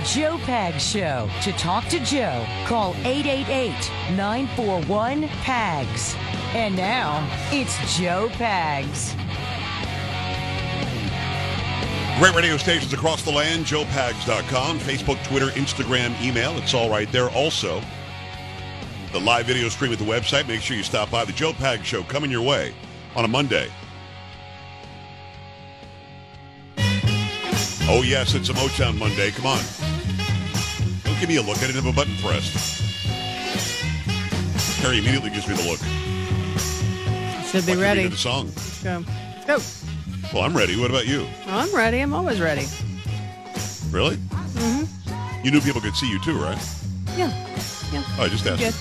Joe Pags Show. To talk to Joe, call 888-941-PAGS. And now, it's Joe Pags. Great radio stations across the land, joepags.com, Facebook, Twitter, Instagram, email. It's all right there. Also, the live video stream at the website. Make sure you stop by. The Joe Pags Show coming your way on a Monday. Oh, yes, it's a Motown Monday. Come on. Don't give me a look. I didn't have a button pressed. Harry immediately gives me the look. Should be ready. The song. Let's go. Let's go. Well, I'm ready. What about you? I'm ready. I'm always ready. Really? Mm-hmm. You knew people could see you too, right? Yeah. Oh, I just asked. Good.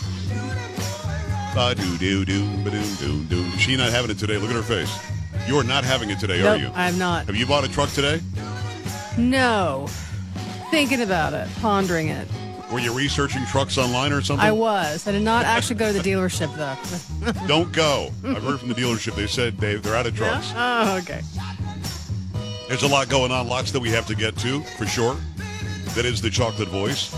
Ba-do-do-do-ba-do-do-do. She not having it today. Look at her face. You are not having it today, are you? I'm not. Have you bought a truck today? No. Thinking about it. Pondering it. Were you researching trucks online or something? I was. I did not actually go to the dealership, though. Don't go. I've heard from the dealership. They said they're out of trucks. Yeah? Oh, okay. There's a lot going on. Lots that we have to get to, for sure. That is the chocolate voice.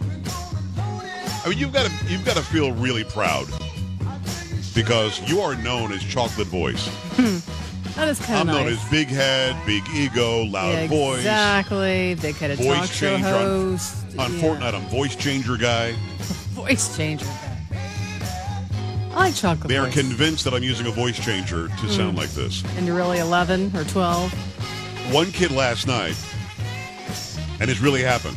I mean, you've got to feel really proud because you are known as chocolate voice. That is kind of nice. I'm known as big head, big ego, loud voice. Exactly. Big-headed talk show host. On Fortnite, I'm voice changer guy. Voice changer guy. I like chocolate They are voice. convinced that I'm using a voice changer to sound like this. And you're really 11 or 12? One kid last night, and it's really happened,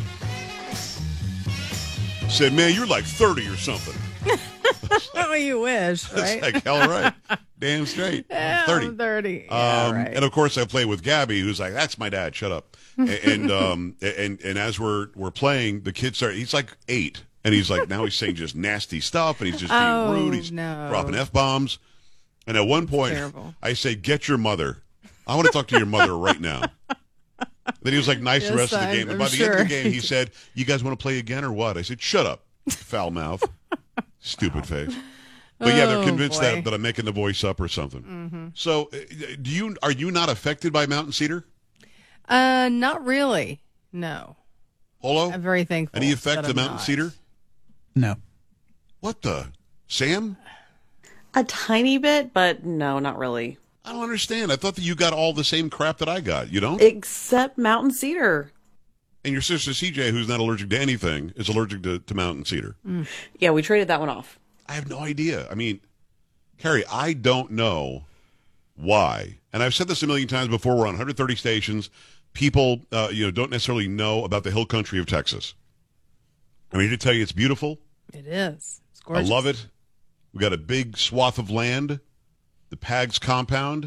said, man, you're like 30 or something. Oh, you wish, right? It's like, hell right. Damn straight. Yeah, 30. I'm 30. Yeah, right. And, of course, I play with Gabby, who's like, that's my dad. Shut up. and as we're playing, the kid he's like 8. And he's like, now he's saying just nasty stuff, and he's just being rude. He's dropping F-bombs. And at one point, I say, get your mother. I want to talk to your mother right now. Then he was like nice the rest of the game. And by the end of the game, he said, you guys want to play again or what? I said, shut up, foul mouth. Stupid face. But yeah, they're convinced that I'm making the voice up or something. Mm-hmm. So are you not affected by Mountain Cedar? Not really. No. Holo? I'm very thankful. Any effect to Mountain Cedar? No. What the? Sam? A tiny bit, but no, not really. I don't understand. I thought that you got all the same crap that I got. You don't? Except Mountain Cedar. And your sister CJ, who's not allergic to anything, is allergic to Mountain Cedar. Mm. Yeah, we traded that one off. I have no idea. I mean, Carrie, I don't know why. And I've said this a million times before. We're on 130 stations. People, don't necessarily know about the hill country of Texas. I mean, to tell you, it's beautiful. It is. It's gorgeous. I love it. We got a big swath of land, the Pags compound,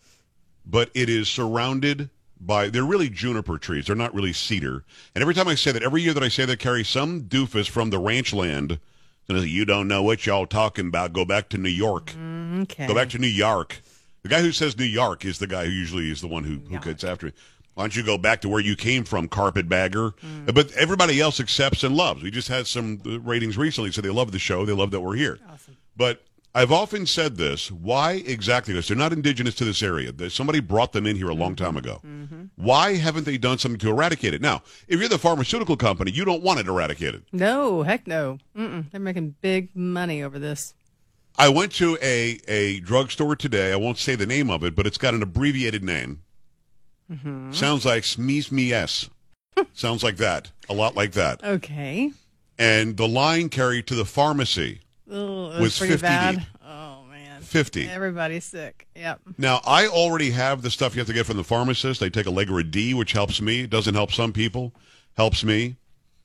but it is surrounded by, they're really juniper trees. They're not really cedar. And every time I say that, every year that I say that, Carrie, some doofus from the ranch land, and you don't know what y'all talking about, go back to New York. Okay. Go back to New York. The guy who says New York is the guy who usually is the one who gets after it. Why don't you go back to where you came from, carpetbagger? But everybody else accepts and loves. We just had some ratings recently, so they love the show. They love that we're here. Awesome. But I've often said this. Why exactly this? They're not indigenous to this area. Somebody brought them in here a long time ago. Mm-hmm. Why haven't they done something to eradicate it? Now, if you're the pharmaceutical company, you don't want it eradicated. No, heck no. They're making big money over this. I went to a drugstore today. I won't say the name of it, but it's got an abbreviated name. Mm-hmm. Sounds like SMES. Sounds like that. A lot like that. Okay. And the line carried to the pharmacy was 50 bad. deep. Oh, man. 50. Everybody's sick. Yep. Now, I already have the stuff you have to get from the pharmacist. I take Allegra D, which helps me. It doesn't help some people. Helps me.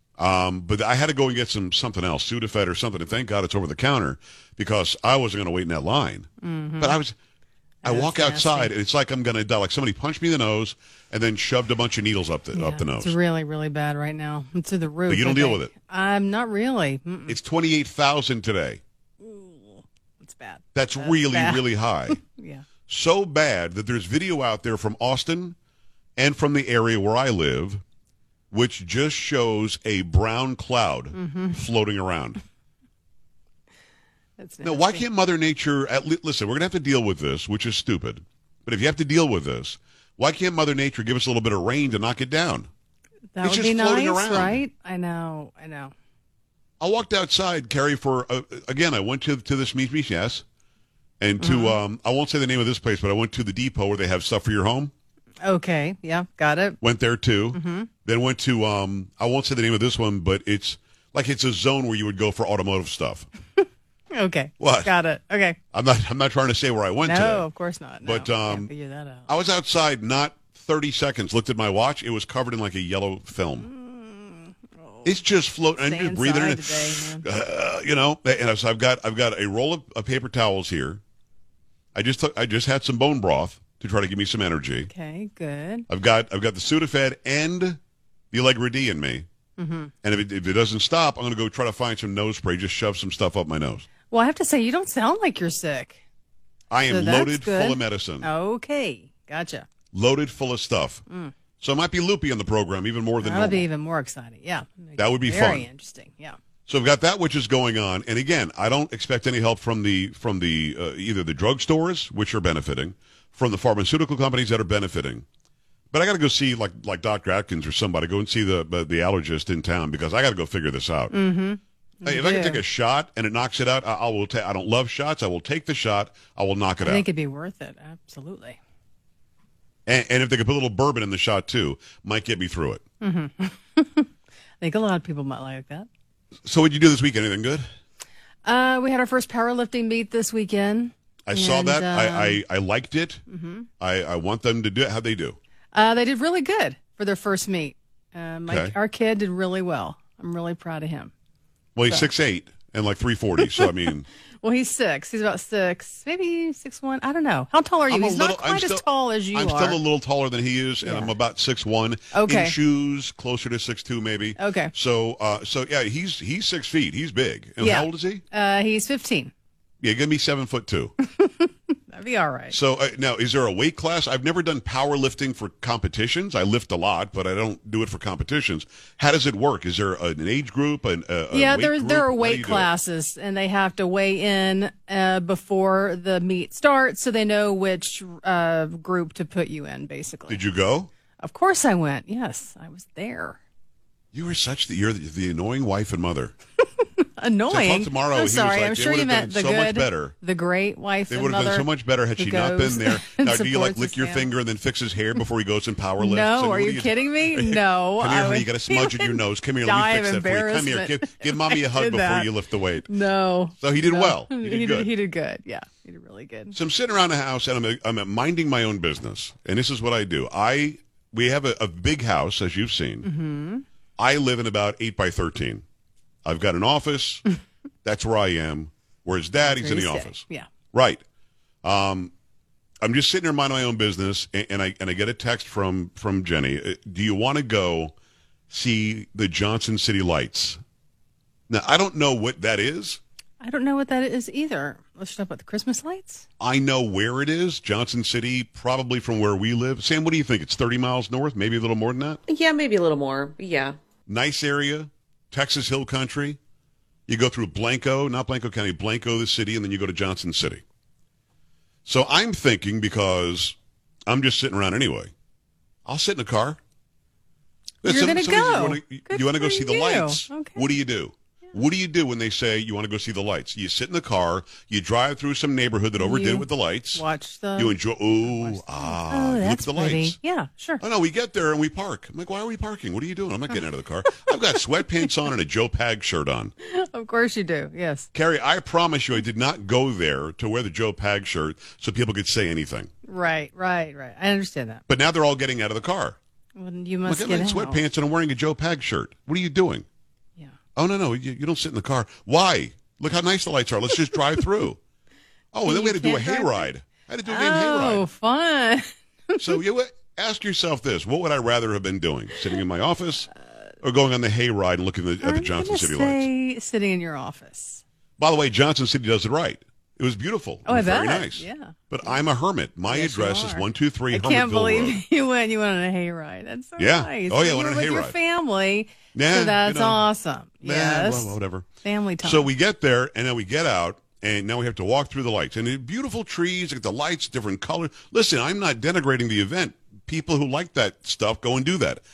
But I had to go and get something else, Sudafed or something, and thank God it's over the counter because I wasn't going to wait in that line. Mm-hmm. But I walk outside, and it's like I'm going to die. Like somebody punched me in the nose and then shoved a bunch of needles up the nose. It's really, really bad right now. It's to the roof. But you don't deal with it? I'm not really. Mm-mm. It's 28,000 today. Ooh, it's bad. That's really, bad. really high. Yeah. So bad that there's video out there from Austin and from the area where I live, which just shows a brown cloud floating around. Now, why can't Mother Nature, listen, we're going to have to deal with this, which is stupid. But if you have to deal with this, why can't Mother Nature give us a little bit of rain to knock it down? That It's would just be floating nice, around. right? I know. I walked outside, Carrie, for again. I went to this Meet Me Yes, and to I won't say the name of this place, but I went to the depot where they have stuff for your home. Okay, yeah, got it. Went there too. Then went to I won't say the name of this one, but it's a zone where you would go for automotive stuff. Okay, What? got it. Okay. I'm not trying to say where I went No, to. of course not. No, But, can't figure that out. I was outside not 30 seconds, looked at my watch. It was covered in like a yellow film. It's just floating. I'm Stay just breathing in inside it. today, man. And so I've got a roll of paper towels here. I just had some bone broth to try to give me some energy. Okay, good. I've got the Sudafed and the Allegra D in me. And if it doesn't stop, I'm going to go try to find some nose spray, just shove some stuff up my nose. Well, I have to say, you don't sound like you're sick. I am So that's loaded good. full of medicine. Okay, gotcha. Loaded full of stuff. So I might be loopy on the program even more than That'll normal. be even more exciting. Yeah. That would be Very fun. interesting. Yeah. So we've got that which is going on, and again, I don't expect any help from the either the drugstores, which are benefiting, from the pharmaceutical companies that are benefiting. But I got to go see like Dr. Atkins or somebody, go and see the allergist in town because I got to go figure this out. Hey, if I can take a shot and it knocks it out, I will. I don't love shots. I will take the shot. I will knock it I out. think it'd be worth it. Absolutely. And if they could put a little bourbon in the shot too, might get me through it. I think a lot of people might like that. So what'd you do this weekend? Anything good? We had our first powerlifting meet this weekend. I saw And, that. I liked it. I want them to do it. How'd they do? They did really good for their first meet. Okay. Our kid did really well. I'm really proud of him. Well, he's 6'8" and like 340. So I mean, Well, he's 6. He's about 6, maybe 6'1". I don't know. How tall are you? I'm a He's little- not quite as tall as you I'm are. still a little taller than he is, and Yeah. I'm about 6'1". Okay. In shoes, closer to 6'2", maybe. Okay. So yeah, he's 6 feet. He's big. And Yeah. how old is he? He's 15. Yeah, give me 7'2". That'd be all right. So now, is there a weight class? I've never done powerlifting for competitions. I lift a lot, but I don't do it for competitions. How does it work? Is there an age group? Yeah, weight there group? are How do you weight do it? classes, and they have to weigh in before the meet starts, so they know which group to put you in. Basically, Did you go? Of course, I went. Yes, I was there. You were you're the annoying wife and mother. Annoying. So I thought tomorrow he I'm was sorry. like, I'm it sure would you have meant been the so much good, better. the great wife It and would have mother. been so much better had who she not goes been there. and Now, do you like supports lick his your family. finger and then fix his hair before he goes and power lifts? No, I mean, are what do you kidding me? No. Come here, I honey. would- You got a smudge in your nose. Come here, die let me of fix that for you. Come here, embarrassment give mommy a if I hug did before that. you lift the weight. No. So he did well. He did good. Yeah, he did really good. So I'm sitting around the house and I'm minding my own business, and this is what I do. We have a big house, as you've seen. Mm-hmm. I live in about 8 by 13. I've got an office. That's where I am. Whereas Dad, he's in the Very office. safe. Yeah. Right. I'm just sitting there minding my own business, and I get a text from Jenny. Do you want to go see the Johnson City Lights? Now, I don't know what that is. I don't know what that is either. Let's talk about the Christmas lights. I know where it is, Johnson City, probably from where we live. Sam, what do you think? It's 30 miles north, maybe a little more than that? Yeah, maybe a little more. Yeah. Nice area, Texas Hill Country. You go through Blanco, not Blanco County, Blanco, the city, and then you go to Johnson City. So I'm thinking, because I'm just sitting around anyway, I'll sit in a car. You're Some- gonna some of go. You Good want to go for see the you. lights. Okay. What do you do? What do you do when they say you want to go see the lights? You sit in the car, you drive through some neighborhood that overdid You it with the lights. Watch the. You enjoy, Oh, you look at that's the pretty. lights. Yeah, sure. Oh, no, we get there and we park. I'm like, why are we parking? What are you doing? I'm not getting out of the car. I've got sweatpants on and a Joe Pag shirt on. Of course you do. Yes. Carrie, I promise you I did not go there to wear the Joe Pag shirt so people could say anything. Right. I understand that. But now they're all getting out of the car. Well, you I'm must like, I'm get in out. sweatpants and I'm wearing a Joe Pag shirt. What are you doing? Yeah. Oh, no, you don't sit in the car. Why? Look how nice the lights are. Let's just drive through. Oh, and then we had to do a can't drive hayride. I had to do a damn hayride. Oh, fun. So ask yourself this. What would I rather have been doing? Sitting in my office or going on the hayride and looking at the Johnson City lights? Sitting in your office. By the way, Johnson City does it right. It was beautiful. It Oh, I was very bet. nice. Yeah. But I'm a hermit. My Yes, you address is are. 123 I Hermitville can't believe Road. you went on a hayride. That's so Yeah. nice. Oh, yeah, I You went on were a with your hayride. family. Yeah, so that's you know. awesome. Yes. Well, whatever. Family time. So we get there, and then we get out, and now we have to walk through the lights. And the beautiful trees, like the lights, different colors. Listen, I'm not denigrating the event. People who like that stuff go and do that.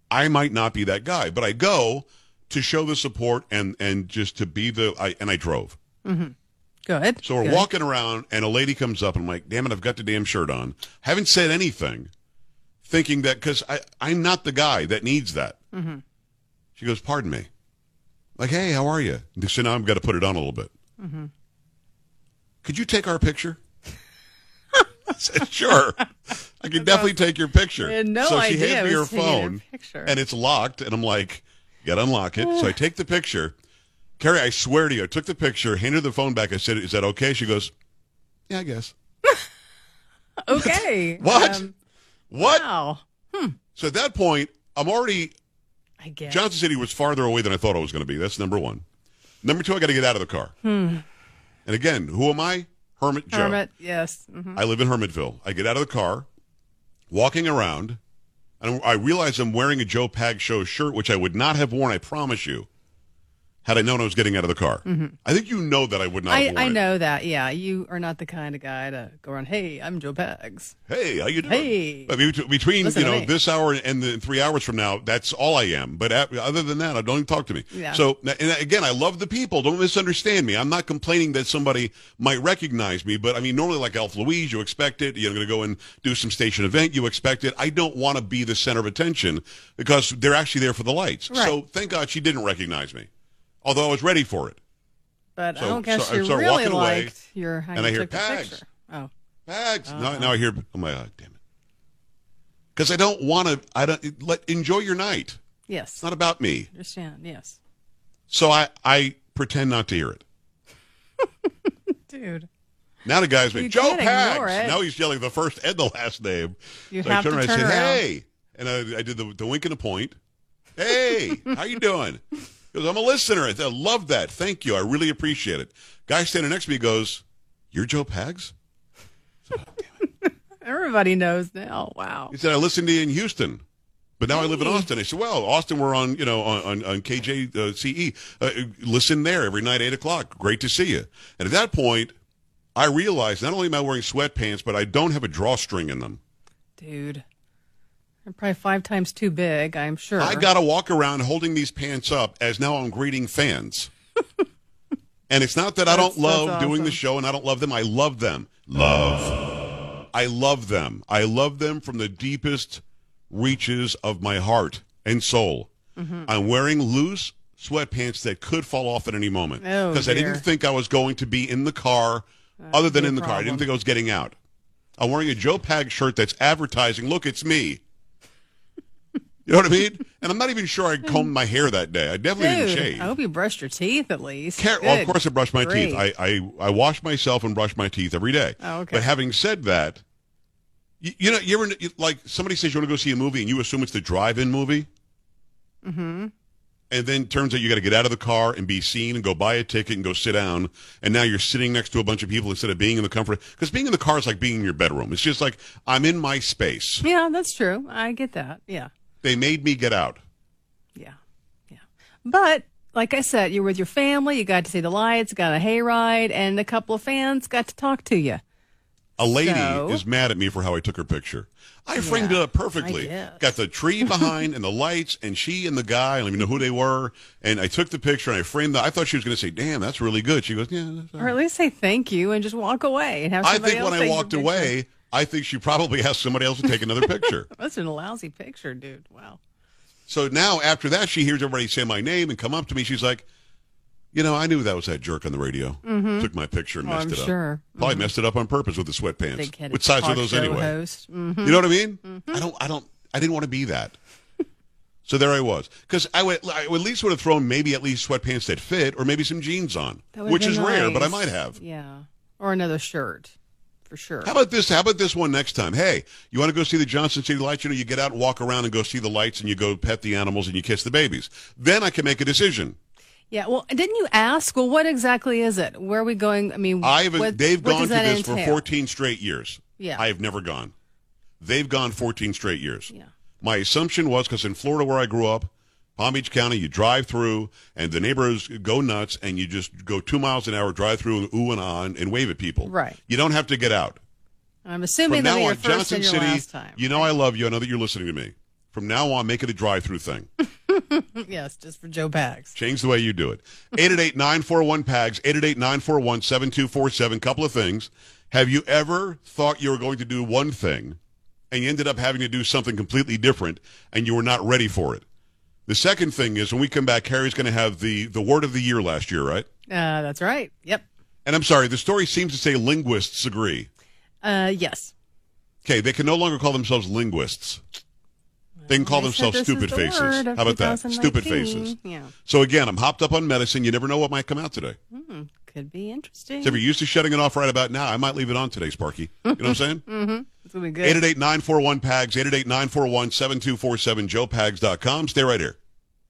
I might not be that guy, but I go to show the support and just to be and I drove. Good. So we're walking around, and a lady comes up, and I'm like, damn it, I've got the damn shirt on. Haven't said anything, thinking that, because I'm not the guy that needs that. She goes, pardon me. Like, hey, how are you? So now I've got to put it on a little bit. Could you take our picture? I said, sure. I can definitely take your picture. I had no so she idea hands me I her was taking your phone, picture. and it's locked, and I'm like, you got to unlock it. So I take the picture. Carrie, I swear to you, I took the picture, handed her the phone back. I said, is that okay? She goes, yeah, I guess. Okay. What? What? Wow. So at that point, I'm already, I guess. Johnson City was farther away than I thought it was going to be. That's number one. Number two, I got to get out of the car. And again, who am I? Hermit Joe. Hermit, yes. I live in Hermitville. I get out of the car, walking around, and I realize I'm wearing a Joe Pag Show shirt, which I would not have worn, I promise you, had I known I was getting out of the car. I think you know that I would not have worn I it. know that, yeah. You are not the kind of guy to go around, hey, I'm Joe Pags. Hey, how you doing? Hey. But between Listen to me. this hour and the 3 hours from now, that's all I am. But other than that, don't even talk to me. Yeah. So, and again, I love the people. Don't misunderstand me. I'm not complaining that somebody might recognize me. But, I mean, normally like Elf Louise, you expect it. You're going to go and do some station event. You expect it. I don't want to be the center of attention because they're actually there for the lights. Right. So, thank God she didn't recognize me. Although I was ready for it. But So- I don't guess so I you start really walking away, liked your how and you I hear took the Pags. picture. Oh, Bags. Now I hear, oh my God, damn it. Because I don't want to, enjoy your night. yes. It's not about me. Understand, yes. So I pretend not to hear it. Dude, Now the guy's You like, Joe can't ignore Pags. it. Now he's yelling the first and the last name. You So have I to turned around turn and I said, around. hey. And I did the wink and the point. Hey, how you doing? He goes, I'm a listener. I love that. Thank you. I really appreciate it. Guy standing next to me goes, you're Joe Pags? I said, oh, damn it. everybody knows now. Wow. He said, I listened to you in Houston, but now I live in Austin. I said, well, Austin, we're on, on KJCE. Listen there every night, 8 o'clock. Great to see you. And at that point, I realized not only am I wearing sweatpants, but I don't have a drawstring in them. Dude. They're probably 5 times too big, I'm sure. I got to walk around holding these pants up as now I'm greeting fans. And it's not that I don't love that's doing the awesome. show and I don't love them. I love them. I love them. I love them from the deepest reaches of my heart and soul. I'm wearing loose sweatpants that could fall off at any moment. Oh, Because I dear. didn't think I was going to be in the car other than be a in the car. I didn't problem. think I was getting out. I'm wearing a Joe Pag shirt that's advertising, look, it's me. You know what I mean? And I'm not even sure I combed my hair that day. I definitely Dude, didn't shave. I hope you brushed your teeth at least. Well, of course I brush my Great. teeth. I wash myself and brush my teeth every day. Oh, okay. But having said that, you ever, like, somebody says you want to go see a movie and you assume it's the drive-in movie? Mm-hmm. And then turns out you got to get out of the car and be seen and go buy a ticket and go sit down. And now you're sitting next to a bunch of people instead of being in the comfort. Because being in the car is like being in your bedroom. It's just like, I'm in my space. Yeah, that's true. I get that. Yeah. They made me get out. Yeah. Yeah. But like I said, you're with your family, you got to see the lights, got a hayride, and a couple of fans got to talk to you. A lady So? is mad at me for how I took her picture. I framed it up perfectly. I guess. Got the tree behind and the lights, and she and the guy, I don't even know who they were. And I took the picture and I framed that. I thought she was going to say, damn, that's really good. She goes, yeah. That's all Or right." at least say thank you and just walk away and have I somebody think else when take I your walked picture. away, I think she probably asked somebody else to take another picture. That's been a lousy picture, dude. Wow. So now after that, she hears everybody say my name and come up to me. She's like, I knew that was that jerk on the radio. Took my picture and messed I'm it up. sure. Probably messed it up on purpose with the sweatpants. Big-headed What size are talk those show anyway? host. You know what I mean? I didn't want to be that. So there I was. Because I at least would have thrown maybe at least sweatpants that fit or maybe some jeans on, That would've which been is rare, but I nice. might have. Yeah. Or another shirt, for sure. How about this? How about this one next time? Hey, you want to go see the Johnson City Lights? You get out and walk around and go see the lights and you go pet the animals and you kiss the babies. Then I can make a decision. Yeah, well, didn't you ask? Well, what exactly is it? Where are we going? I mean, They've what gone does to that this for entail? 14 straight years. Yeah. I have never gone. They've gone 14 straight years. Yeah. My assumption was because in Florida where I grew up, Palm Beach County, you drive through and the neighbors go nuts and you just go 2 miles an hour, drive through and ooh and ah and wave at people. Right. You don't have to get out. I'm assuming From that'll now be your on, first Johnson and your City, last time. I love you. I know that you're listening to me. From now on, make it a drive-through thing. Yes, just for Joe Pags. Change the way you do it. 888-941-PAGS, 888-941-7247. Couple of things. Have you ever thought you were going to do one thing and you ended up having to do something completely different and you were not ready for it? The second thing is when we come back, Carrie's going to have the word of the year last year, right? That's right. Yep. And I'm sorry, the story seems to say linguists agree. Yes. Okay, they can no longer call themselves linguists. They can call themselves stupid faces. How about that? Stupid faces. Yeah. So again, I'm hopped up on medicine. You never know what might come out today. Could be interesting. So if you're used to shutting it off right about now, I might leave it on today, Sparky. You know what I'm saying? It's going to be good. 888-941-PAGS, 888-941-7247, joepags.com. Stay right here.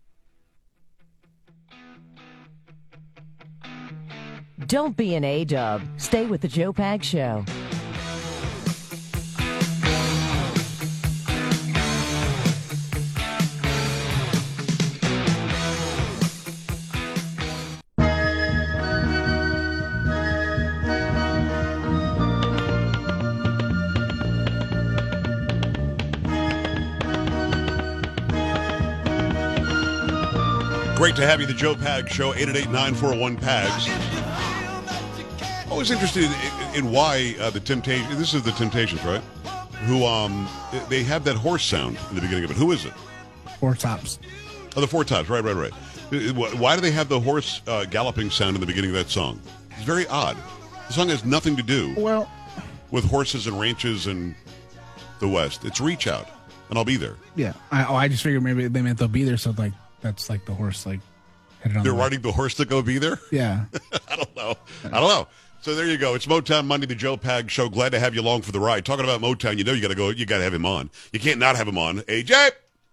Don't be an A-dub. Stay with the Joe Pags Show. Great to have you, the Joe Pags Show, 888-941-PAGS. Always interested in why the Temptations, this is the Temptations, right? Who, they have that horse sound in the beginning of it. Who is it? Four Tops. Oh, the Four Tops, right. Why do they have the horse galloping sound in the beginning of that song? It's very odd. The song has nothing to do with horses and ranches and the West. It's Reach Out, and I'll be there. Yeah. I just figured maybe they meant they'll be there, so like that's like the horse like headed on. They're riding the horse to go be there? Yeah. I don't know. So there you go. It's Motown Monday, the Joe Pags Show. Glad to have you along for the ride. Talking about Motown, you know you got to go. You got to have him on. You can't not have him on. AJ.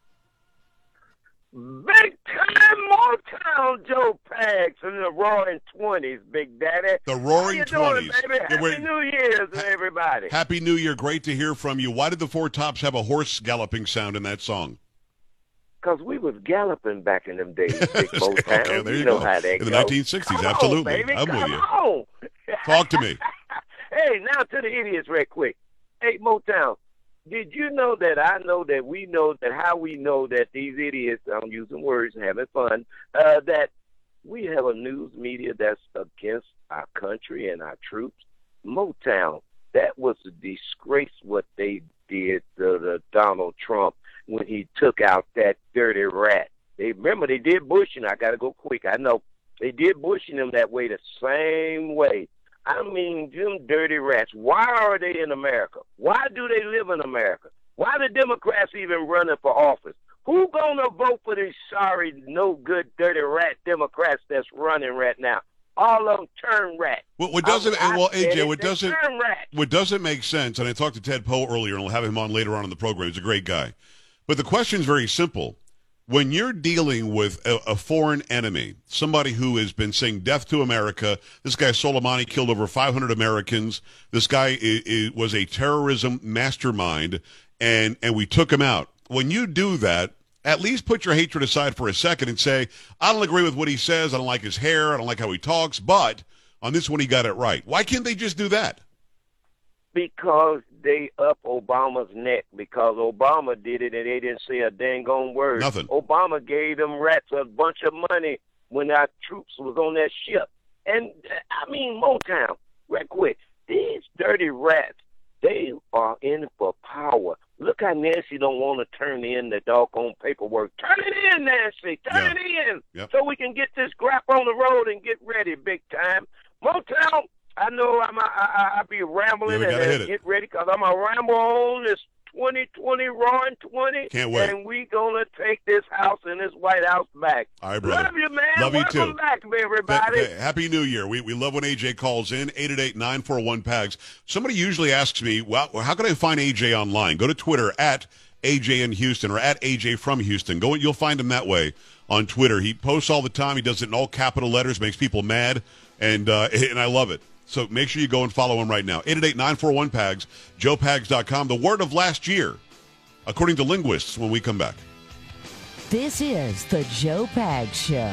Big time Motown Joe Pags from the Roaring 20s, Big Daddy. The Roaring 20s. How you doing, baby? Happy New Year's to everybody. Happy New Year. Great to hear from you. Why did the Four Tops have a horse galloping sound in that song? Because we was galloping back in them days, Big Motown. Okay, there you know go. how that In the goes. 1960s, Come absolutely. On, baby. I'm Come with you. On. Talk to me. Hey, now to the idiots right quick. Hey, Motown, did you know that I know that we know that how we know that these idiots, I'm using words and having fun, that we have a news media that's against our country and our troops? Motown, that was a disgrace what they did to Donald Trump when he took out that dirty rat. They did Bush, and I got to go quick. I know they did Bush and them that way, the same way. I mean, them dirty rats. Why are they in America? Why do they live in America? Why the Democrats even running for office? Who gonna vote for these sorry, no good, dirty rat Democrats that's running right now? All of them turn rat. What doesn't make sense, and I talked to Ted Poe earlier, and we'll have him on later on in the program. He's a great guy. But the question's very simple. When you're dealing with a foreign enemy, somebody who has been saying death to America, this guy Soleimani killed over 500 Americans. This guy was a terrorism mastermind, and we took him out. When you do that, at least put your hatred aside for a second and say, I don't agree with what he says. I don't like his hair. I don't like how he talks. But on this one, he got it right. Why can't they just do that? Because they up Obama's neck. Because Obama did it and they didn't say a dang on word. Nothing. Obama gave them rats a bunch of money when our troops was on that ship. And, I mean, Motown, right quick, these dirty rats, they are in for power. Look how Nancy don't want to turn in the doggone paperwork. Turn it in, Nancy. Turn it in. Yep. So we can get this crap on the road and get ready big time. Motown, I know I be rambling and get ready because I'm a ramble on this 2020 Roaring 20. Can't wait. And we going to take this house and this White House back. All right, brother. Love you, man. Love you, Welcome too. back, everybody. Happy New Year. We love when AJ calls in, 888-941-PAGS. Somebody usually asks me, well, how can I find AJ online? Go to Twitter, at AJ in Houston, or at AJ from Houston. You'll find him that way on Twitter. He posts all the time. He does it in all capital letters, makes people mad, and I love it. So make sure you go and follow him right now. 888-941-PAGS, joepags.com. The word of last year, according to linguists, when we come back. This is the Joe Pags Show.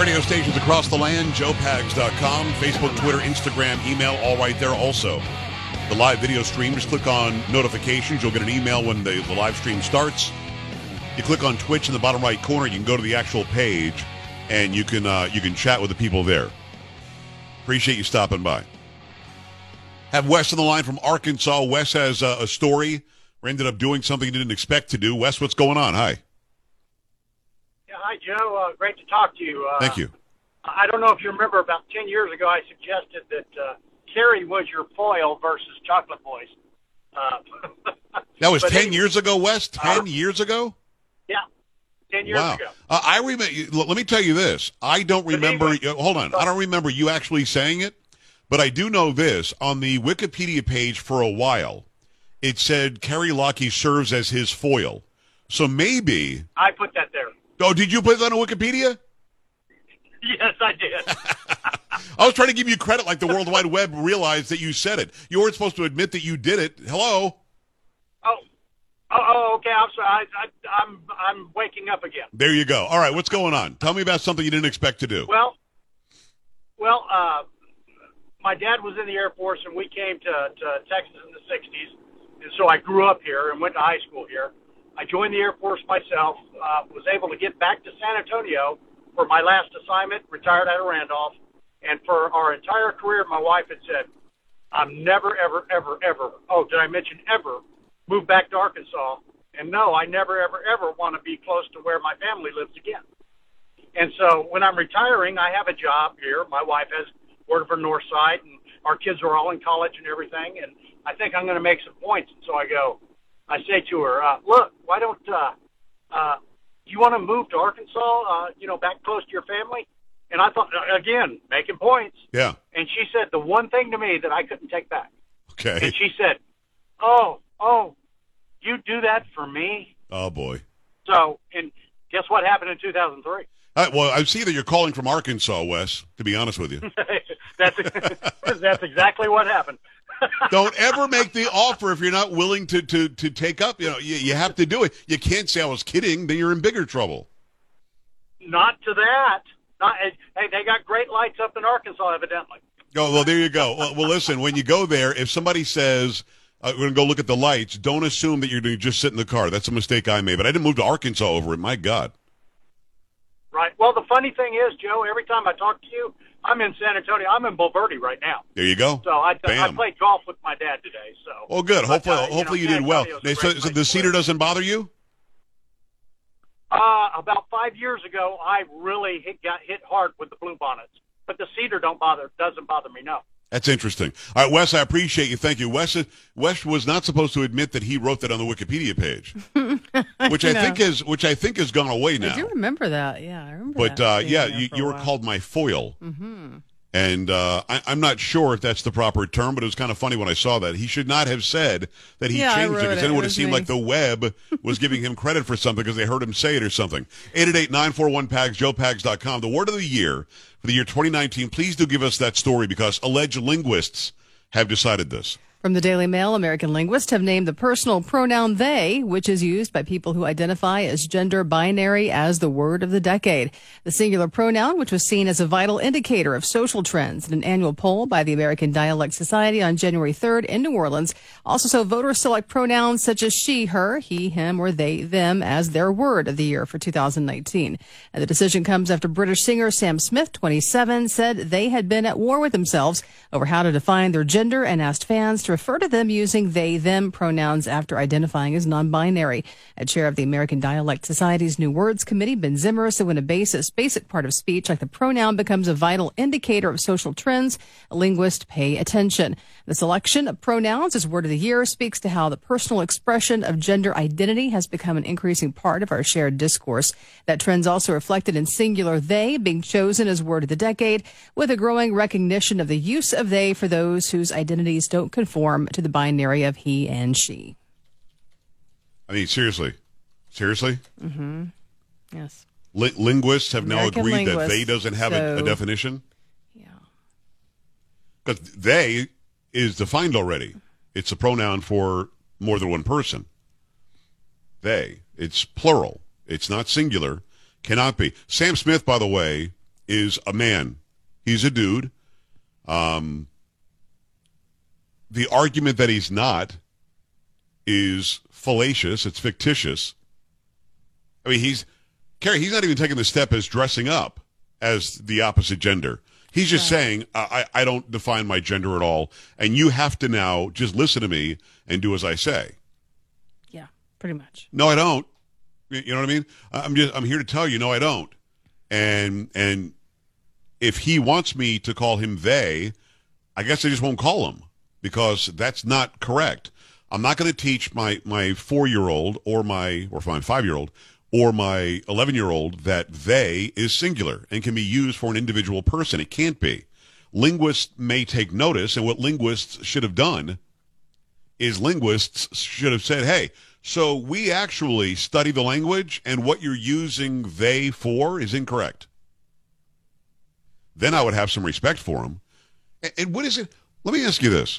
radio stations across the land, joepags.com, Facebook, Twitter, Instagram, email, all right there also. The live video stream, just click on notifications. You'll get an email when the live stream starts. You click on Twitch in the bottom right corner, you can go to the actual page, and you can chat with the people there. Appreciate you stopping by. Have Wes on the line from Arkansas. Wes has a story or ended up doing something he didn't expect to do. Wes, what's going on? Hi. Yeah, hi, Joe. Great to talk to you. Thank you. I don't know if you remember, about 10 years ago, I suggested that Carrie was your foil versus Chocolate Boys. That was 10 anyway, years ago, Wes? 10 years ago? Yeah, 10 years Wow. ago. I remember. Let me tell you this. I don't remember. anyway, Hold on. I don't remember you actually saying it, but I do know this. On the Wikipedia page for a while, it said Carrie Lockie serves as his foil. So maybe. I put that there. Oh, did you put that on Wikipedia? Yes, I did. I was trying to give you credit, like the World Wide Web realized that you said it. You weren't supposed to admit that you did it. Hello. Oh, okay. I'm sorry. I'm waking up again. There you go. All right, what's going on? Tell me about something you didn't expect to do. Well, my dad was in the Air Force, and we came to Texas in the 60s, and so I grew up here and went to high school here. I joined the Air Force myself, was able to get back to San Antonio for my last assignment, retired out of Randolph, and for our entire career, my wife had said, I'm never, ever, ever, ever, oh, did I mention ever, move back to Arkansas? And no, I never, ever, ever want to be close to where my family lives again. And so when I'm retiring, I have a job here. My wife has worked for Northside, and our kids are all in college and everything, and I think I'm going to make some points. And so I say to her, look, why don't you want to move to Arkansas, back close to your family? And I thought, again, making points. Yeah. And she said the one thing to me that I couldn't take back. Okay. And she said, oh, you do that for me? Oh, boy. So, and guess what happened in 2003? Well, I see that you're calling from Arkansas, Wes, to be honest with you. That's exactly what happened. Don't ever make the offer if you're not willing to take up. You have to do it. You can't say I was kidding. Then you're in bigger trouble. Not to that. Hey, they got great lights up in Arkansas, evidently. Oh, well, there you go. Well, listen, when you go there, if somebody says, we're going to go look at the lights, don't assume that you're going to just sit in the car. That's a mistake I made. But I didn't move to Arkansas over it. My God. Right. Well, the funny thing is, Joe, every time I talk to you, I'm in San Antonio. I'm in Bulverde right now. There you go. So I played golf with my dad today. So. Oh, good. Hopefully you did well. So the cedar live. doesn't bother you? About 5 years ago, I really got hit hard with the bluebonnets, but the cedar doesn't bother me. No. That's interesting. All right, Wes, I appreciate you. Thank you. Wes was not supposed to admit that he wrote that on the Wikipedia page, which I think has gone away now. I do remember that. Yeah, I remember. But that you were called my foil. Mm-hmm. And I'm not sure if that's the proper term, but it was kind of funny when I saw that. He should not have said that he changed it, because then it would have seemed like the web was giving him credit for something because they heard him say it or something. 888-941-PAGS, joepags.com. The word of the year for the year 2019. Please do give us that story, because alleged linguists have decided this. From the Daily Mail, American linguists have named the personal pronoun they, which is used by people who identify as gender binary, as the word of the decade. The singular pronoun, which was seen as a vital indicator of social trends in an annual poll by the American Dialect Society on January 3rd in New Orleans, also saw voters select pronouns such as she, her, he, him, or they, them as their word of the year for 2019. And the decision comes after British singer Sam Smith, 27, said they had been at war with themselves over how to define their gender and asked fans to refer to them using they, them pronouns after identifying as non-binary. A chair of the American Dialect Society's New Words Committee, Ben Zimmer, said when a basic part of speech like the pronoun becomes a vital indicator of social trends, linguists pay attention. The selection of pronouns as word of the year speaks to how the personal expression of gender identity has become an increasing part of our shared discourse. That trend's also reflected in singular they being chosen as word of the decade, with a growing recognition of the use of they for those whose identities don't conform to the binary of he and she. I mean, seriously? Mm-hmm. Yes. Linguists have American now agreed that they doesn't have a definition? Yeah. Because they is defined already. It's a pronoun for more than one person. They. It's plural. It's not singular. Cannot be. Sam Smith, by the way, is a man. He's a dude. The argument that he's not is fallacious. It's fictitious. I mean, Carrie, he's not even taking the step as dressing up as the opposite gender. He's just saying, I don't define my gender at all, and you have to now just listen to me and do as I say. Yeah, pretty much. No, I don't. You know what I mean? I'm here to tell you, no, I don't. And if he wants me to call him they, I guess I just won't call him, because that's not correct. I'm not going to teach my 4-year-old or my 5-year-old or my 11-year-old that they is singular and can be used for an individual person. It can't be. Linguists may take notice, and what linguists should have done is linguists should have said, hey, so we actually study the language, and what you're using they for is incorrect. Then I would have some respect for them. And what is it? Let me ask you this.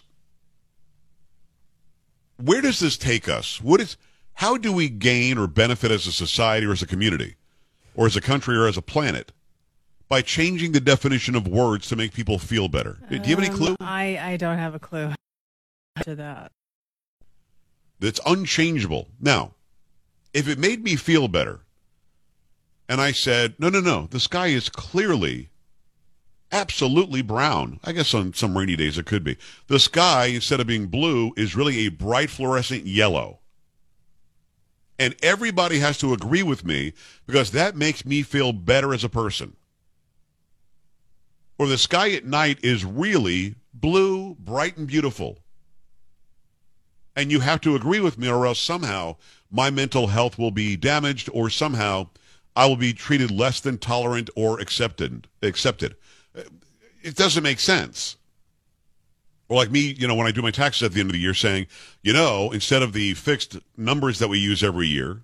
Where does this take us? How do we gain or benefit as a society or as a community or as a country or as a planet by changing the definition of words to make people feel better? Do you have any clue? I don't have a clue to that. That's unchangeable. Now, if it made me feel better and I said, no, the sky is clearly absolutely brown. I guess on some rainy days it could be. The sky, instead of being blue, is really a bright fluorescent yellow. And everybody has to agree with me because that makes me feel better as a person. Or the sky at night is really blue, bright, and beautiful. And you have to agree with me, or else somehow my mental health will be damaged, or somehow I will be treated less than tolerant or accepted. It doesn't make sense. Or like me, when I do my taxes at the end of the year saying, instead of the fixed numbers that we use every year,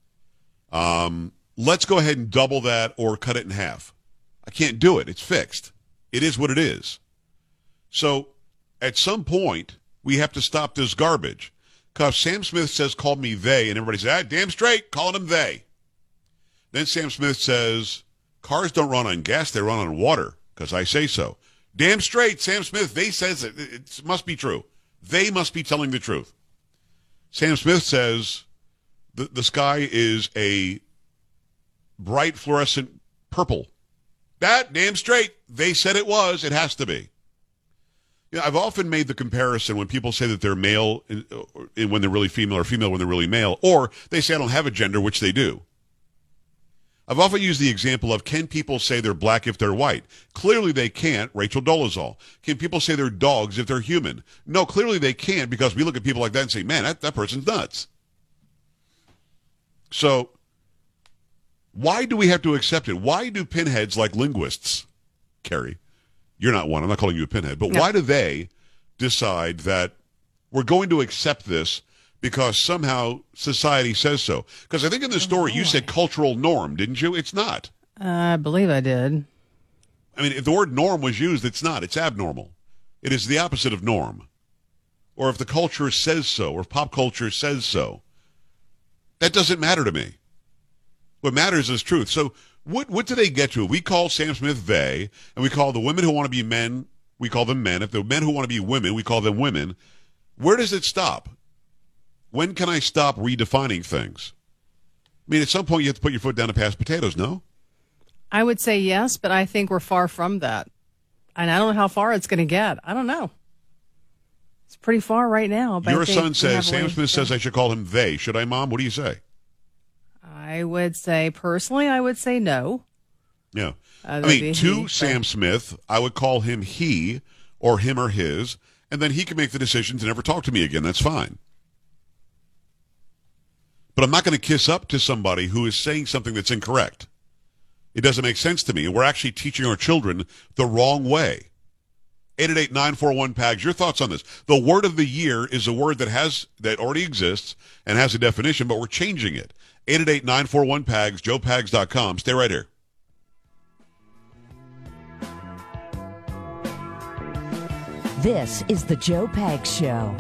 let's go ahead and double that or cut it in half. I can't do it. It's fixed. It is what it is. So at some point, we have to stop this garbage. Because Sam Smith says, call me they, and everybody says, damn straight, calling them they. Then Sam Smith says, cars don't run on gas, they run on water, because I say so. Damn straight, Sam Smith, they says it must be true. They must be telling the truth. Sam Smith says the sky is a bright fluorescent purple. That, damn straight, they said it was. It has to be. I've often made the comparison when people say that they're male when they're really female, or female when they're really male, or they say I don't have a gender, which they do. I've often used the example of, can people say they're black if they're white? Clearly they can't. Rachel Dolezal. Can people say they're dogs if they're human? No, clearly they can't, because we look at people like that and say, man, that person's nuts. So why do we have to accept it? Why do pinheads like linguists, Carrie, you're not one, I'm not calling you a pinhead, but why do they decide that we're going to accept this because somehow society says so? Because I think in the story you said cultural norm, didn't you? It's not. I believe I did. I mean, if the word norm was used, it's not. It's abnormal. It is the opposite of norm. Or if the culture says so, or if pop culture says so. That doesn't matter to me. What matters is truth. So what do they get to? We call Sam Smith they, and we call the women who want to be men, we call them men. If the men who want to be women, we call them women. Where does it stop? When can I stop redefining things? I mean, at some point you have to put your foot down and pass potatoes, no? I would say yes, but I think we're far from that. And I don't know how far it's going to get. I don't know. It's pretty far right now. But your son says, Sam Smith says I should call him they. Should I, Mom? What do you say? I would say, personally, I would say no. Yeah. To Sam Smith, I would call him he or him or his, and then he can make the decision to never talk to me again. That's fine. But I'm not going to kiss up to somebody who is saying something that's incorrect. It doesn't make sense to me. And we're actually teaching our children the wrong way. 888-941-PAGS. Your thoughts on this? The word of the year is a word that already exists and has a definition, but we're changing it. 888-941-PAGS, joepags.com. Stay right here. This is the Joe Pags Show.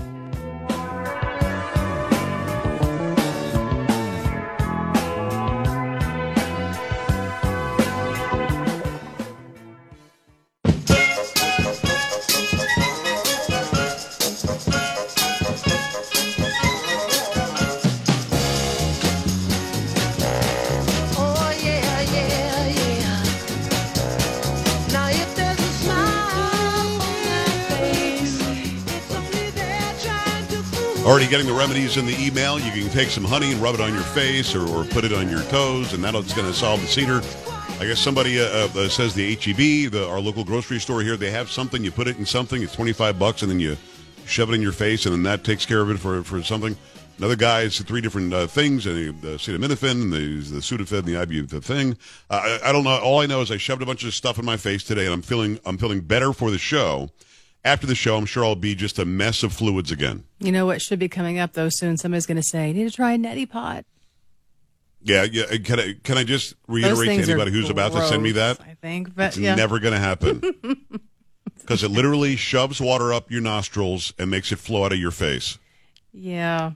Already getting the remedies in the email. You can take some honey and rub it on your face or put it on your toes, and that's going to solve the cedar. I guess somebody says the HEB, our local grocery store here, they have something. You put it in something. It's $25, and then you shove it in your face, and then that takes care of it for something. Another guy has 3 different things, and the acetaminophen, and the Sudafed, and the ibuprofen thing. I don't know. All I know is I shoved a bunch of stuff in my face today, and I'm feeling better for the show. After the show, I'm sure I'll be just a mess of fluids again. You know what should be coming up, though, soon? Somebody's going to say, you need to try a neti pot. Yeah. Can I just reiterate to anybody who's about to send me that? I think, but it's never going to happen. Because it literally shoves water up your nostrils and makes it flow out of your face. Yeah.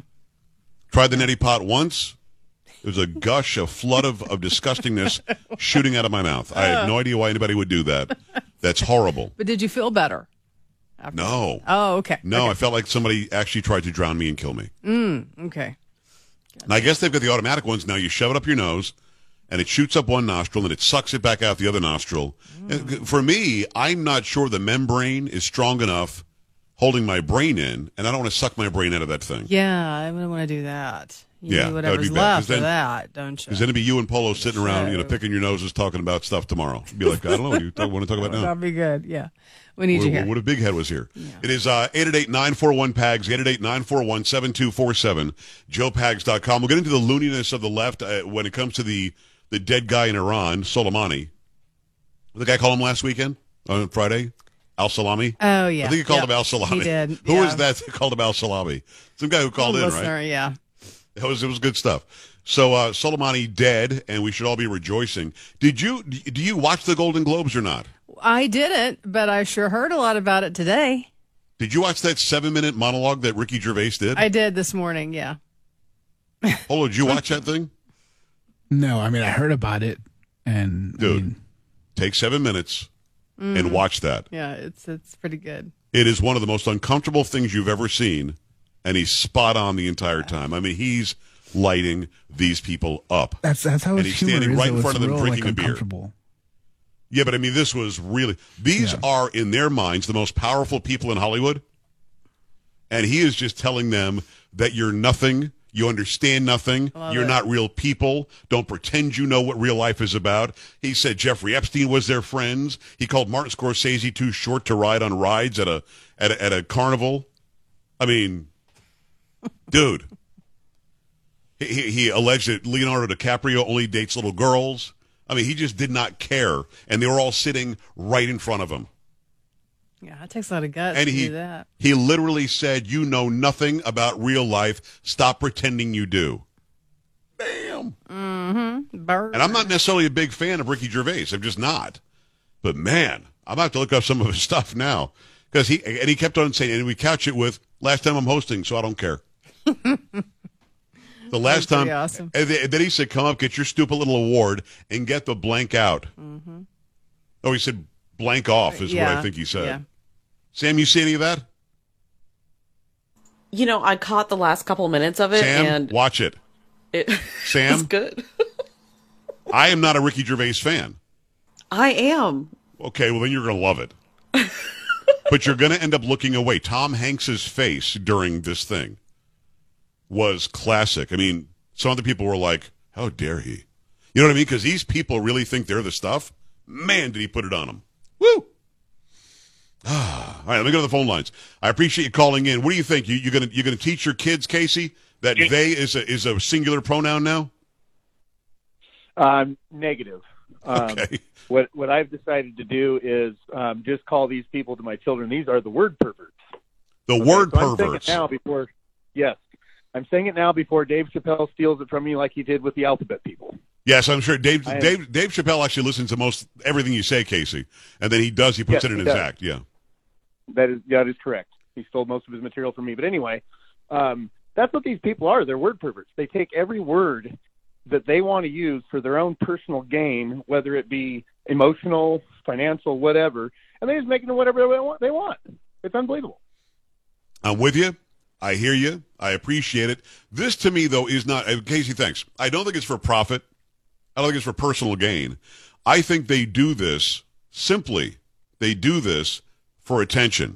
Tried the neti pot once. There was a gush, a flood of disgustingness shooting out of my mouth. I have no idea why anybody would do that. That's horrible. But did you feel better? No. Oh, okay. No, okay. I felt like somebody actually tried to drown me and kill me. Okay. And I guess they've got the automatic ones now. You shove it up your nose, and it shoots up one nostril, and it sucks it back out the other nostril. And for me, I'm not sure the membrane is strong enough holding my brain in, and I don't want to suck my brain out of that thing. Yeah, I wouldn't want to do that. You need that would be whatever's bad. left of that, don't you? Because then it'd be you and Polo sitting around, picking your noses, talking about stuff tomorrow. You'd be like, I don't know, what do you want to talk about now? That'd be good, yeah. We need you here. What if Big Head was here? Yeah. It is 888-941-PAGS, 888-941-7247, joepags.com. We'll get into the looniness of the left when it comes to the dead guy in Iran, Soleimani. What did the guy call him last weekend, on Friday? Al-Salami? Oh, yeah. I think he called him Al-Salami. He did. Who was that called him Al-Salami? Some guy who called in, listener, right? Yeah. It was good stuff. So Soleimani dead, and we should all be rejoicing. Do you watch the Golden Globes or not? I didn't, but I sure heard a lot about it today. Did you watch that 7-minute monologue that Ricky Gervais did? I did this morning, yeah. Polo, did you watch that thing? No, I mean, I heard about it. And Dude, take 7 minutes and watch that. Yeah, it's pretty good. It is one of the most uncomfortable things you've ever seen, and he's spot on the entire time. I mean, he's lighting these people up. That's how and he's standing right in front of them real, drinking a beer. Yeah, but I mean, this was really... These are, in their minds, the most powerful people in Hollywood, and he is just telling them that you're nothing, you understand nothing, you're not real people, don't pretend you know what real life is about. He said Jeffrey Epstein was their friends. He called Martin Scorsese too short to ride on rides at a carnival. I mean, dude. He alleged that Leonardo DiCaprio only dates little girls. I mean, he just did not care, and they were all sitting right in front of him. Yeah, it takes a lot of guts and to do that. He literally said, you know nothing about real life. Stop pretending you do. Bam. Mm-hmm. Burn. And I'm not necessarily a big fan of Ricky Gervais. I'm just not. But, man, I'm about to look up some of his stuff now. Because he kept on saying, and we couch it with, last time I'm hosting, so I don't care. The last time, awesome. And then he said, come up, get your stupid little award, and get the blank out. Mm-hmm. Oh, he said blank off is what I think he said. Yeah. Sam, you see any of that? I caught the last couple of minutes of it. Sam, and watch it. Sam? It's good. I am not a Ricky Gervais fan. I am. Okay, well, then you're going to love it. But you're going to end up looking away. Tom Hanks's face during this thing was classic. I mean, some other people were like, how dare he? You know what I mean? Because these people really think they're the stuff. Man, did he put it on them. Woo! All right, let me go to the phone lines. I appreciate you calling in. What do you think? You're gonna teach your kids, Casey, that they is a singular pronoun now? Negative. Okay. What I've decided to do is just call these people to my children. These are the word perverts. The word so perverts. I'm saying it now before Dave Chappelle steals it from me like he did with the alphabet people. Yes, I'm sure Dave Chappelle actually listens to most everything you say, Casey, and then he puts it in his act. Yeah, that is correct. He stole most of his material from me. But anyway, that's what these people are. They're word perverts. They take every word that they want to use for their own personal gain, whether it be emotional, financial, whatever, and they just make it whatever they want. It's unbelievable. I'm with you. I hear you. I appreciate it. This, to me, though, is not... Casey, thanks. I don't think it's for profit. I don't think it's for personal gain. I think they do this simply. They do this for attention.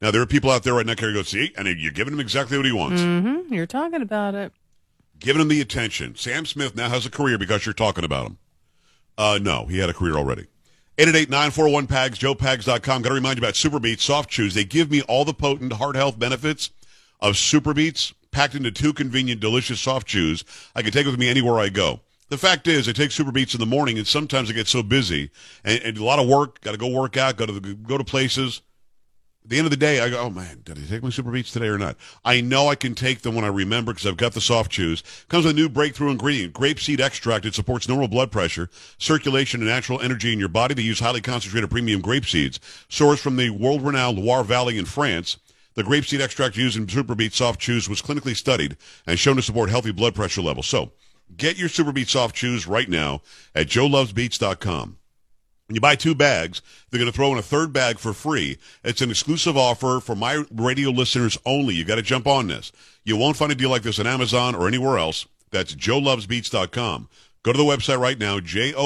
Now, there are people out there right now who go, see, and you're giving him exactly what he wants. Mm-hmm. You're talking about it. Giving him the attention. Sam Smith now has a career because you're talking about him. No, he had a career already. 888-941-PAGS, joepags.com. Got to remind you about Super Beets Soft Chews. They give me all the potent heart health benefits of Super Beets packed into 2 convenient, delicious soft chews. I can take with me anywhere I go. The fact is, I take Super Beets in the morning, and sometimes I get so busy and a lot of work. Got to go work out, go to places. At the end of the day, I go, oh, man, did I take my Super Beets today or not? I know I can take them when I remember because I've got the soft chews. Comes with a new breakthrough ingredient, grapeseed extract. It supports normal blood pressure, circulation, and natural energy in your body. They use highly concentrated premium grape seeds, sourced from the world-renowned Loire Valley in France. The grapeseed extract used in Super Beets soft chews was clinically studied and shown to support healthy blood pressure levels. So get your Super Beets soft chews right now at joelovesbeets.com. When you buy 2 bags, they're going to throw in a 3rd bag for free. It's an exclusive offer for my radio listeners only. You got to jump on this. You won't find a deal like this on Amazon or anywhere else. That's joelovesbeets.com. Go to the website right now,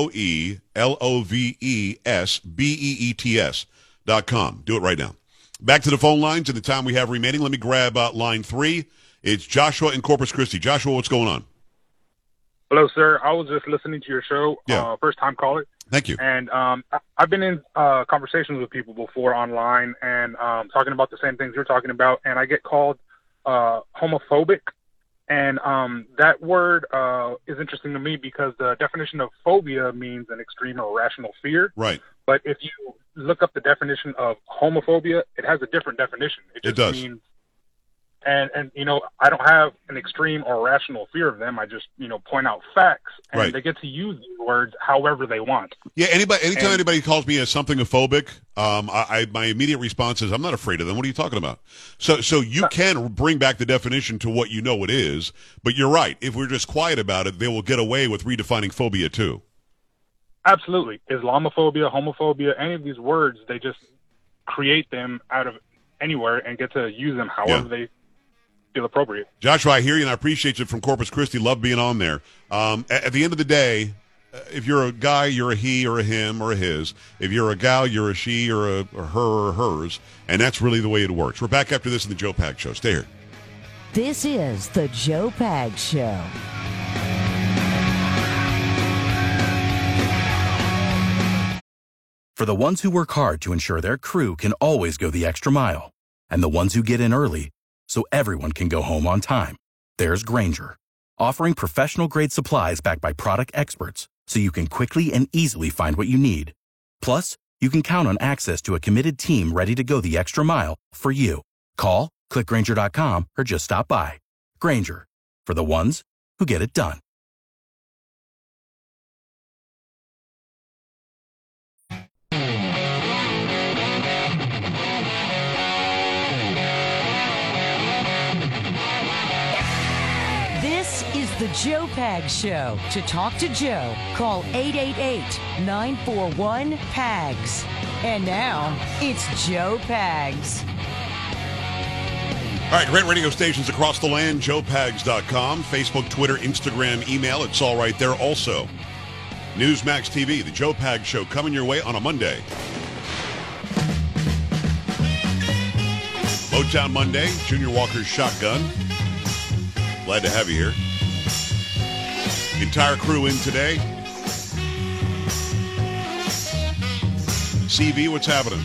joelovesbeets.com. Do it right now. Back to the phone lines in the time we have remaining. Let me grab line 3. It's Joshua in Corpus Christi. Joshua, what's going on? Hello, sir. I was just listening to your show. Yeah. First-time caller. Thank you. And I've been in conversations with people before online and talking about the same things you're talking about, and I get called homophobic. And that word is interesting to me because the definition of phobia means an extreme or irrational fear. Right. But if you look up the definition of homophobia, it has a different definition. It does. means, and you know, I don't have an extreme or irrational fear of them. I just, you know, point out facts, and right. They get to use these words however they want. Yeah, anytime anybody calls me as something phobic, my immediate response is, I'm not afraid of them. What are you talking about? So you can bring back the definition to what you know it is, but you're right. If we're just quiet about it, they will get away with redefining phobia too. Absolutely. Islamophobia, homophobia, any of these words, they just create them out of anywhere and get to use them however they feel appropriate. Joshua, I hear you, and I appreciate you from Corpus Christi. Love being on there. At the end of the day, if you're a guy, you're a he or a him or a his. If you're a gal, you're a she or a her or hers, and that's really the way it works. We're back after this in the Joe Pags Show. Stay here. This is the Joe Pags Show. For the ones who work hard to ensure their crew can always go the extra mile, and the ones who get in early so everyone can go home on time, there's Grainger, offering professional-grade supplies backed by product experts so you can quickly and easily find what you need. Plus, you can count on access to a committed team ready to go the extra mile for you. Call, click Grainger.com, or just stop by. Grainger, for the ones who get it done. This is the Joe Pags Show. To talk to Joe, call 888-941-PAGS. And now, it's Joe Pags. All right, great radio stations across the land, joepags.com, Facebook, Twitter, Instagram, email. It's all right there. Also, Newsmax TV, the Joe Pags Show, coming your way on a Monday. Motown Monday, Junior Walker's Shotgun. Glad to have you here. Entire crew in today. CV, what's happening?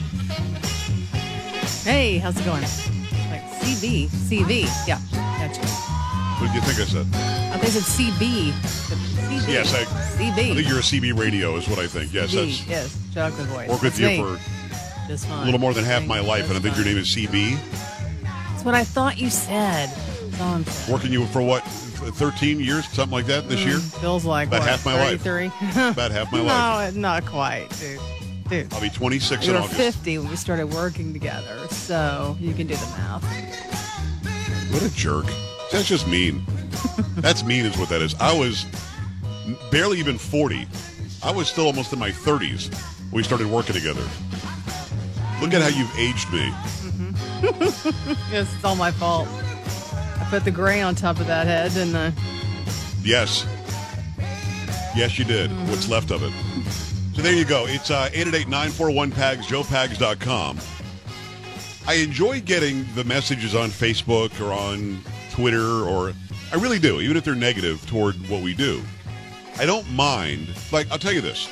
Hey, how's it going? Like CV, yeah, gotcha. What did you think I said? I think I said CB. CB. Yes, CB. I think you're a CB radio is what I think. Yes, CB, yes, chocolate voice. Worked with That's you me. for Just fine. a little more than half my life, and I think your name is CB. That's what I thought you said. That's all I'm saying. Working you for what, 13 years, something like that this year? Feels like about what, half my 33? life. About half my life. No, not quite, dude. I'll be 26 you in were August. 50 when we started working together, so you can do the math. What a jerk. That's just mean. That's mean is what that is. I was barely even 40. I was still almost in my 30s when we started working together. Look at how you've aged me. Yes, it's all my fault. I put the gray on top of that head, didn't I? Yes. Yes, you did. What's left of it. So there you go. It's 888-941-PAGS, joepags.com. I enjoy getting the messages on Facebook or on Twitter, or I really do, even if they're negative toward what we do. I don't mind. Like, I'll tell you this.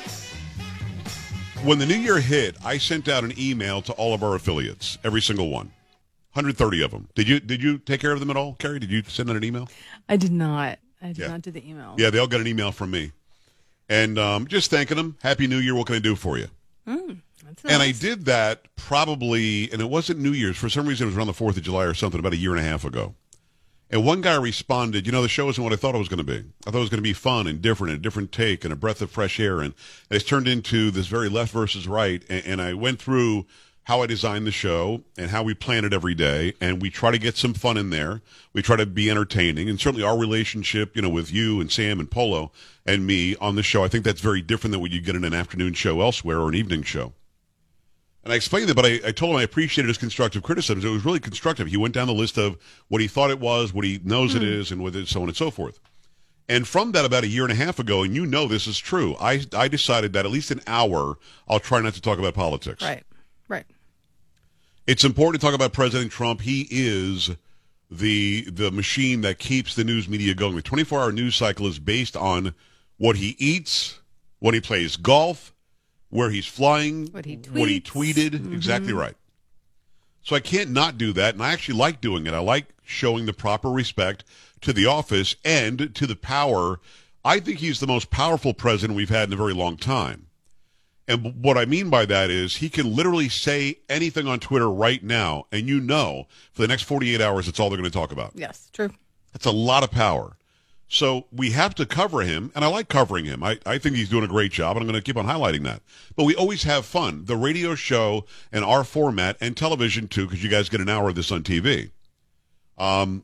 When the new year hit, I sent out an email to all of our affiliates, every single one. 130 of them. Did you take care of them at all, Carrie? Did you send out an email? I did not. I did not do the email. Yeah, they all got an email from me. And just thanking them. Happy New Year. What can I do for you? That's nice. And I did that probably, and it wasn't New Year's. For some reason, it was around the 4th of July or something, about a year and a half ago. And one guy responded, the show isn't what I thought it was going to be. I thought it was going to be fun and different and a different take and a breath of fresh air. And it's turned into this very left versus right. And I went through how I designed the show and how we plan it every day. And we try to get some fun in there. We try to be entertaining. And certainly our relationship, with you and Sam and Polo and me on the show, I think that's very different than what you get in an afternoon show elsewhere or an evening show. And I explained it, but I told him I appreciated his constructive criticisms. It was really constructive. He went down the list of what he thought it was, what he knows it is, and with it, so on and so forth. And from that, about a year and a half ago, and this is true, I decided that at least an hour, I'll try not to talk about politics. Right. It's important to talk about President Trump. He is the machine that keeps the news media going. The 24-hour news cycle is based on what he eats, when he plays golf, where he's flying, what he tweeted. Mm-hmm. Exactly right. So I can't not do that, and I actually like doing it. I like showing the proper respect to the office and to the power. I think he's the most powerful president we've had in a very long time. And what I mean by that is he can literally say anything on Twitter right now, and for the next 48 hours, it's all they're going to talk about. Yes, true. That's a lot of power. So we have to cover him, and I like covering him. I think he's doing a great job, and I'm going to keep on highlighting that. But we always have fun. The radio show and our format, and television too, because you guys get an hour of this on TV. The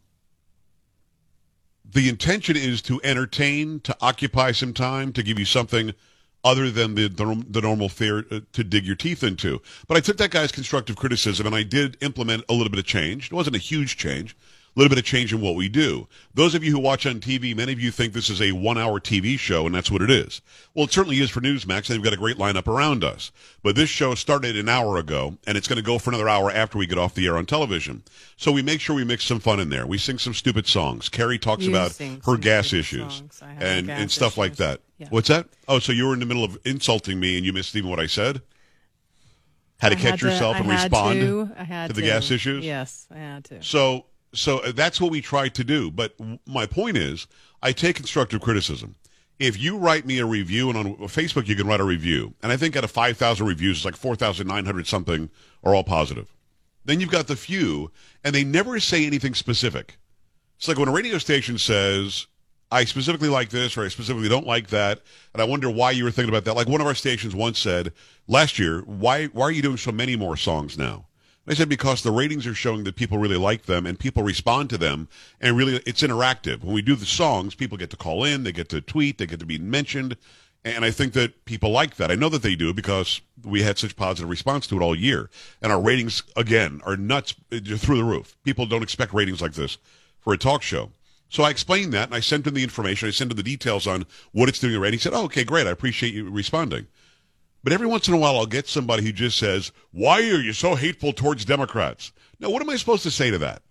intention is to entertain, to occupy some time, to give you something other than the normal fare to dig your teeth into. But I took that guy's constructive criticism, and I did implement a little bit of change. It wasn't a huge change. A little bit of change in what we do. Those of you who watch on TV, many of you think this is a 1-hour TV show, and that's what it is. Well, it certainly is for Newsmax, and they've got a great lineup around us. But this show started an hour ago, and it's going to go for another hour after we get off the air on television. So we make sure we mix some fun in there. We sing some stupid songs. Carrie talks about her gas issues and stuff like that. Yeah. What's that? Oh, so you were in the middle of insulting me, and you missed even what I said? Had to catch yourself and respond to the gas issues? Yes, I had to. So that's what we try to do. But my point is, I take constructive criticism. If you write me a review, and on Facebook you can write a review, and I think out of 5,000 reviews, it's like 4,900 something are all positive. Then you've got the few, and they never say anything specific. It's like when a radio station says, I specifically like this, or I specifically don't like that, and I wonder why you were thinking about that. Like one of our stations once said, last year, why are you doing so many more songs now? I said, because the ratings are showing that people really like them and people respond to them, and really it's interactive. When we do the songs, people get to call in, they get to tweet, they get to be mentioned, and I think that people like that. I know that they do because we had such positive response to it all year. And our ratings, again, are nuts through the roof. People don't expect ratings like this for a talk show. So I explained that, and I sent him the information. I sent him the details on what it's doing already. He said, oh, okay, great. I appreciate you responding. But every once in a while, I'll get somebody who just says, why are you so hateful towards Democrats? Now, what am I supposed to say to that?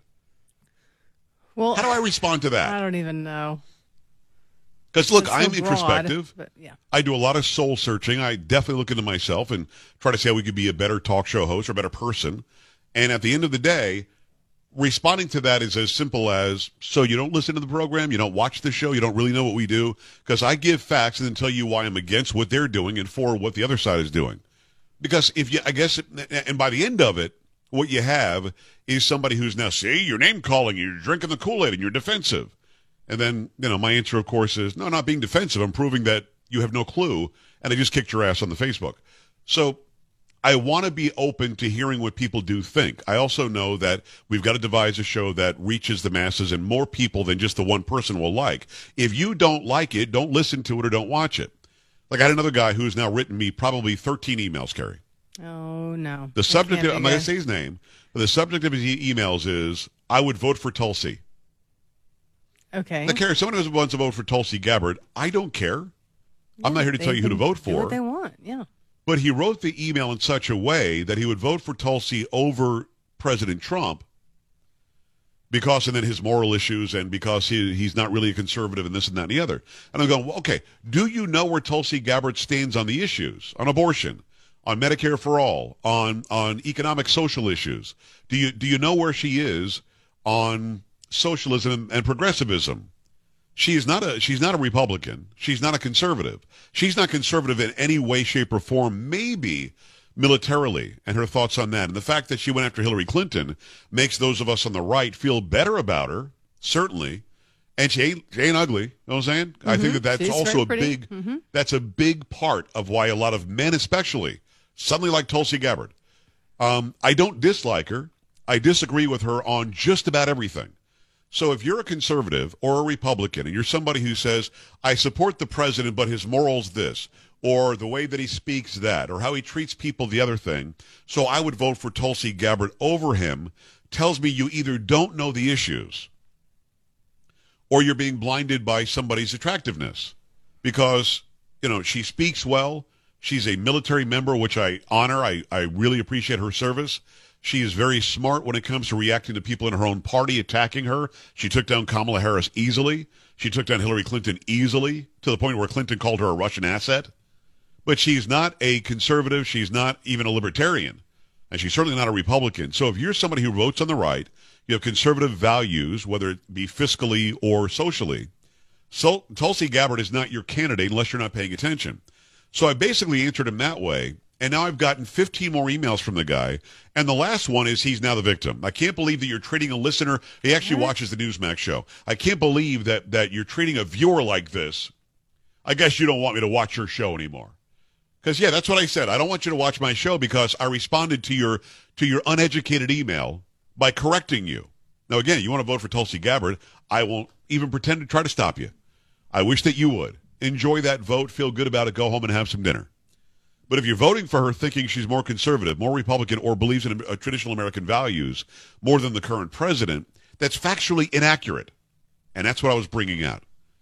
Well, how do I respond to that? I don't even know. Because, look, I'm introspective. But, yeah. I do a lot of soul searching. I definitely look into myself and try to see how we could be a better talk show host or a better person. And at the end of the day, responding to that is as simple as, so you don't listen to the program, you don't watch the show, you don't really know what we do, because I give facts and then tell you why I'm against what they're doing and for what the other side is doing. Because and by the end of it, what you have is somebody who's now, see, you're name calling, you're drinking the Kool-Aid and you're defensive. And then, my answer, of course, is, no, not being defensive. I'm proving that you have no clue, and I just kicked your ass on the Facebook. So I want to be open to hearing what people do think. I also know that we've got to devise a show that reaches the masses and more people than just the one person will like. If you don't like it, don't listen to it or don't watch it. Like I had another guy who's now written me probably 13 emails, Carrie. Oh, no. The subject, I'm not going to say his name, but the subject of his emails is, I would vote for Tulsi. Okay. Now, Carrie, someone who wants to vote for Tulsi Gabbard, I don't care. I'm not here to tell you who to vote for. Do what they want, yeah. But he wrote the email in such a way that he would vote for Tulsi over President Trump because, and then his moral issues, and because he's not really a conservative and this and that and the other. And I'm going, well, okay, do you know where Tulsi Gabbard stands on the issues, on abortion, on Medicare for all, on economic social issues? Do you know where she is on socialism and progressivism? She's not a Republican. She's not a conservative. She's not conservative in any way, shape, or form, maybe militarily, and her thoughts on that. And the fact that she went after Hillary Clinton makes those of us on the right feel better about her, certainly. And she ain't ugly. You know what I'm saying? Mm-hmm. I think that's She's also that's a big part of why a lot of men especially suddenly like Tulsi Gabbard. I don't dislike her. I disagree with her on just about everything. So if you're a conservative or a Republican and you're somebody who says, I support the president, but his morals this, or the way that he speaks that, or how he treats people the other thing, so I would vote for Tulsi Gabbard over him, tells me you either don't know the issues or you're being blinded by somebody's attractiveness. Because, she speaks well. She's a military member, which I honor. I really appreciate her service. She is very smart when it comes to reacting to people in her own party attacking her. She took down Kamala Harris easily. She took down Hillary Clinton easily, to the point where Clinton called her a Russian asset. But she's not a conservative. She's not even a libertarian. And she's certainly not a Republican. So if you're somebody who votes on the right, you have conservative values, whether it be fiscally or socially, so Tulsi Gabbard is not your candidate unless you're not paying attention. So I basically answered him that way. And now I've gotten 15 more emails from the guy. And the last one is he's now the victim. I can't believe that you're treating a listener. He actually watches the Newsmax show. I can't believe that you're treating a viewer like this. I guess you don't want me to watch your show anymore. Because, yeah, that's what I said. I don't want you to watch my show because I responded to your uneducated email by correcting you. Now, again, you want to vote for Tulsi Gabbard. I won't even pretend to try to stop you. I wish that you would. Enjoy that vote. Feel good about it. Go home and have some dinner. But if you're voting for her thinking she's more conservative, more Republican, or believes in traditional American values more than the current president, that's factually inaccurate. And that's what I was bringing out.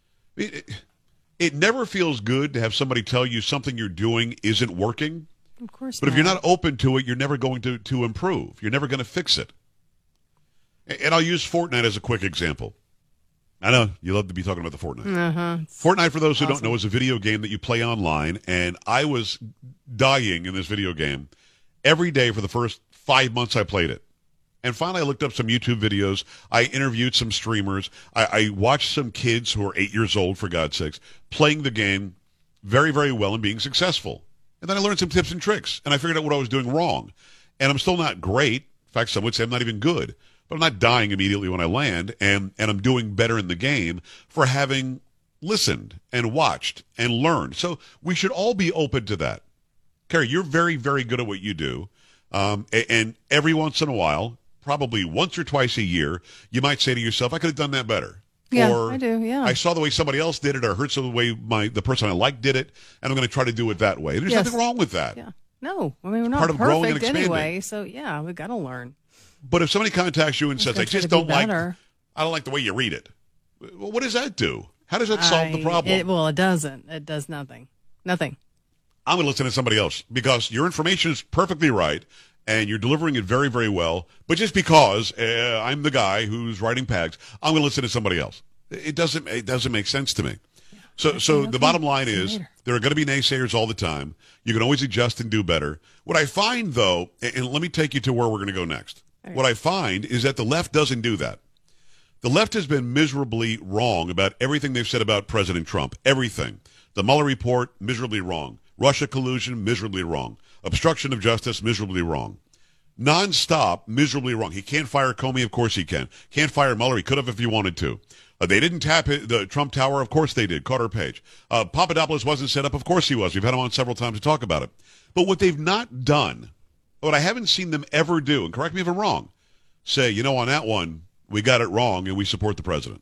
It never feels good to have somebody tell you something you're doing isn't working. Of course But if you're not open to it, you're never going to improve. You're never going to fix it. And I'll use Fortnite as a quick example. I know you love to be talking about the Fortnite. Uh-huh. Fortnite, for those who don't know, is a video game that you play online, and I was dying in this video game every day for the first 5 months I played it. And finally, I looked up some YouTube videos. I interviewed some streamers. I watched some kids who are 8 years old, for God's sakes, playing the game very, very well and being successful. And then I learned some tips and tricks, and I figured out what I was doing wrong. And I'm still not great. In fact, some would say I'm not even good. But I'm not dying immediately when I land, and I'm doing better in the game for having listened and watched and learned. So we should all be open to that. Carrie, you're very, very good at what you do. And every once in a while, probably once or twice a year, you might say to yourself, I could have done that better. Yeah, or, I do, yeah. I saw the way somebody else did it, or heard some of the way the person I like did it, and I'm going to try to do it that way. There's nothing wrong with that. Yeah. No, I mean, we're not Part of growing and perfect expanding. anyway, so yeah, we got to learn. But if somebody contacts you and says, I just don't like the way you read it, well, what does that do? How does that solve the problem? It doesn't. It does nothing. Nothing. I'm going to listen to somebody else because your information is perfectly right and you're delivering it very, very well. But just because I'm the guy who's writing PAGs, I'm going to listen to somebody else. It doesn't make sense to me. So the bottom line is there are going to be naysayers all the time. You can always adjust and do better. What I find, though, and let me take you to where we're going to go next. Right. What I find is that the left doesn't do that. The left has been miserably wrong about everything they've said about President Trump. Everything. The Mueller report, miserably wrong. Russia collusion, miserably wrong. Obstruction of justice, miserably wrong. Non-stop, miserably wrong. He can't fire Comey, of course he can. Can't fire Mueller, he could have if he wanted to. They didn't tap the Trump Tower, of course they did. Carter Page. Papadopoulos wasn't set up, of course he was. We've had him on several times to talk about it. But what they've not done, what I haven't seen them ever do, and correct me if I'm wrong, say, on that one, we got it wrong and we support the president.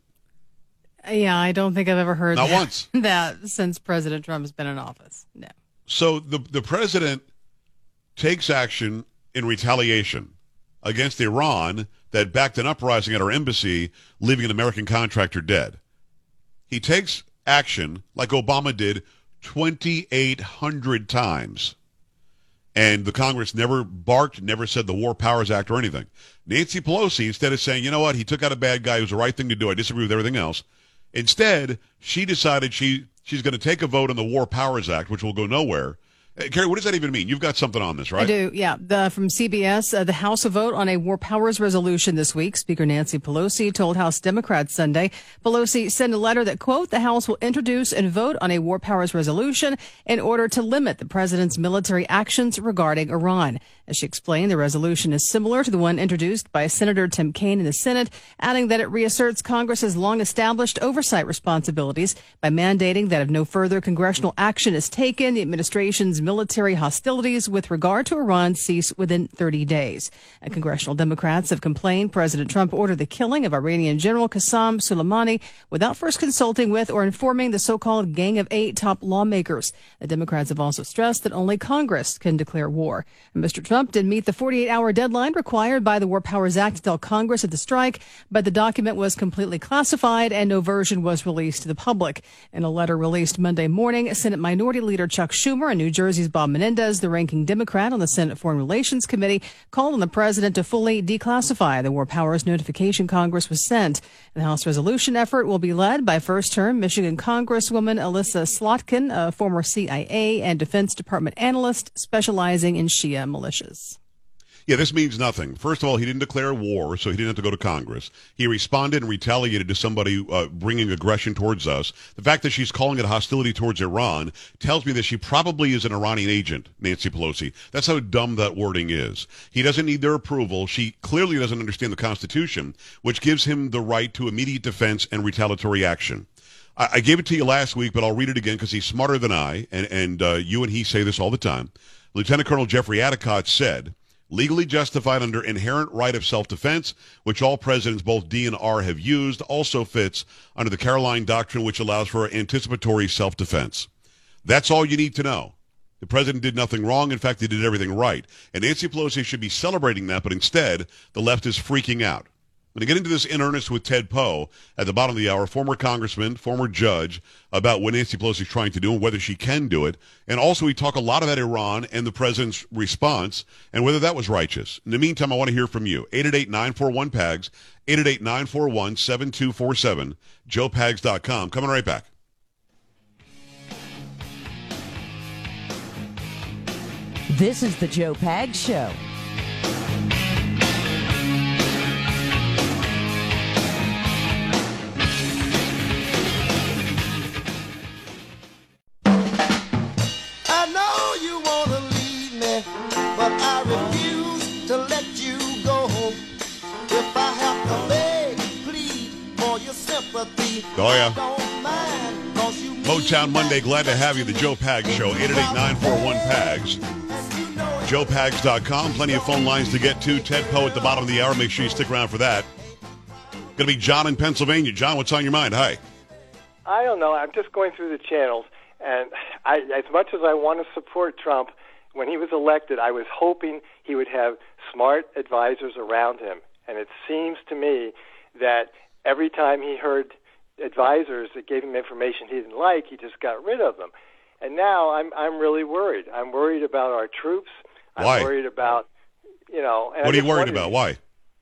Yeah, I don't think I've ever heard Not once. that since President Trump has been in office. No. So the president takes action in retaliation against Iran that backed an uprising at our embassy, leaving an American contractor dead. He takes action like Obama did 2,800 times. And the Congress never barked, never said the War Powers Act or anything. Nancy Pelosi, instead of saying, you know what, he took out a bad guy, it was the right thing to do, I disagree with everything else, instead, she decided she's going to take a vote on the War Powers Act, which will go nowhere. Carrie, what does that even mean? You've got something on this, right? I do, yeah. From CBS, the House will vote on a war powers resolution this week. Speaker Nancy Pelosi told House Democrats Sunday. Pelosi sent a letter that, quote, the House will introduce and vote on a war powers resolution in order to limit the president's military actions regarding Iran. As she explained, the resolution is similar to the one introduced by Senator Tim Kaine in the Senate, adding that it reasserts Congress's long-established oversight responsibilities by mandating that if no further congressional action is taken, the administration's military hostilities with regard to Iran cease within 30 days. And congressional Democrats have complained President Trump ordered the killing of Iranian General Qasem Soleimani without first consulting with or informing the so-called Gang of Eight top lawmakers. The Democrats have also stressed that only Congress can declare war. And Mr. Trump didn't meet the 48-hour deadline required by the War Powers Act to tell Congress of the strike, but the document was completely classified and no version was released to the public. In a letter released Monday morning, Senate Minority Leader Chuck Schumer and New Jersey's Bob Menendez, the ranking Democrat on the Senate Foreign Relations Committee, called on the president to fully declassify the War Powers notification Congress was sent. The House resolution effort will be led by first-term Michigan Congresswoman Alyssa Slotkin, a former CIA and Defense Department analyst specializing in Shia militias. Yeah, this means nothing. First of all, he didn't declare war, so he didn't have to go to Congress. He responded and retaliated to somebody bringing aggression towards us. The fact that she's calling it hostility towards Iran tells me that she probably is an Iranian agent, Nancy Pelosi. That's how dumb that wording is. He doesn't need their approval. She clearly doesn't understand the Constitution, which gives him the right to immediate defense and retaliatory action. I gave it to you last week, but I'll read it again because he's smarter than I, and you and he say this all the time. Lieutenant Colonel Jeffrey Adicott said, legally justified under inherent right of self-defense, which all presidents, both D and R, have used, also fits under the Caroline Doctrine, which allows for anticipatory self-defense. That's all you need to know. The president did nothing wrong. In fact, he did everything right. And Nancy Pelosi should be celebrating that, but instead, the left is freaking out. I'm going to get into this in earnest with Ted Poe at the bottom of the hour, former congressman, former judge, about what Nancy Pelosi is trying to do and whether she can do it. And also, we talk a lot about Iran and the president's response and whether that was righteous. In the meantime, I want to hear from you. 888-941-PAGS, 888-941-7247, joepags.com. Coming right back. This is the Joe Pags Show. But I refuse to let you go. If I have to beg, plead for your sympathy. Oh, yeah. Don't mind, 'cause you Motown Monday, glad to have you. The Joe Pags Show, 888-941-PAGS. JoePags.com. Plenty of phone lines to get to. Ted Poe at the bottom of the hour. Make sure you stick around for that. Going to be John in Pennsylvania. John, what's on your mind? Hi. I don't know. I'm just going through the channels, and as much as I want to support Trump, when he was elected, I was hoping he would have smart advisors around him. And it seems to me that every time he heard advisors that gave him information he didn't like, he just got rid of them. And now I'm really worried. I'm worried about our troops. Why? I'm worried about, And what are you worried about? Why?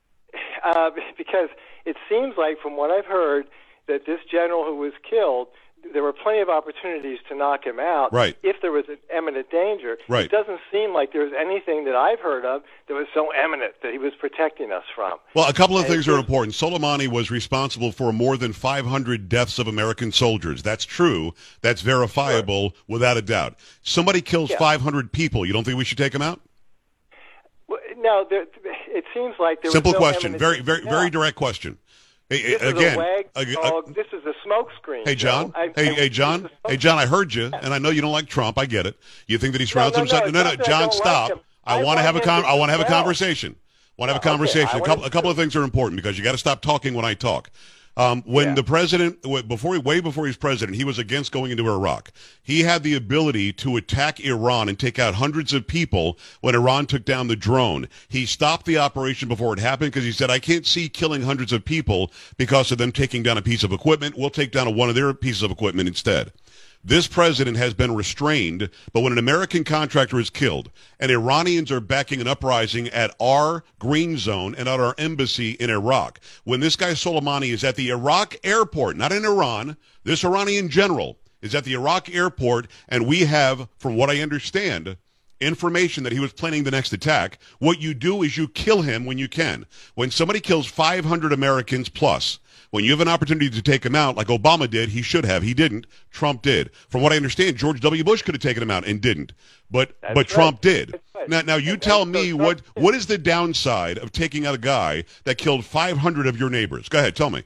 Because it seems like, from what I've heard, that this general who was killed, there were plenty of opportunities to knock him out if there was an imminent danger. Right. It doesn't seem like there was anything that I've heard of that was so imminent that he was protecting us from. Well, a couple of things are important. Soleimani was responsible for more than 500 deaths of American soldiers. That's true. That's verifiable without a doubt. Somebody kills 500 people. You don't think we should take him out? Well, no, it seems like there Simple was no question. imminent Very direct question. This is Again, a wag dog. This is a smokescreen. Hey, John. Hey, John. Hey, John. I heard you, and I know you don't like Trump. I get it. You think that he surrounds himself. No, John, stop. I want to have a conversation. Want to have a conversation. A couple of things are important because you got to stop talking when I talk. When the president, way before he was president, he was against going into Iraq. He had the ability to attack Iran and take out hundreds of people when Iran took down the drone. He stopped the operation before it happened because he said, I can't see killing hundreds of people because of them taking down a piece of equipment. We'll take down one of their pieces of equipment instead. This president has been restrained, but when an American contractor is killed and Iranians are backing an uprising at our green zone and at our embassy in Iraq, when this guy Soleimani is at the Iraq airport, not in Iran, this Iranian general is at the Iraq airport, and we have, from what I understand, information that he was planning the next attack, what you do is you kill him when you can. When somebody kills 500 Americans plus, when you have an opportunity to take him out, like Obama did, he should have. He didn't. Trump did. From what I understand, George W. Bush could have taken him out and didn't. But Trump did. Now you tell me what is the downside of taking out a guy that killed 500 of your neighbors? Go ahead, tell me.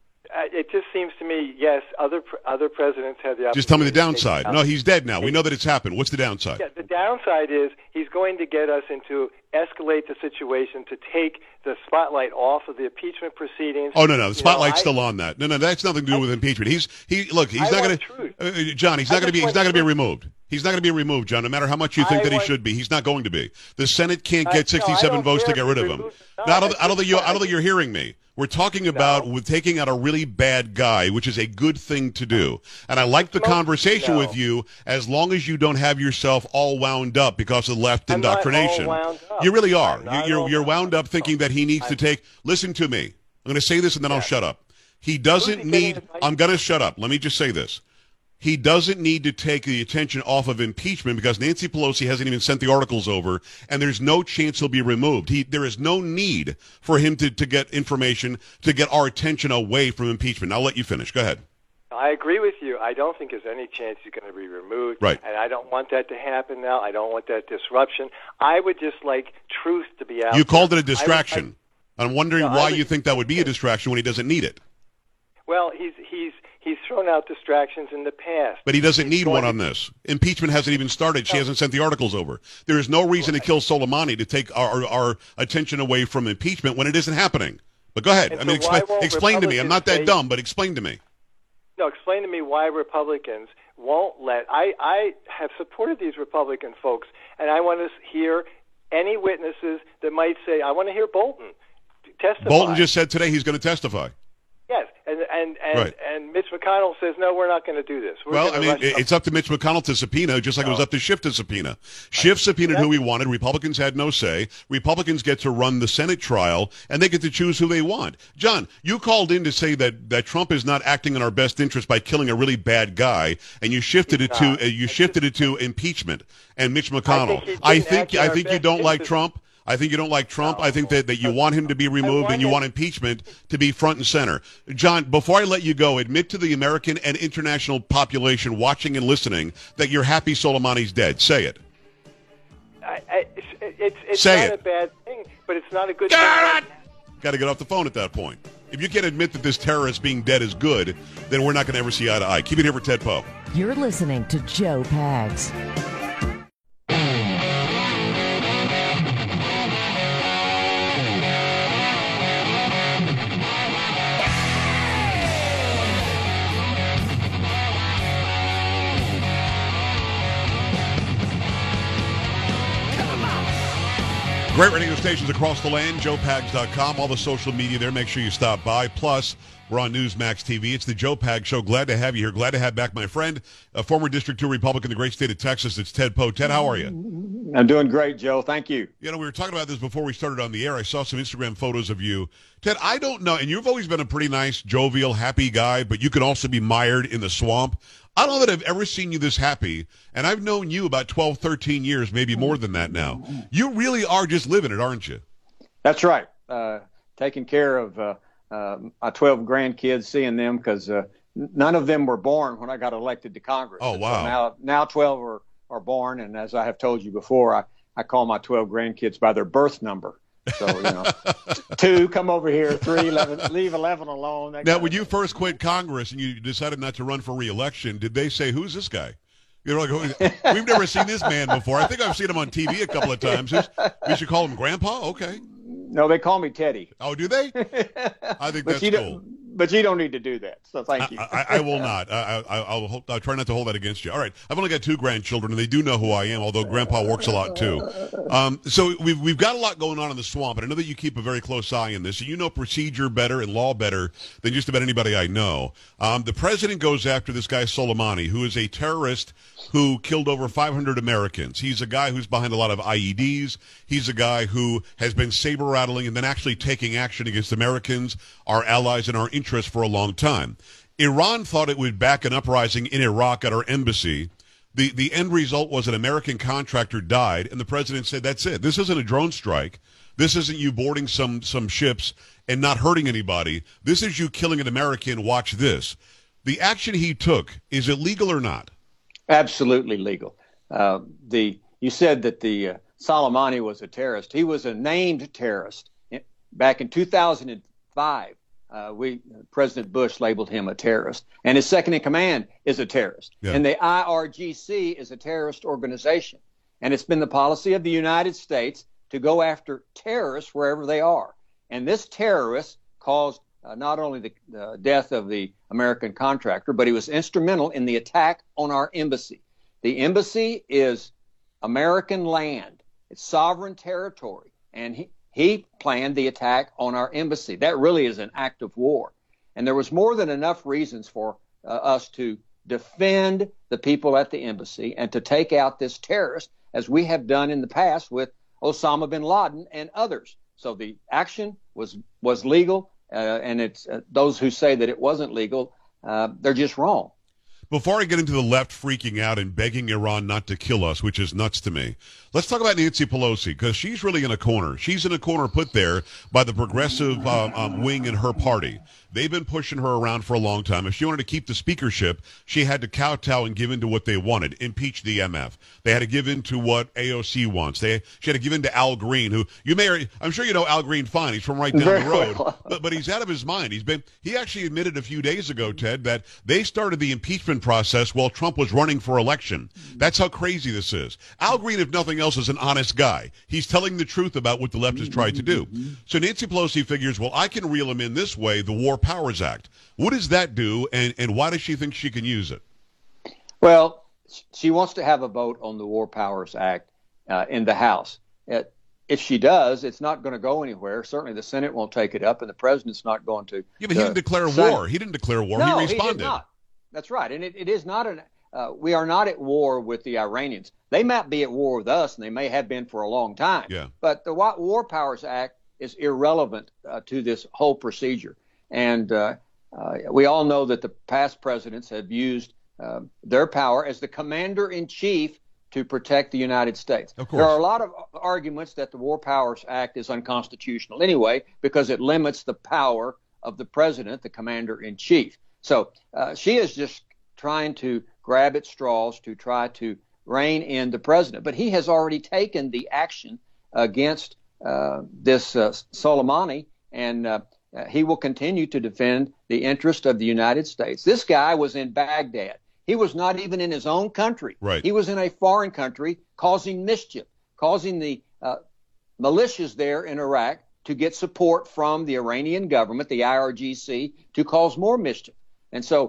It just seems to me, yes, other presidents have the opportunity. Just tell me the downside. No, he's dead now. We know that it's happened. What's the downside? Yeah, the downside is he's going to get us into escalate the situation to take the spotlight off of the impeachment proceedings. Oh no, the spotlight's still on that. No, that's nothing to do with impeachment. He's not going to. John, he's not going to be removed. He's not going to be removed, John. No matter how much you think that he should be, he's not going to be. The Senate can't get 67 votes to get rid of him. I don't think you're hearing me. We're talking about with taking out a really bad guy, which is a good thing to do. And I like the conversation with you as long as you don't have yourself all wound up because of left indoctrination. You really are. You're wound up thinking that he needs to take. Listen to me. I'm going to say this and then I'll shut up. He doesn't need. I'm going to shut up. Let me just say this. He doesn't need to take the attention off of impeachment because Nancy Pelosi hasn't even sent the articles over, and there's no chance he'll be removed. There is no need for him to get information to get our attention away from impeachment. I'll let you finish. Go ahead. I agree with you. I don't think there's any chance he's going to be removed. Right. And I don't want that to happen now. I don't want that disruption. I would just like truth to be out. You called it a distraction. I'm wondering why you think that would be a distraction when he doesn't need it. Well, he's thrown out distractions in the past. But he doesn't need one on this. Impeachment hasn't even started. She hasn't sent the articles over. There is no reason to kill Soleimani to take our attention away from impeachment when it isn't happening. But go ahead. Explain to me. I'm not that dumb, but explain to me. No, explain to me why Republicans won't let. I have supported these Republican folks, and I want to hear any witnesses that might say, I want to hear Bolton testify. Bolton just said today he's going to testify. Yes, and Mitch McConnell says, no, we're not going to do this. It's up to Mitch McConnell to subpoena, just like it was up to Schiff to subpoena. Schiff subpoenaed who he wanted. Republicans had no say. Republicans get to run the Senate trial, and they get to choose who they want. John, you called in to say that Trump is not acting in our best interest by killing a really bad guy, and you shifted it to impeachment and Mitch McConnell. I think you don't like Trump. I think you don't like Trump. I think that you want him to be removed and you want impeachment to be front and center. John, before I let you go, admit to the American and international population watching and listening that you're happy Soleimani's dead. Say it. It's not a bad thing, but it's not a good thing. Got to get off the phone at that point. If you can't admit that this terrorist being dead is good, then we're not going to ever see eye to eye. Keep it here for Ted Poe. You're listening to Joe Pags. Great radio stations across the land, joepags.com, all the social media there. Make sure you stop by. Plus, we're on Newsmax TV. It's the Joe Pags Show. Glad to have you here. Glad to have back my friend, a former District 2 Republican, the great state of Texas. It's Ted Poe. Ted, how are you? I'm doing great, Joe. Thank you. You know, we were talking about this before we started on the air. I saw some Instagram photos of you. Ted, I don't know, and you've always been a pretty nice, jovial, happy guy, but you can also be mired in the swamp. I don't know that I've ever seen you this happy, and I've known you about 12, 13 years, maybe more than that now. You really are just living it, aren't you? That's right. Taking care of my 12 grandkids, seeing them, because none of them were born when I got elected to Congress. Oh, wow. So now 12 are born, and as I have told you before, I call my 12 grandkids by their birth number. So, 2, come over here, 3, 11, leave 11 alone. Now, when you first quit Congress and you decided not to run for re-election, did they say, who's this guy? You're like, we've never seen this man before. I think I've seen him on TV a couple of times. We should call him Grandpa? Okay. No, they call me Teddy. Oh, do they? I think that's cool. but you don't need to do that. So thank you. I will not. I'll try not to hold that against you. All right. I've only got 2 grandchildren, and they do know who I am, although Grandpa works a lot too. So we've got a lot going on in the swamp, and I know that you keep a very close eye on this. And you know procedure better and law better than just about anybody I know. The president goes after this guy Soleimani, who is a terrorist who killed over 500 Americans. He's a guy who's behind a lot of IEDs. He's a guy who has been saber rattling and then actually taking action against Americans, our allies, and our interests for a long time. Iran thought it would back an uprising in Iraq at our embassy. The end result was an American contractor died, and the president said, that's it. This isn't a drone strike. This isn't you boarding some ships and not hurting anybody. This is you killing an American. Watch this. The action he took, is it legal or not? Absolutely legal. You said that the Soleimani was a terrorist. He was a named terrorist. Back in 2005, President Bush labeled him a terrorist, and his second in command is a terrorist. Yeah. And the IRGC is a terrorist organization, and it's been the policy of the United States to go after terrorists wherever they are. And this terrorist caused not only the death of the American contractor, but he was instrumental in the attack on our embassy. The embassy is American land. It's sovereign territory. And he planned the attack on our embassy. That really is an act of war. And there was more than enough reasons for us to defend the people at the embassy and to take out this terrorist, as we have done in the past with Osama bin Laden and others. So the action was legal. And it's those who say that it wasn't legal, they're just wrong. Before I get into the left freaking out and begging Iran not to kill us, which is nuts to me, let's talk about Nancy Pelosi, because she's really in a corner. She's in a corner put there by the progressive wing in her party. They've been pushing her around for a long time. If she wanted to keep the speakership, she had to kowtow and give in to what they wanted, impeach the MF. They had to give in to what AOC wants. She had to give in to Al Green, who I'm sure you know Al Green fine. He's from right down the road, but he's out of his mind. He actually admitted a few days ago, Ted, that they started the impeachment process while Trump was running for election. That's how crazy this is. Al Green, if nothing else, is an honest guy. He's telling the truth about what the left has tried to do. So Nancy Pelosi figures, well, I can reel him in this way, the War Powers Act. What does that do, and why does she think she can use it? Well, she wants to have a vote on the War Powers Act in the House. If she does, it's not going to go anywhere. Certainly the Senate won't take it up, and the president's not going to. Yeah, but he didn't declare war. He didn't declare war. No, he responded. He did not. That's right. And it is not we are not at war with the Iranians. They might be at war with us, and they may have been for a long time. Yeah. But the War Powers Act is irrelevant to this whole procedure. And we all know that the past presidents have used their power as the commander-in-chief to protect the United States. Of course. There are a lot of arguments that the War Powers Act is unconstitutional anyway, because it limits the power of the president, the commander-in-chief. So she is just trying to grab at straws to try to rein in the president. But he has already taken the action against this Soleimani, and he will continue to defend the interest of the United States. This guy was in Baghdad. He was not even in his own country. Right. He was in a foreign country causing mischief, causing the militias there in Iraq to get support from the Iranian government, the IRGC, to cause more mischief. And so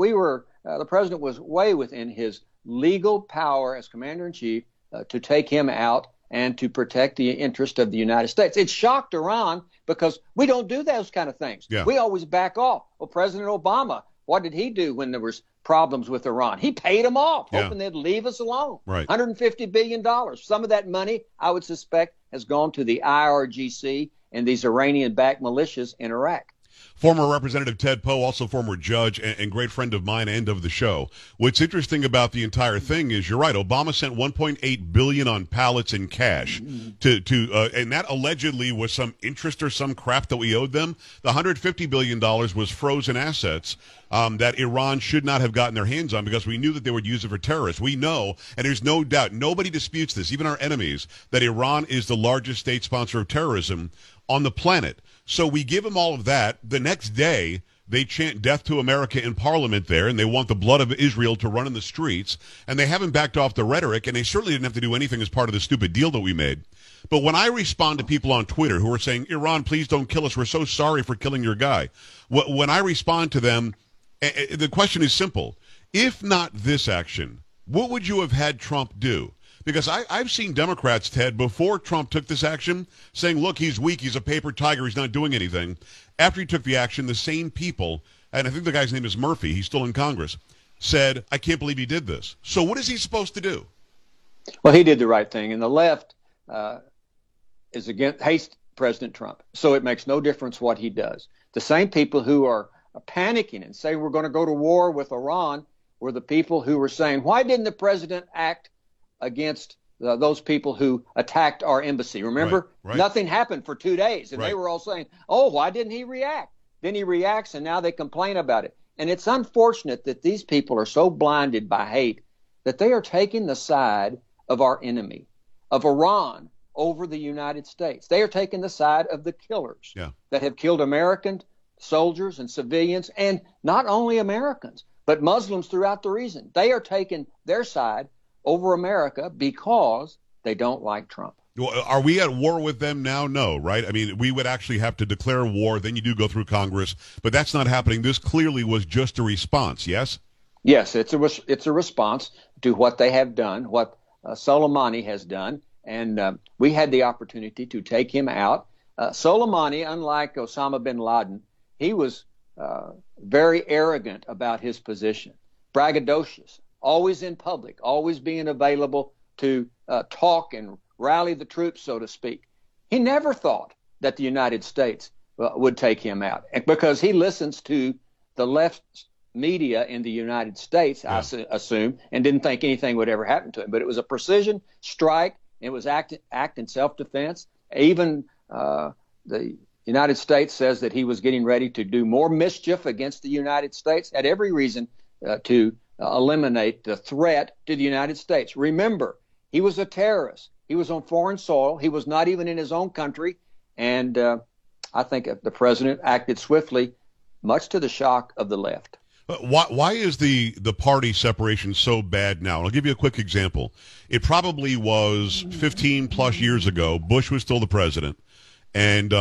the president was way within his legal power as commander-in-chief to take him out and to protect the interest of the United States. It shocked Iran because we don't do those kind of things. Yeah. We always back off. Well, President Obama, what did he do when there was problems with Iran? He paid them off, hoping they'd leave us alone. Right. $150 billion. Some of that money, I would suspect, has gone to the IRGC and these Iranian-backed militias in Iraq. Former Representative Ted Poe, also former judge and great friend of mine and of the show. What's interesting about the entire thing is, you're right, Obama sent $1.8 billion on pallets in cash and that allegedly was some interest or some crap that we owed them. The $150 billion was frozen assets that Iran should not have gotten their hands on, because we knew that they would use it for terrorists. We know, and there's no doubt, nobody disputes this, even our enemies, that Iran is the largest state sponsor of terrorism on the planet. So we give them all of that. The next day, They chant death to America in Parliament there, and they want the blood of Israel to run in the streets, and they haven't backed off the rhetoric, and they certainly didn't have to do anything as part of the stupid deal that we made. But when I respond to people on Twitter who are saying, Iran, please don't kill us, we're so sorry for killing your guy, when I respond to them, the question is simple. If not this action, what would you have had Trump do? Because I've seen Democrats, Ted, before Trump took this action, saying, look, he's weak, he's a paper tiger, he's not doing anything. After he took the action, the same people, and I think the guy's name is Murphy, he's still in Congress, said, I can't believe he did this. So what is he supposed to do? Well, he did the right thing, and the left hates President Trump. So it makes no difference what he does. The same people who are panicking and say we're going to go to war with Iran were the people who were saying, why didn't the president act against those people who attacked our embassy? Remember, right. Nothing happened for 2 days, and right. They were all saying, oh, why didn't he react? Then he reacts, and now they complain about it. And it's unfortunate that these people are so blinded by hate that they are taking the side of our enemy, of Iran, over the United States. They are taking the side of the killers that have killed American soldiers and civilians, and not only Americans, but Muslims throughout the region. They are taking their side over America because they don't like Trump. Well, are we at war with them now? No, right? I mean, we would actually have to declare war, then you do go through Congress, but that's not happening. This clearly was just a response, yes? Yes, it's a response to what they have done, what Soleimani has done, and we had the opportunity to take him out. Soleimani, unlike Osama bin Laden, he was very arrogant about his position, braggadocious, always in public, always being available to talk and rally the troops, so to speak. He never thought that the United States would take him out, and because he listens to the left media in the United States, I assume, and didn't think anything would ever happen to him. But it was a precision strike. It was act in self-defense. Even the United States says that he was getting ready to do more mischief against the United States, had every reason to eliminate the threat to the United States. Remember, he was a terrorist. He was on foreign soil. He was not even in his own country. And I think the president acted swiftly, much to the shock of the left. Why is the party separation so bad now? I'll give you a quick example. It probably was 15 plus years ago. Bush was still the president. And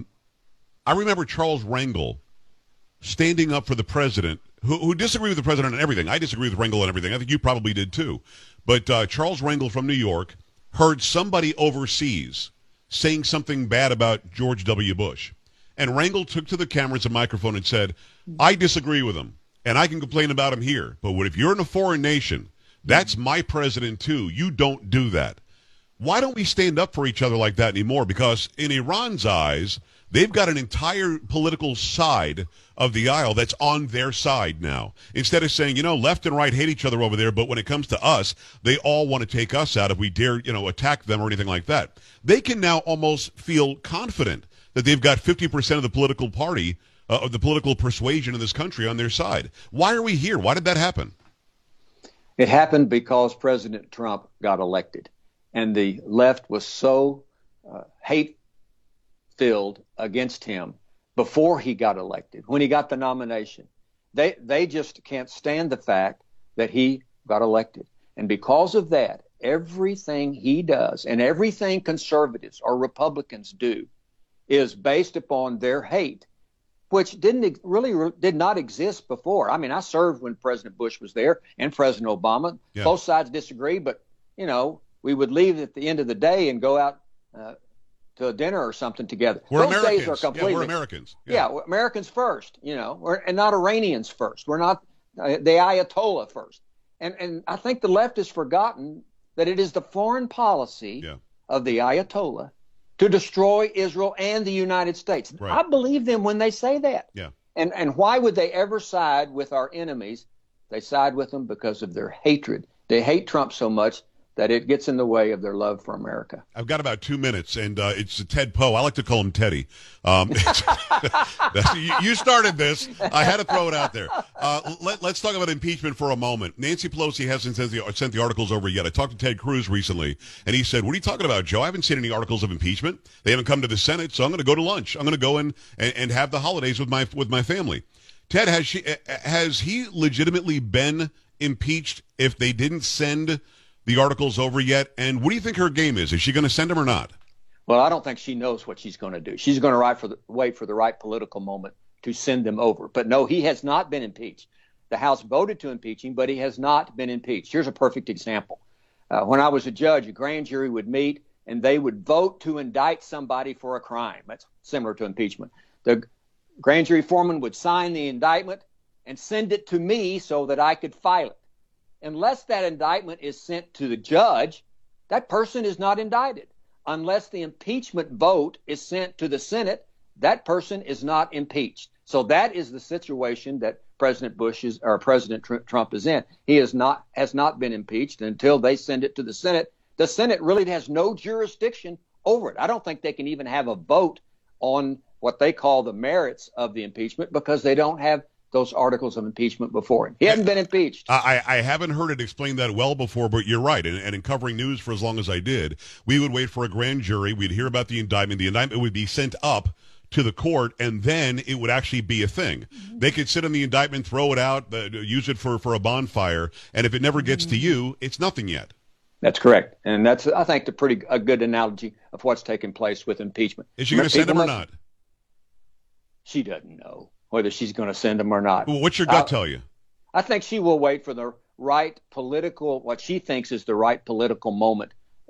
I remember Charles Rangel standing up for the president, who disagreed with the president on everything. I disagree with Rangel on everything. I think you probably did too. But Charles Rangel from New York heard somebody overseas saying something bad about George W. Bush. And Rangel took to the cameras and microphone and said, I disagree with him, and I can complain about him here. But if you're in a foreign nation, that's my president too. You don't do that. Why don't we stand up for each other like that anymore? Because in Iran's eyes, they've got an entire political side of the aisle that's on their side now. Instead of saying, left and right hate each other over there, but when it comes to us, they all want to take us out if we dare, attack them or anything like that. They can now almost feel confident that they've got 50% of the political party, of the political persuasion in this country on their side. Why are we here? Why did that happen? It happened because President Trump got elected, and the left was so hate-filled against him before he got elected, when he got the nomination. They just can't stand the fact that he got elected. And because of that, everything he does and everything conservatives or Republicans do is based upon their hate, which did not exist before. I mean, I served when President Bush was there and President Obama. Yeah. Both sides disagree, but, we would leave at the end of the day and go out to a dinner or something together. We're Those Americans. days are completely, we're Americans. Yeah, Americans first, and not Iranians first. We're not the Ayatollah first. And I think the left has forgotten that it is the foreign policy of the Ayatollah to destroy Israel and the United States. Right. I believe them when they say that. Yeah. And why would they ever side with our enemies? They side with them because of their hatred. They hate Trump so much that it gets in the way of their love for America. I've got about 2 minutes, and it's Ted Poe. I like to call him Teddy. You started this. I had to throw it out there. Let's talk about impeachment for a moment. Nancy Pelosi hasn't sent the articles over yet. I talked to Ted Cruz recently, and he said, what are you talking about, Joe? I haven't seen any articles of impeachment. They haven't come to the Senate, so I'm going to go to lunch. I'm going to go in and have the holidays with my family. Ted, has he legitimately been impeached if they didn't send the articles over yet? And what do you think her game is? Is she going to send them or not? Well, I don't think she knows what she's going to do. She's going to wait for the right political moment to send them over. But no, he has not been impeached. The House voted to impeach him, but he has not been impeached. Here's a perfect example. When I was a judge, a grand jury would meet and they would vote to indict somebody for a crime. That's similar to impeachment. The grand jury foreman would sign the indictment and send it to me so that I could file it. Unless that indictment is sent to the judge, that person is not indicted. Unless the impeachment vote is sent to the Senate, that person is not impeached. So that is the situation that President Trump is in. He has not been impeached until they send it to the Senate. The Senate really has no jurisdiction over it. I don't think they can even have a vote on what they call the merits of the impeachment because they don't have those articles of impeachment before him. He hasn't been impeached. I haven't heard it explained that well before, but you're right. And in covering news for as long as I did, we would wait for a grand jury. We'd hear about the indictment. The indictment would be sent up to the court, and then it would actually be a thing. They could sit on the indictment, throw it out, use it for a bonfire, and if it never gets to you, it's nothing yet. That's correct. And that's, I think, a good analogy of what's taking place with impeachment. Is she going to send him or not? She doesn't know whether she's going to send him or not. Well, what's your gut tell you? I think she will wait for the right political, what she thinks is the right political moment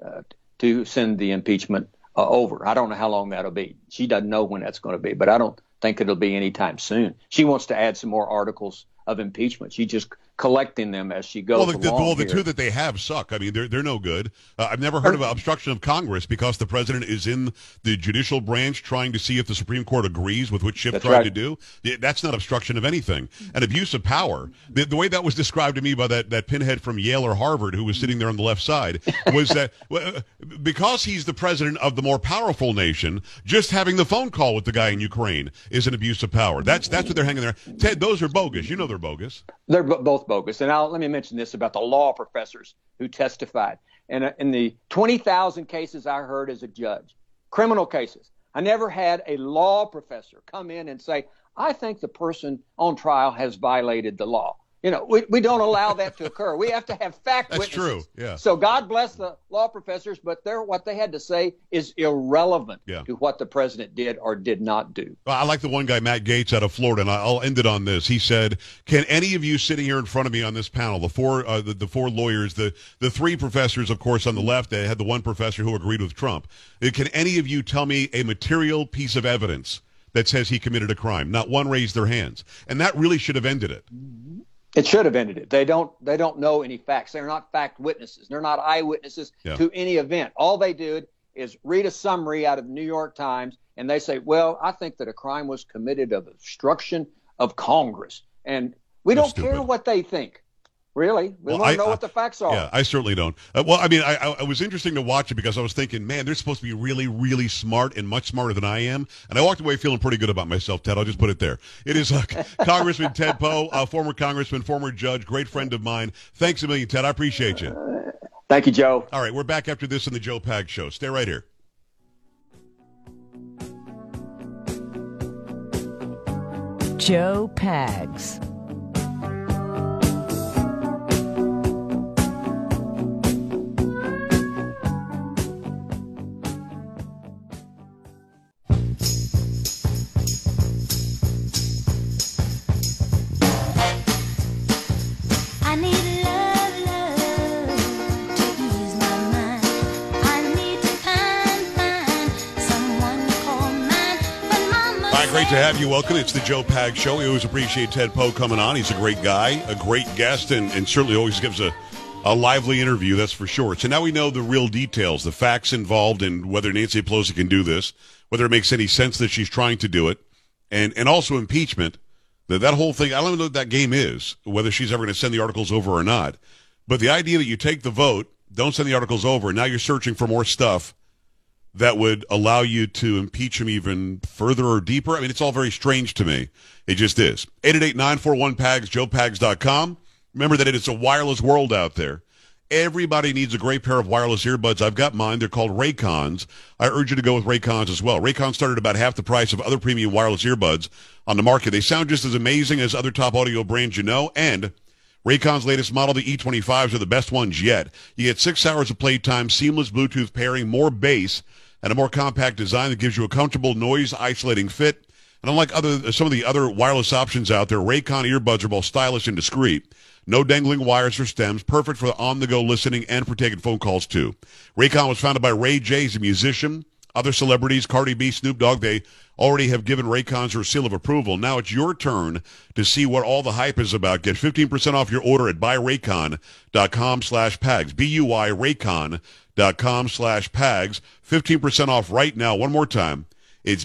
to send the impeachment over. I don't know how long that'll be. She doesn't know when that's going to be, but I don't think it'll be anytime soon. She wants to add some more articles of impeachment. She's just collecting them as she goes along. The two that they have suck. I mean, they're no good. I've never heard of obstruction of Congress because the president is in the judicial branch trying to see if the Supreme Court agrees with what Schiff tried to do. That's not obstruction of anything. An abuse of power. The way that was described to me by that pinhead from Yale or Harvard who was sitting there on the left side was that because he's the president of the more powerful nation, just having the phone call with the guy in Ukraine is an abuse of power. That's what they're hanging there. Ted, those are bogus. You know they're bogus. They're both bogus. And let me mention this about the law professors who testified. And in the 20,000 cases I heard as a judge, criminal cases, I never had a law professor come in and say, I think the person on trial has violated the law. You know, we don't allow that to occur. We have to have fact witnesses. That's true, yeah. So God bless the law professors, but what they had to say is irrelevant to what the president did or did not do. Well, I like the one guy, Matt Gaetz, out of Florida, and I'll end it on this. He said, can any of you sitting here in front of me on this panel, the four lawyers, the three professors, of course, on the left, they had the one professor who agreed with Trump. Can any of you tell me a material piece of evidence that says he committed a crime? Not one raised their hands. And that really should have ended it. It should have ended it. They don't know any facts. They're not fact witnesses. They're not eyewitnesses to any event. All they did is read a summary out of the New York Times, and they say, well, I think that a crime was committed of obstruction of Congress. And we don't care what they think. Really? We want to know what the facts are. Yeah, I certainly don't. Well, I mean, I was interesting to watch it because I was thinking, man, they're supposed to be really, really smart and much smarter than I am. And I walked away feeling pretty good about myself, Ted. I'll just put it there. It is Congressman Ted Poe, former congressman, former judge, great friend of mine. Thanks a million, Ted. I appreciate you. Thank you, Joe. All right, we're back after this in the Joe Pags Show. Stay right here. Joe Pags. Great to have you. Welcome. It's the Joe Pags Show. We always appreciate Ted Poe coming on. He's a great guy, a great guest, and certainly always gives a lively interview, that's for sure. So now we know the real details, the facts involved, and whether Nancy Pelosi can do this, whether it makes any sense that she's trying to do it, and also impeachment. That whole thing, I don't know what that game is, whether she's ever going to send the articles over or not. But the idea that you take the vote, don't send the articles over, and now you're searching for more stuff that would allow you to impeach him even further or deeper. I mean, it's all very strange to me. It just is. 888-941-PAGS, joepags.com. Remember that it is a wireless world out there. Everybody needs a great pair of wireless earbuds. I've got mine. They're called Raycons. I urge you to go with Raycons as well. Raycons started about half the price of other premium wireless earbuds on the market. They sound just as amazing as other top audio brands you know, and Raycon's latest model, the E25s, are the best ones yet. You get 6 hours of playtime, seamless Bluetooth pairing, more bass, and a more compact design that gives you a comfortable noise-isolating fit. And unlike some of the other wireless options out there, Raycon earbuds are both stylish and discreet. No dangling wires or stems, perfect for on-the-go listening and for taking phone calls, too. Raycon was founded by Ray J. He's a musician. Other celebrities, Cardi B, Snoop Dogg, they already have given Raycons their seal of approval. Now it's your turn to see what all the hype is about. Get 15% off your order at buyraycon.com/PAGS. B-U-Y, Raycon.com/PAGS. 15% off right now. One more time. It's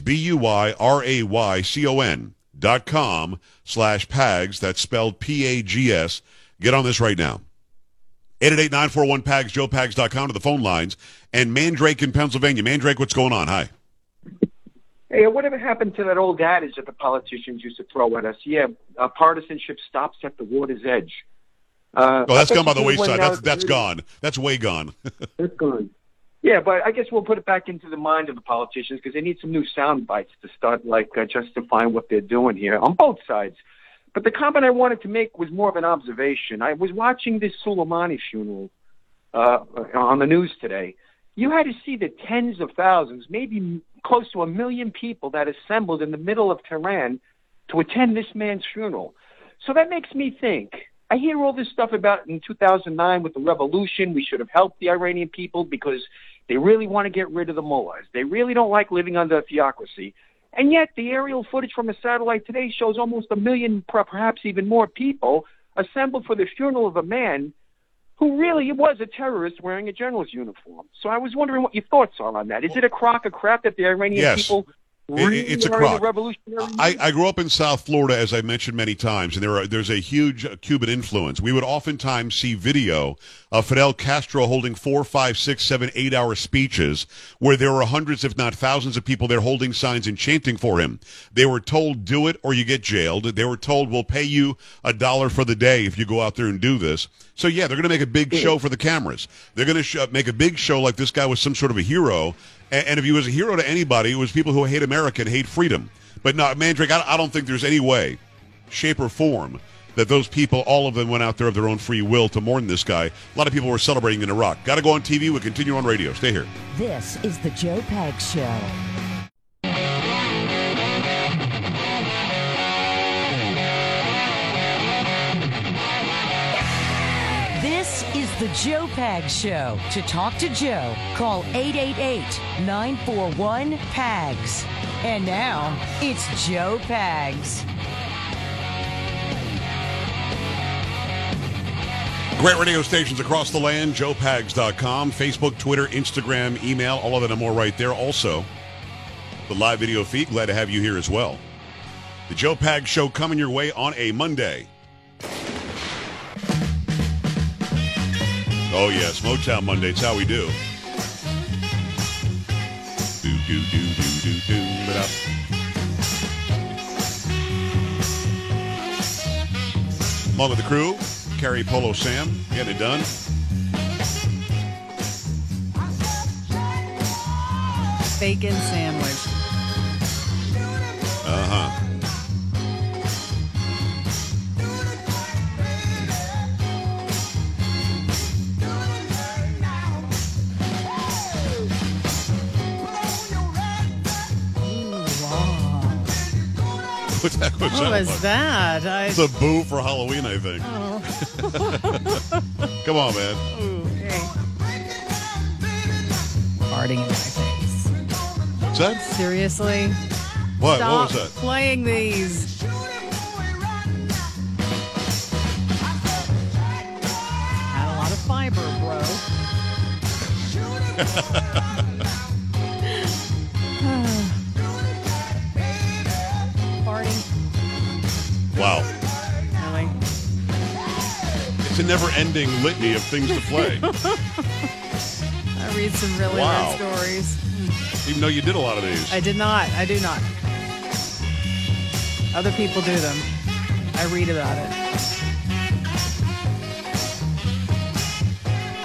BUYRAYCON.com/PAGS. That's spelled P-A-G-S. Get on this right now. 888-941-PAGS, joepags.com to the phone lines. And Mandrake in Pennsylvania. Mandrake, what's going on? Hi. Hey, whatever happened to that old adage that the politicians used to throw at us? Yeah, partisanship stops at the water's edge. That's gone by the wayside. That's gone. That's way gone. That's gone. Yeah, but I guess we'll put it back into the mind of the politicians because they need some new sound bites to start justifying what they're doing here on both sides. But the comment I wanted to make was more of an observation. I was watching this Soleimani funeral on the news today. You had to see the tens of thousands, maybe close to 1 million people that assembled in the middle of Tehran to attend this man's funeral. So that makes me think. I hear all this stuff about in 2009 with the revolution, we should have helped the Iranian people because they really want to get rid of the mullahs. They really don't like living under a theocracy. And yet the aerial footage from a satellite today shows almost 1 million, perhaps even more people assembled for the funeral of a man who really was a terrorist wearing a general's uniform. So I was wondering what your thoughts are on that. Is it a crock of crap that the Iranian people really it's a are crock. in the revolutionary I grew up in South Florida, as I mentioned many times, and there's a huge Cuban influence. We would oftentimes see video of Fidel Castro holding 4, 5, 6, 7, 8-hour speeches where there were hundreds, if not thousands, of people there holding signs and chanting for him. They were told, do it or you get jailed. They were told, we'll pay you $1 for the day if you go out there and do this. So, yeah, they're going to make a big show for the cameras. They're going to make a big show like this guy was some sort of a hero. And if he was a hero to anybody, it was people who hate America and hate freedom. But no, Mandrake, I don't think there's any way, shape, or form that those people, all of them, went out there of their own free will to mourn this guy. A lot of people were celebrating in Iraq. Got to go on TV. We'll continue on radio. Stay here. This is the Joe Pags Show. This is the Joe Pags Show. To talk to Joe, call 888-941-PAGS. And now, it's Joe Pags. Great radio stations across the land, joepags.com, Facebook, Twitter, Instagram, email, all of that and more right there. Also, the live video feed, glad to have you here as well. The Joe Pags Show coming your way on a Monday. Oh, yes, Motown Monday. It's how we do. Along with the crew, Carrie, Polo, Sam, getting it done. Bacon sandwich. Uh-huh. What was that? It's a boo for Halloween, I think. Oh. Come on, man. Ooh, okay. Farting in my face. What's that? Seriously? What? Stop What was that? playing these. Had a lot of fiber, bro. Farting. Wow. Really? It's a never-ending litany of things to play. I read some really Wow. weird stories. Even though you did a lot of these. I did not. I do not. Other people do them. I read about it.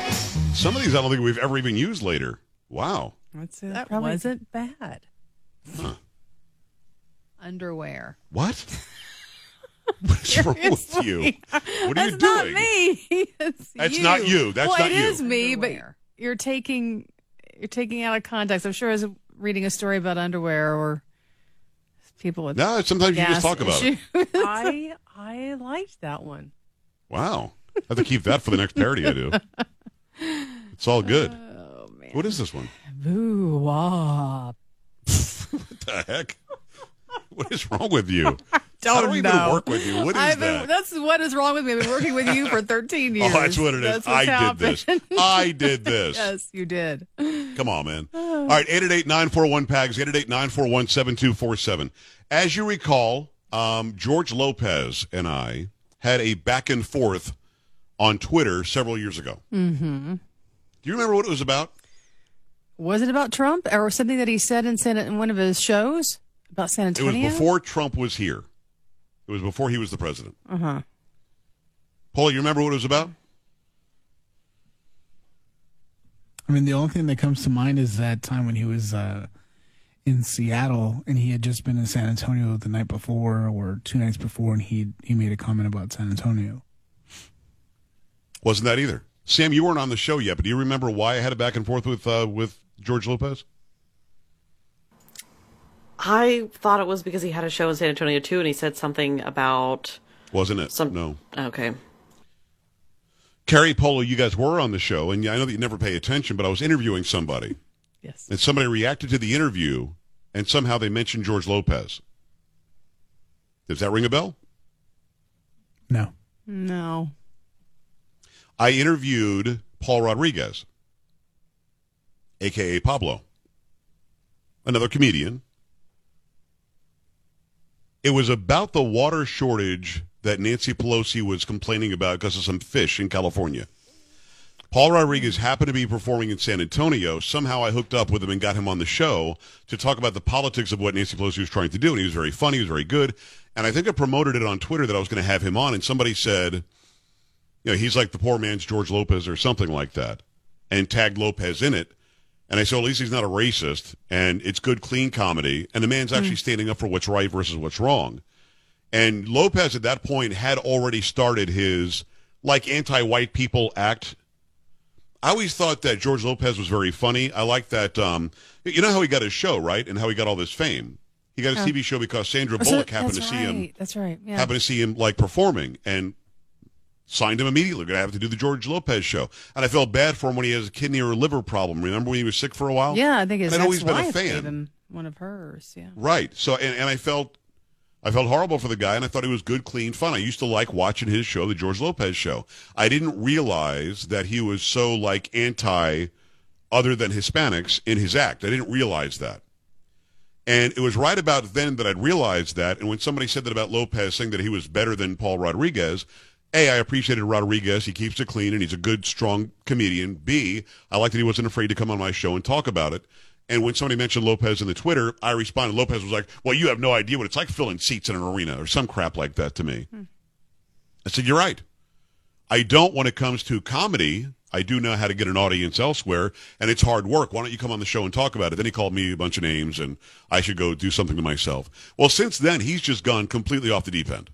Some of these I don't think we've ever even used later. Wow. That wasn't bad. Huh. Underwear. What? What's wrong with you? What are you doing? That's not me. That's not you. That's not you. It is me, but you're taking out of context. I'm sure I was reading a story about underwear or people with No, sometimes you just talk about it. I liked that one. Wow. I have to keep that for the next parody I do. It's all good. Oh, man. What is this one? Boo wop. What the heck? What is wrong with you? Don't How do we even know. work with you? What is that? That's what is wrong with me. I've been working with you for 13 years. Oh, that's what it is. I did this. I did this. Yes, you did. Come on, man. All right, 888-941-PAGS, 888-941-7247. As you recall, George Lopez and I had a back and forth on Twitter several years ago. Mm-hmm. Do you remember what it was about? Was it about Trump or something that he said in one of his shows about San Antonio? It was before Trump was here. It was before he was the president. Uh-huh. Paul, you remember what it was about? I mean, the only thing that comes to mind is that time when he was in Seattle and he had just been in San Antonio the night before or 2 nights before, and he made a comment about San Antonio. Wasn't that either. Sam, you weren't on the show yet, but do you remember why I had a back and forth with George Lopez? I thought it was because he had a show in San Antonio too, and he said something about. Wasn't it? No. Okay. Carrie, Polo, you guys were on the show, and I know that you never pay attention, but I was interviewing somebody. Yes. And somebody reacted to the interview, and somehow they mentioned George Lopez. Does that ring a bell? No. No. I interviewed Paul Rodriguez, a.k.a. Pablo, another comedian. It was about the water shortage that Nancy Pelosi was complaining about because of some fish in California. Paul Rodriguez happened to be performing in San Antonio. Somehow I hooked up with him and got him on the show to talk about the politics of what Nancy Pelosi was trying to do, and he was very funny, he was very good. And I think I promoted it on Twitter that I was going to have him on, and somebody said, he's like the poor man's George Lopez or something like that, and tagged Lopez in it. And I said, well, at least he's not a racist, and it's good, clean comedy, and the man's actually standing up for what's right versus what's wrong. And Lopez at that point had already started his, anti-white people act. I always thought that George Lopez was very funny. I like that, you know how he got his show, right, and how he got all this fame? He got his TV show because Sandra Bullock happened to see him. That's right. Yeah. Happened to see him, performing, and signed him immediately. We're going to have to do the George Lopez show. And I felt bad for him when he has a kidney or a liver problem. Remember when he was sick for a while? Yeah, I think his been ex-wife a fan. gave him one of hers. Yeah. Right. So, and I felt horrible for the guy, and I thought he was good, clean fun. I used to like watching his show, the George Lopez show. I didn't realize that he was so, anti other than Hispanics in his act. I didn't realize that. And it was right about then that I'd realized that. And when somebody said that about Lopez, saying that he was better than Paul Rodriguez, A, I appreciated Rodriguez. He keeps it clean, and he's a good, strong comedian. B, I liked that he wasn't afraid to come on my show and talk about it. And when somebody mentioned Lopez in the Twitter, I responded. Lopez was like, well, you have no idea what it's like filling seats in an arena or some crap like that to me. I said, you're right. I don't when it comes to comedy. I do know how to get an audience elsewhere, and it's hard work. Why don't you come on the show and talk about it? Then he called me a bunch of names, and I should go do something to myself. Well, since then, he's just gone completely off the deep end.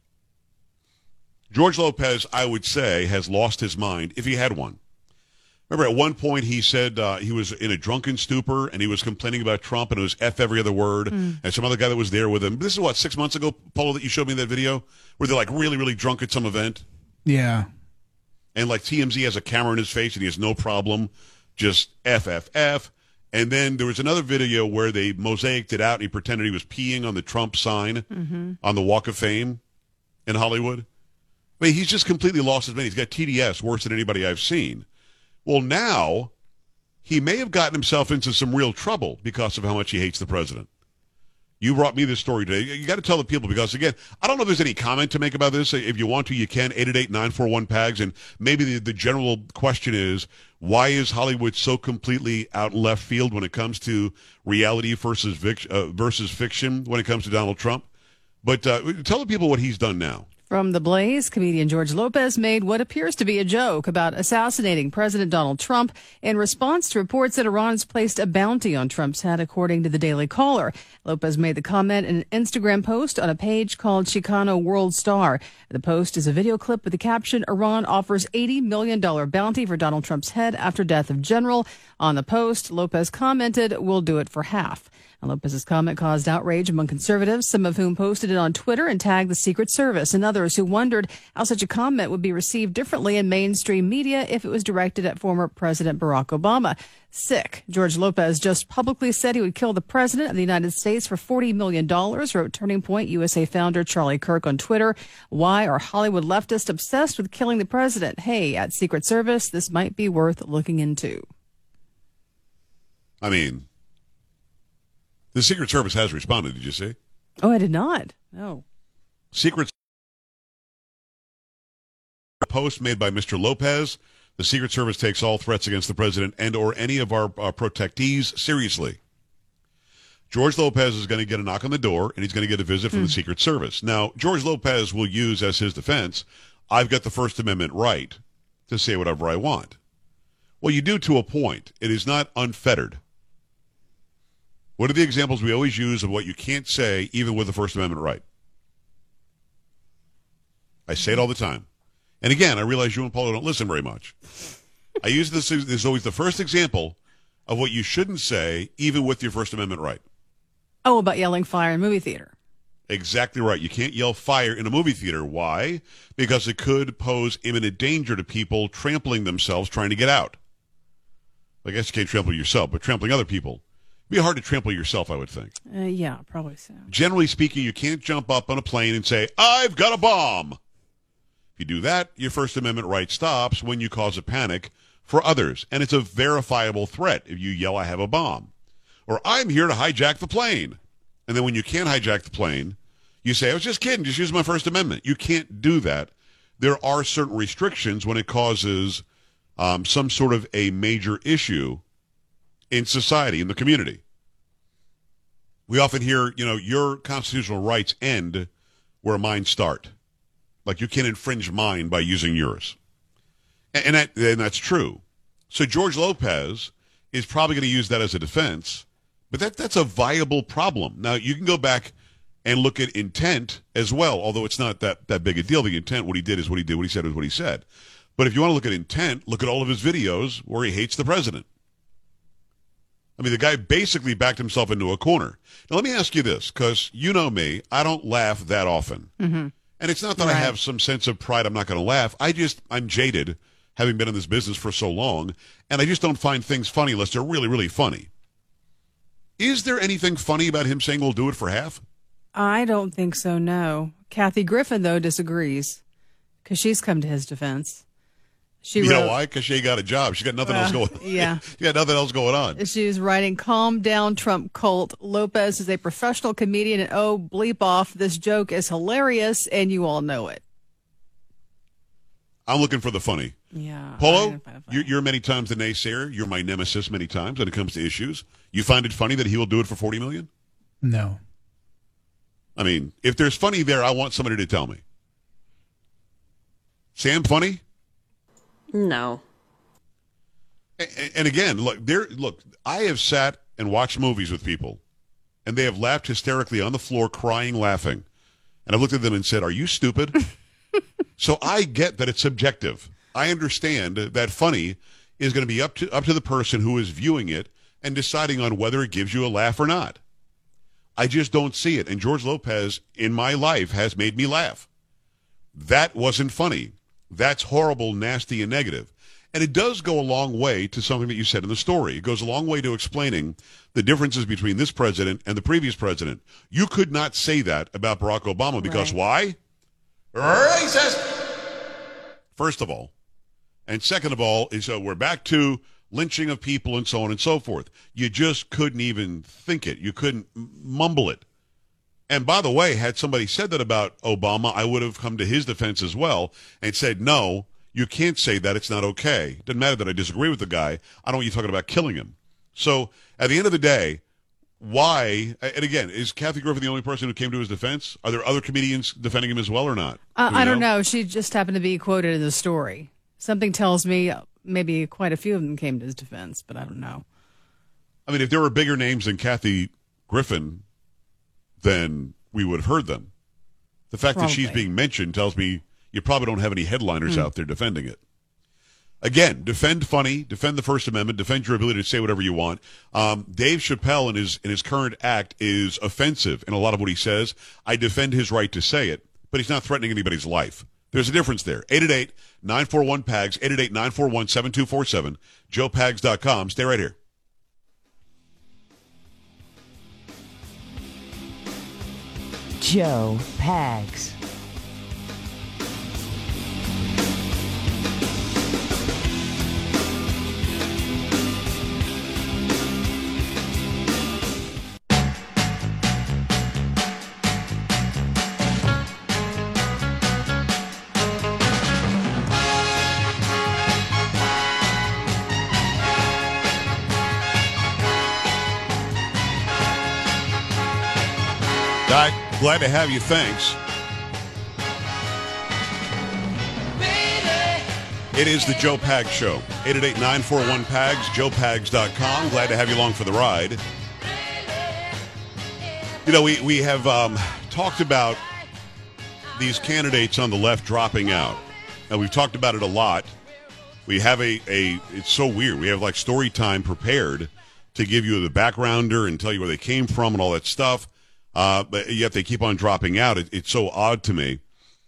George Lopez, I would say, has lost his mind, if he had one. Remember, at one point he said he was in a drunken stupor, and he was complaining about Trump, and it was F every other word, and some other guy that was there with him. This is, 6 months ago, Polo, that you showed me that video, where they're, really, really drunk at some event? Yeah. And, TMZ has a camera in his face, and he has no problem, just F, F, F. And then there was another video where they mosaicked it out, and he pretended he was peeing on the Trump sign on the Walk of Fame in Hollywood. I mean, he's just completely lost his mind. He's got TDS, worse than anybody I've seen. Well, now he may have gotten himself into some real trouble because of how much he hates the president. You brought me this story today. You got to tell the people because, again, I don't know if there's any comment to make about this. If you want to, you can. 888-941-PAGS. And maybe the general question is, why is Hollywood so completely out in left field when it comes to reality versus fiction when it comes to Donald Trump? But tell the people what he's done now. From The Blaze, comedian George Lopez made what appears to be a joke about assassinating President Donald Trump in response to reports that Iran has placed a bounty on Trump's head, according to the Daily Caller. Lopez made the comment in an Instagram post on a page called Chicano World Star. The post is a video clip with the caption, "Iran offers $80 million bounty for Donald Trump's head after death of general." On the post, Lopez commented, "We'll do it for half." And Lopez's comment caused outrage among conservatives, some of whom posted it on Twitter and tagged the Secret Service, and others who wondered how such a comment would be received differently in mainstream media if it was directed at former President Barack Obama. Sick. George Lopez just publicly said he would kill the President of the United States for $40 million, wrote Turning Point USA founder Charlie Kirk on Twitter. Why are Hollywood leftists obsessed with killing the President? Hey, at Secret Service, this might be worth looking into. I mean, the Secret Service has responded, did you see? Oh, I did not. No. Secret post made by Mr. Lopez. The Secret Service takes all threats against the president and or any of our protectees seriously. George Lopez is going to get a knock on the door, and he's going to get a visit from the Secret Service. Now, George Lopez will use as his defense, I've got the First Amendment right to say whatever I want. Well, you do to a point. It is not unfettered. What are the examples we always use of what you can't say even with the First Amendment right? I say it all the time. And again, I realize you and Paula don't listen very much. I use this as always the first example of what you shouldn't say even with your First Amendment right. Oh, about yelling fire in a movie theater. Exactly right. You can't yell fire in a movie theater. Why? Because it could pose imminent danger to people trampling themselves trying to get out. I guess you can't trample yourself, but trampling other people. It'd be hard to trample yourself, I would think. Yeah, probably so. Generally speaking, you can't jump up on a plane and say, I've got a bomb. If you do that, your First Amendment right stops when you cause a panic for others. And it's a verifiable threat if you yell, I have a bomb. Or I'm here to hijack the plane. And then when you can't hijack the plane, you say, I was just kidding, just use my First Amendment. You can't do that. There are certain restrictions when it causes some sort of a major issue in society, in the community. We often hear, your constitutional rights end where mine start. Like you can't infringe mine by using yours. And that's true. So George Lopez is probably going to use that as a defense, but that's a viable problem. Now, you can go back and look at intent as well, although it's not that big a deal. The intent, what he did is what he did, what he said is what he said. But if you want to look at intent, look at all of his videos where he hates the president. I mean, the guy basically backed himself into a corner. Now, let me ask you this, because you know me, I don't laugh that often. Mm-hmm. And it's not that I have some sense of pride I'm not going to laugh. I'm jaded, having been in this business for so long, and I just don't find things funny unless they're really, really funny. Is there anything funny about him saying we'll do it for half? I don't think so, no. Kathy Griffin, though, disagrees, because she's come to his defense. You know why? Because she ain't got a job. She got nothing else going on. Yeah. She got nothing else going on. She was writing, calm down, Trump cult. Lopez is a professional comedian, and oh, bleep off, this joke is hilarious, and you all know it. I'm looking for the funny. Yeah. Polo, you're many times the naysayer. You're my nemesis many times when it comes to issues. You find it funny that he will do it for $40 million? No. I mean, if there's funny there, I want somebody to tell me. Sam, funny? No. And again, look, I have sat and watched movies with people, and they have laughed hysterically on the floor, crying, laughing. And I've looked at them and said, are you stupid? So I get that it's subjective. I understand that funny is going to be up to the person who is viewing it and deciding on whether it gives you a laugh or not. I just don't see it. And George Lopez, in my life, has made me laugh. That wasn't funny. That's horrible, nasty, and negative. And it does go a long way to something that you said in the story. It goes a long way to explaining the differences between this president and the previous president. You could not say that about Barack Obama because why? Racist! First of all. And second of all, is we're back to lynching of people and so on and so forth. You just couldn't even think it. You couldn't mumble it. And by the way, had somebody said that about Obama, I would have come to his defense as well and said, no, you can't say that. It's not okay. Doesn't matter that I disagree with the guy. I don't want you talking about killing him. So at the end of the day, why, and again, is Kathy Griffin the only person who came to his defense? Are there other comedians defending him as well or not? I don't know. She just happened to be quoted in the story. Something tells me maybe quite a few of them came to his defense, but I don't know. I mean, if there were bigger names than Kathy Griffin, then we would have heard them. The fact that she's being mentioned tells me you probably don't have any headliners out there defending it. Again, defend funny, defend the First Amendment, defend your ability to say whatever you want. Dave Chappelle in his current act is offensive in a lot of what he says. I defend his right to say it, but he's not threatening anybody's life. There's a difference there. 888-941-PAGS, 888-941-7247, joepags.com. Stay right here. Joe Pags. Glad to have you. Thanks. It is the Joe Pags Show. 888-941-PAGS, joepags.com. Glad to have you along for the ride. You know, we have talked about these candidates on the left dropping out. Now, we've talked about it a lot. We have it's so weird. We have like story time prepared to give you the backgrounder and tell you where they came from and all that stuff. But yet they keep on dropping out. It's so odd to me.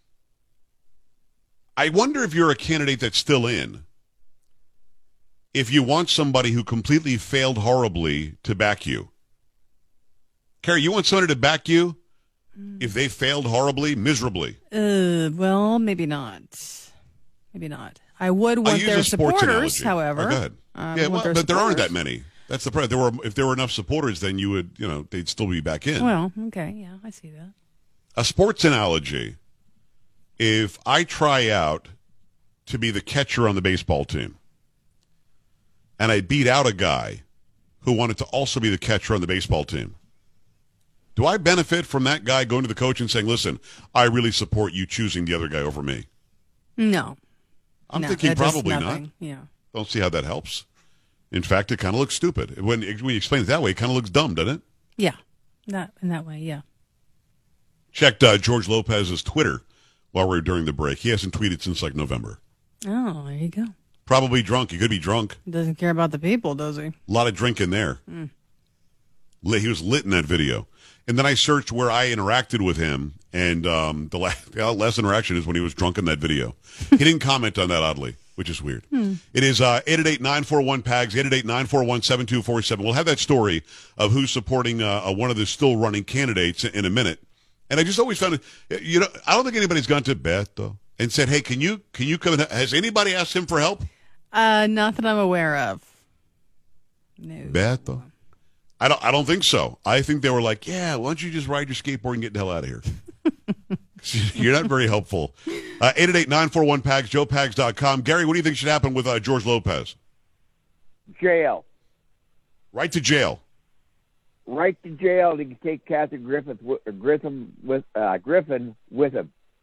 I wonder if you're a candidate that's still in. If you want somebody who completely failed horribly to back you. Carrie, you want somebody to back you if they failed horribly, miserably? Well, maybe not. Maybe not. I would want their supporters, however. Oh, go ahead. But there aren't that many. That's the problem. If there were enough supporters, then you would, they'd still be back in. Well, okay, yeah, I see that. A sports analogy. If I try out to be the catcher on the baseball team, and I beat out a guy who wanted to also be the catcher on the baseball team, do I benefit from that guy going to the coach and saying, listen, I really support you choosing the other guy over me? No. I'm thinking probably not. Yeah. Don't see how that helps. In fact, it kind of looks stupid. When you explain it that way, it kind of looks dumb, doesn't it? Yeah, in that way, yeah. Checked George Lopez's Twitter while we were during the break. He hasn't tweeted since like November. Oh, there you go. Probably drunk. He could be drunk. Doesn't care about the people, does he? A lot of drinking there. He was lit in that video. And then I searched where I interacted with him, and the last interaction is when he was drunk in that video. He didn't comment on that, oddly, which is weird. It is 888-941-PAGS, 888-941-7247. We'll have that story of who's supporting one of the still running candidates in a minute. And I just always found it, I don't think anybody's gone to Beto and said, hey, can you come in? Has anybody asked him for help? Not that I'm aware of. No. Beto. I don't think so. I think they were like, yeah, why don't you just ride your skateboard and get the hell out of here? You're not very helpful. 888-941-PAGS, joepags.com. Gary, what do you think should happen with George Lopez? Jail. Right to jail. Right to jail. He can take Kathy Griffin with him. Griffin with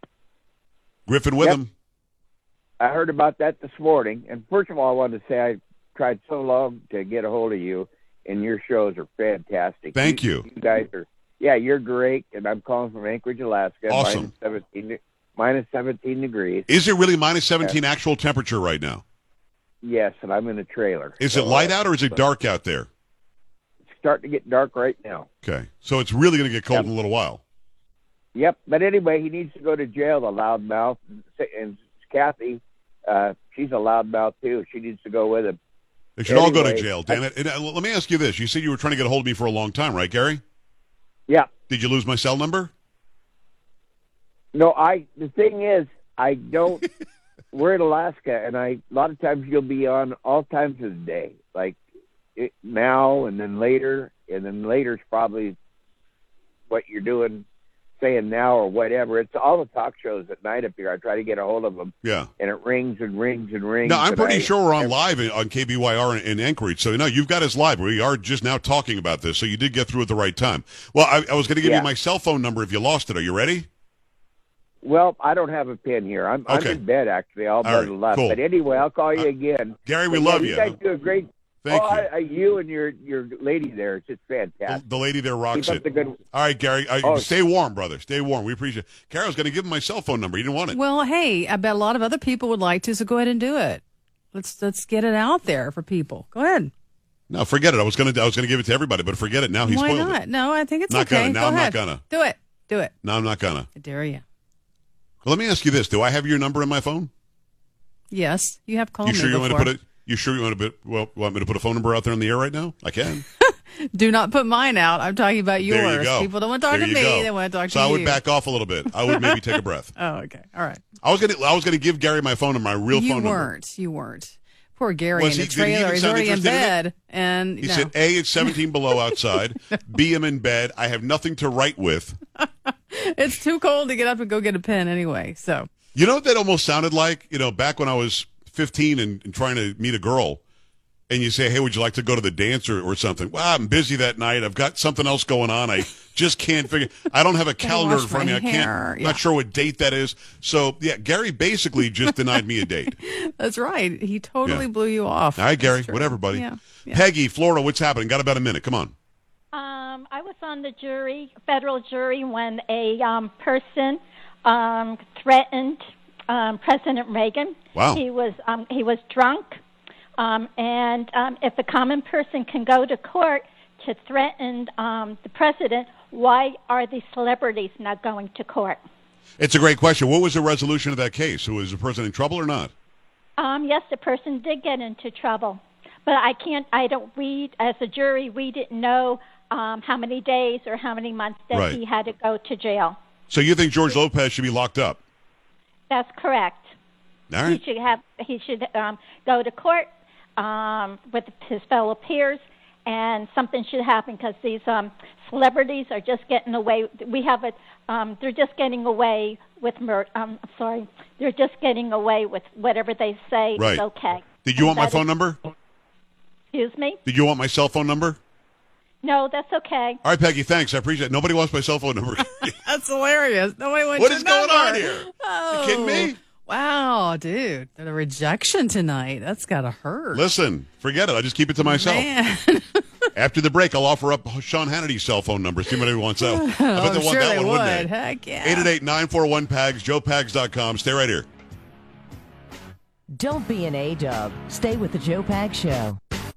him. I heard about that this morning. And first of all, I wanted to say I tried so long to get a hold of you, and your shows are fantastic. Thank you. You guys are, you're great. And I'm calling from Anchorage, Alaska. Awesome. Minus 17 degrees. Is it really minus 17 actual temperature right now? Yes, and I'm in a trailer. Is it light out or is it dark out there? It's starting to get dark right now. Okay. So it's really going to get cold in a little while. Yep. But anyway, he needs to go to jail, the loudmouth. And Kathy, she's a loudmouth, too. She needs to go with him. They should all go to jail, damn it. And, let me ask you this. You said you were trying to get a hold of me for a long time, right, Gary? Yeah. Did you lose my cell number? No, the thing is, I don't, we're in Alaska, and a lot of times you'll be on all times of the day, like now and then later's probably what you're doing saying now or whatever. It's all the talk shows at night up here. I try to get a hold of them. Yeah. And it rings and rings and rings. No, I'm and pretty sure we're on live on KBYR in Anchorage. So, no, you've got us live. We are just now talking about this. So you did get through at the right time. Well, I was going to give you my cell phone number if you lost it. Are you ready? Well, I don't have a pen here. I'm in bed, actually. I'll bundle right, up. cool. But anyway, I'll call you again. Gary, we love you. You guys do a great... Thank you. You and your lady there, it's just fantastic. The lady there rocks Keep it. up the good... All right, Gary. Stay warm, brother. Stay warm. We appreciate it. Carol's going to give him my cell phone number. You didn't want it. Well, hey, I bet a lot of other people would like to, so go ahead and do it. Let's get it out there for people. Go ahead. No, forget it. I was going to give it to everybody, but forget it. Now he Why spoiled not? it. No, I think it's not okay. Gonna. Now go I'm ahead. not gonna. Do it. Do it. No, I'm not gonna. I dare you. Well, let me ask you this: do I have your number in my phone? Yes, you have called you sure me you before. want to put it? You sure you want to want me to put a phone number out there on the air right now? I can. Do not put mine out. I'm talking about yours. There you go. People don't want to talk There to you me. go. They want to talk So to you. I would back off a little bit. I would maybe take a breath. Oh, okay. All right. I was gonna give Gary my phone number, my real phone number. You weren't. Poor Gary Was in he- the did he even trailer. He's sound already in interested in it? bed. And He no. said, A, it's 17 below outside. B, I'm in bed. I have nothing to write with. It's too cold to get up and go get a pen anyway. So You know what that almost sounded like? You know, back when I was 15 and trying to meet a girl, and you say, hey, would you like to go to the dance or something? Well, I'm busy that night. I've got something else going on. I just can't figure. I don't have a calendar in front of me. I can't. I'm not sure what date that is. So, yeah, Gary basically just denied me a date. that's right. He totally Yeah. blew you off. All right, Gary, That's true. whatever, buddy. Yeah. Peggy, Florida, what's happening? Got about a minute. Come on. I was on the jury, federal jury, when a person threatened President Reagan. Wow. He was drunk, and if a common person can go to court to threaten the president, why are the celebrities not going to court? It's a great question. What was the resolution of that case? Was the person in trouble or not? Yes, the person did get into trouble, but as a jury, we didn't know how many days or how many months that Right. he had to go to jail. So you think George Lopez should be locked up? That's correct. All right. He should go to court with his fellow peers, and something should happen because these celebrities are just getting away. They're just getting away with they're just getting away with whatever they say Right. is okay. Did you want my That phone is- number? Excuse me? Did you want my cell phone number? No, that's okay. All right, Peggy, thanks. I appreciate it. Nobody wants my cell phone number. That's hilarious. Nobody wants What your is going number. on here? Oh, You kidding me? Wow, dude. The rejection tonight. That's got to hurt. Listen, forget it. I just keep it to myself. Man. After the break, I'll offer up Sean Hannity's cell phone number. See what he wants out. I bet I'm they want sure that they one, would. wouldn't they? Heck yeah. 888-941-PAGS, joepags.com. Stay right here. Don't be an A-dub. Stay with the Joe Pag Show.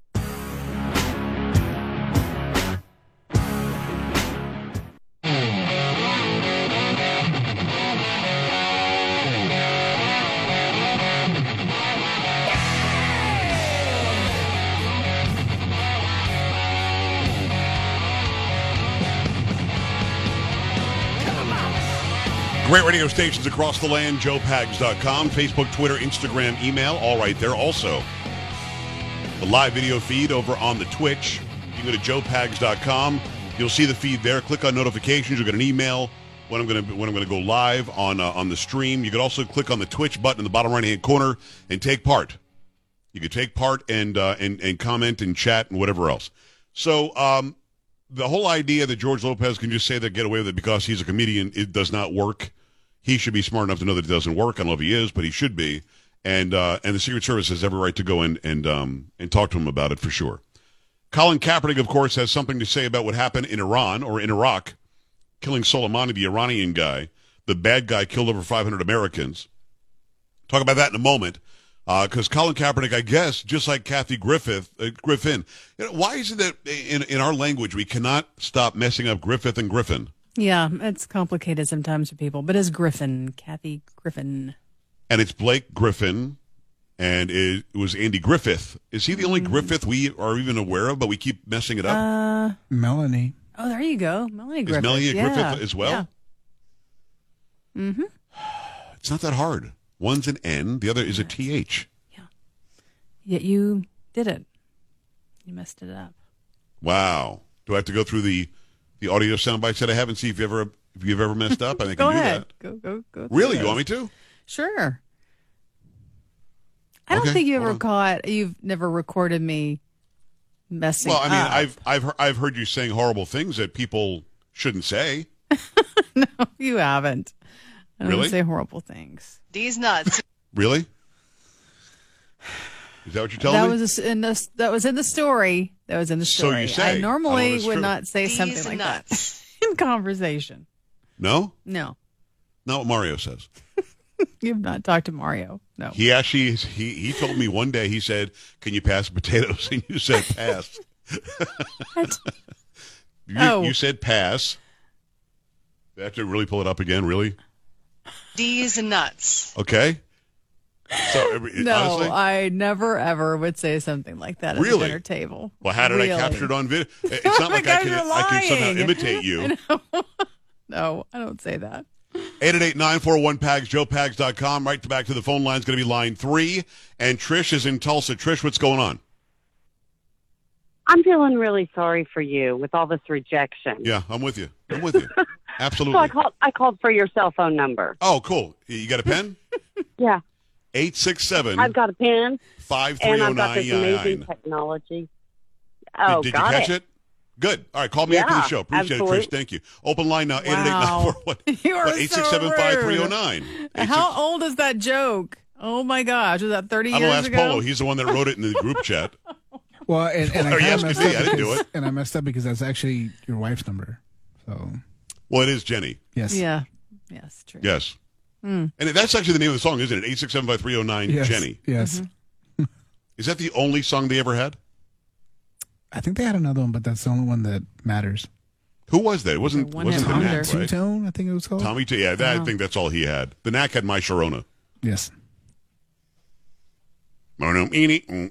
Great radio stations across the land, joepags.com, Facebook, Twitter, Instagram, email, all right there. Also, the live video feed over on the Twitch. You can go to joepags.com. You'll see the feed there. Click on notifications. You'll get an email when I'm going to go live on the stream. You can also click on the Twitch button in the bottom right-hand corner and take part. You can take part and comment and chat and whatever else. So the whole idea that George Lopez can just say that, get away with it because he's a comedian, it does not work. He should be smart enough to know that it doesn't work. I don't know if he is, but he should be. And the Secret Service has every right to go in and talk to him about it for sure. Colin Kaepernick, of course, has something to say about what happened in Iran or in Iraq, killing Soleimani, the Iranian guy. The bad guy killed over 500 Americans. Talk about that in a moment. Because Colin Kaepernick, I guess, just like Kathy Griffin, why is it that in our language we cannot stop messing up Griffith and Griffin? Yeah, it's complicated sometimes for people. But it's Griffin, Kathy Griffin. And it's Blake Griffin, and it was Andy Griffith. Is he the only Griffith we are even aware of, but we keep messing it up? Melanie. Oh, there you go. Melanie Is Griffith. Melanie Griffith as well? Yeah. Mm-hmm. It's not that hard. One's an N, the other is a TH. Yet you did it. You messed it up. Wow. Do I have to go through the audio sound bites that I have and see if you ever If you've ever messed up, I think Go I can ahead. do that. Go. Really? You want me to? Sure. I don't think you've never recorded me messing up. Well, I mean, I've heard you saying horrible things that people shouldn't say. No, you haven't. I don't Really? say horrible things. These nuts. Really? Is that what you're telling That me? that was in the story. That was in the So story. you say. I normally that's would true. not say These something like nuts. that in conversation. No? No, Not what Mario says. you've not talked to Mario. No. He actually he told me one day, he said, "Can you pass potatoes?" And you said pass. You said pass. I have to really pull it up again, really? These nuts. Okay. So No, honestly, I never ever would say something like that at Really? the dinner table. well, how did I Really. capture it on video? It's not like I Because you're can somehow lying. imitate you. No, I don't say that. 888-941-PAGS, joepags.com. Right back to the phone line is going to be line 3. And Trish is in Tulsa. Trish, what's going on? I'm feeling really sorry for you with all this rejection. Yeah, I'm with you. Absolutely. So I called for your cell phone number. Oh, cool. You got a pen? Yeah. 867. I've got a pen. 5309. And I've got this amazing technology. Oh, Did you got catch it? Good. All right, call me after the show. Appreciate absolutely. it, Trish. Thank you. Open line now, Wow. 888-941. You are so 867-5309. How old is that joke? Oh my gosh, was that 30 I'm going to years ask ago? Polo. He's the one that wrote it in the group chat. Well, and Why I are you kinda asking messed me? up I didn't do because- it. And I messed up because that's actually your wife's number. So Well, it is Jenny. yes, Yeah. Yes, true. Yes. Mm. And that's actually the name of the song, isn't it? 867-5309, yes, Jenny. Yes, Is that the only song they ever had? I think they had another one, but that's the only one that matters. Who was that? It wasn't The one wasn't hit the wonder. Knack, right? Two-Tone, I think it was called. Tommy T. Yeah, I Wow. think that's all he had. The Knack had My Sharona. Yes. No, don't even.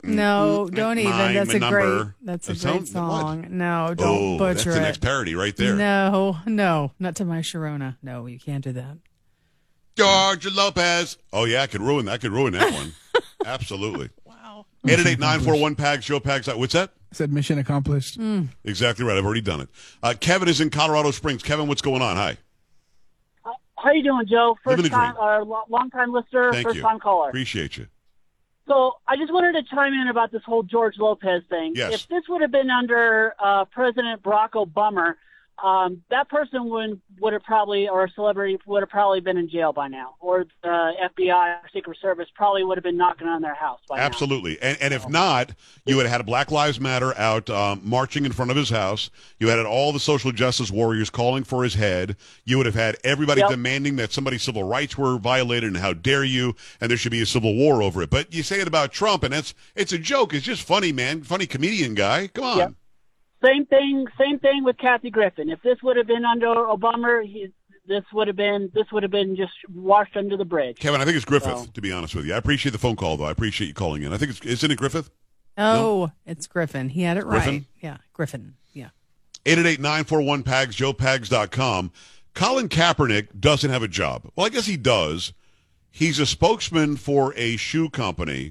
That's a great song. No, don't That's butcher the it. next parody right there. No, not to my Sharona. No, you can't do that. George Lopez. Oh yeah, I could ruin that one. Absolutely. Wow. 888-941-PAGS, Joe Pags. What's that? I said mission accomplished. Exactly right. I've already done it. Kevin is in Colorado Springs. Kevin, what's going on? Hi. How you doing, Joe? Living the First time, long time listener, Thank first you. time caller. Appreciate you. So I just wanted to chime in about this whole George Lopez thing. Yes. If this would have been under President Barack Obama, that person would have probably, or a celebrity would have probably been in jail by now, or the FBI or Secret Service probably would have been knocking on their house by now. Absolutely. And if not, you would have had Black Lives Matter out marching in front of his house. You had all the social justice warriors calling for his head. You would have had everybody demanding that somebody's civil rights were violated and how dare you, and there should be a civil war over it. But you say it about Trump, and it's a joke. It's just funny, man. Funny comedian guy. Come on. Yep. Same thing with Kathy Griffin. If this would have been under Obama, this would have been just washed under the bridge. Kevin, I think it's Griffith, to be honest with you. I appreciate the phone call, though. I appreciate you calling in. I think isn't it Griffith? Oh, it's Griffin. He had it Griffin? right. Yeah, Griffin. Yeah. 888-941-PAGS, joepags.com. Colin Kaepernick doesn't have a job. Well, I guess he does. He's a spokesman for a shoe company,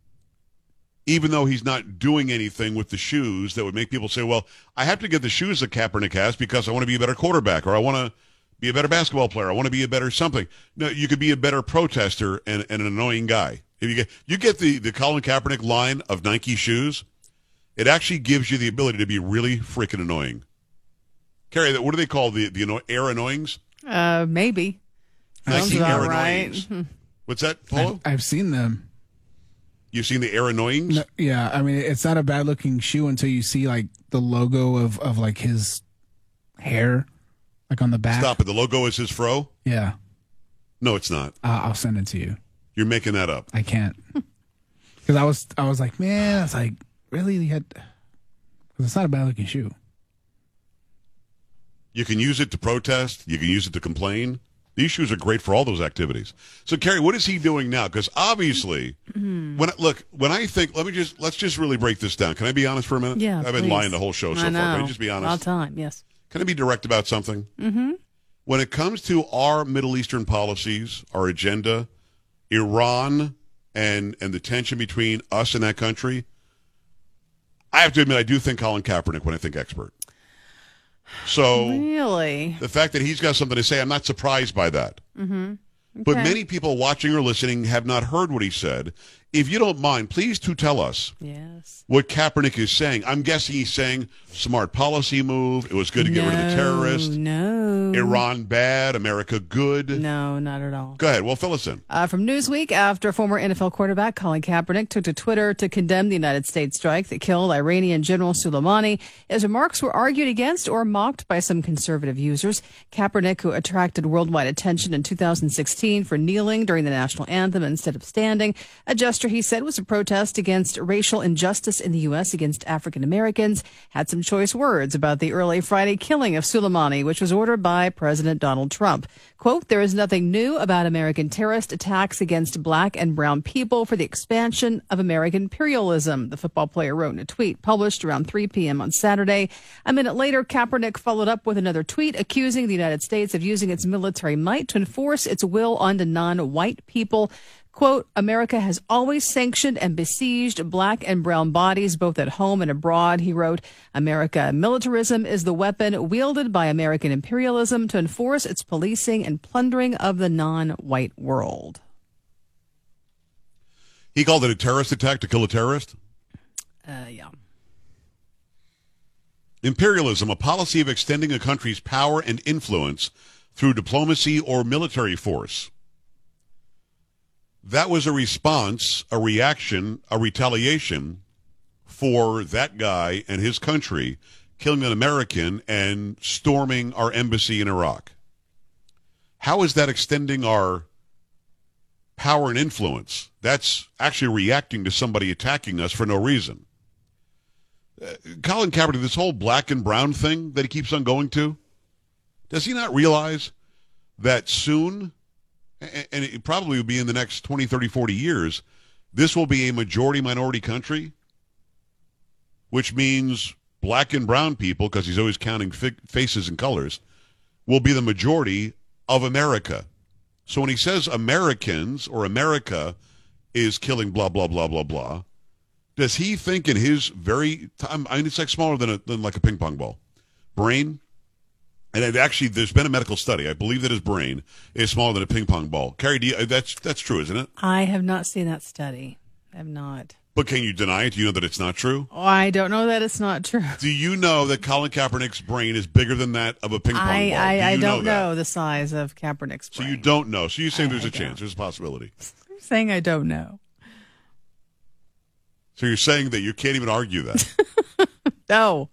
even though he's not doing anything with the shoes that would make people say, well, I have to get the shoes that Kaepernick has because I want to be a better quarterback, or I want to be a better basketball player. I want to be a better something. No, you could be a better protester and an annoying guy. If you get the Colin Kaepernick line of Nike shoes, it actually gives you the ability to be really freaking annoying. Carrie, what do they call the air annoyings? Maybe. Sounds Nike about air right. annoyings. What's that, Paulo? I've seen them. You've seen the air annoyings? No, yeah, I mean it's not a bad looking shoe until you see like the logo of like his hair, like on the back. Stop it. The logo is his fro? Yeah. No, it's not. I'll send it to you. You're making that up. I can't. Because I was like, man, I was like, really? You had? Because it's not a bad looking shoe. You can use it to protest. You can use it to complain. These shoes are great for all those activities. So, Carrie, what is he doing now? Because obviously, when I think, let's just really break this down. Can I be honest for a minute? Yeah, I've been please. lying the whole show so far. Can I just be honest? All time, yes. Can I be direct about something? Mm-hmm. When it comes to our Middle Eastern policies, our agenda, Iran, and the tension between us and that country, I have to admit, I do think Colin Kaepernick when I think expert. So really, the fact that he's got something to say, I'm not surprised by that. Mm-hmm. But many people watching or listening have not heard what he said. If you don't mind, please do tell us what Kaepernick is saying. I'm guessing he's saying smart policy move. It was good to get rid of the terrorists. No. Iran bad, America good. No, not at all. Go ahead. Well, fill us in. From Newsweek, after former NFL quarterback Colin Kaepernick took to Twitter to condemn the United States strike that killed Iranian General Soleimani, his remarks were argued against or mocked by some conservative users. Kaepernick, who attracted worldwide attention in 2016 for kneeling during the national anthem instead of standing, a gesture he said was a protest against racial injustice in the U.S. against African Americans, had some choice words about the early Friday killing of Soleimani, which was ordered by President Donald Trump. Quote, "There is nothing new about American terrorist attacks against black and brown people for the expansion of American imperialism," the football player wrote in a tweet published around 3 p.m. on Saturday. A minute later, Kaepernick followed up with another tweet accusing the United States of using its military might to enforce its will on the non-white people. Quote, "America has always sanctioned and besieged black and brown bodies, both at home and abroad," he wrote. "America militarism is the weapon wielded by American imperialism to enforce its policing and plundering of the non-white world." He called it a terrorist attack to kill a terrorist? Yeah. Imperialism, a policy of extending a country's power and influence through diplomacy or military force. That was a response, a reaction, a retaliation for that guy and his country killing an American and storming our embassy in Iraq. How is that extending our power and influence? That's actually reacting to somebody attacking us for no reason. Colin Kaepernick, this whole black and brown thing that he keeps on going to, does he not realize that soon, and it probably will be in the next 20, 30, 40 years, this will be a majority-minority country, which means black and brown people, because he's always counting faces and colors, will be the majority of America. So when he says Americans or America is killing blah, blah, blah, blah, blah, does he think in his very, I mean, it's like smaller than like a ping pong ball, brain? And actually, there's been a medical study. I believe that his brain is smaller than a ping pong ball. Carrie, that's true, isn't it? I have not seen that study. I have not. But can you deny it? Do you know that it's not true? Oh, I don't know that it's not true. Do you know that Colin Kaepernick's brain is bigger than that of a ping pong ball? I don't know the size of Kaepernick's brain. So you don't know. So you're saying there's a chance. There's a possibility. I'm saying I don't know. So you're saying that you can't even argue that? No.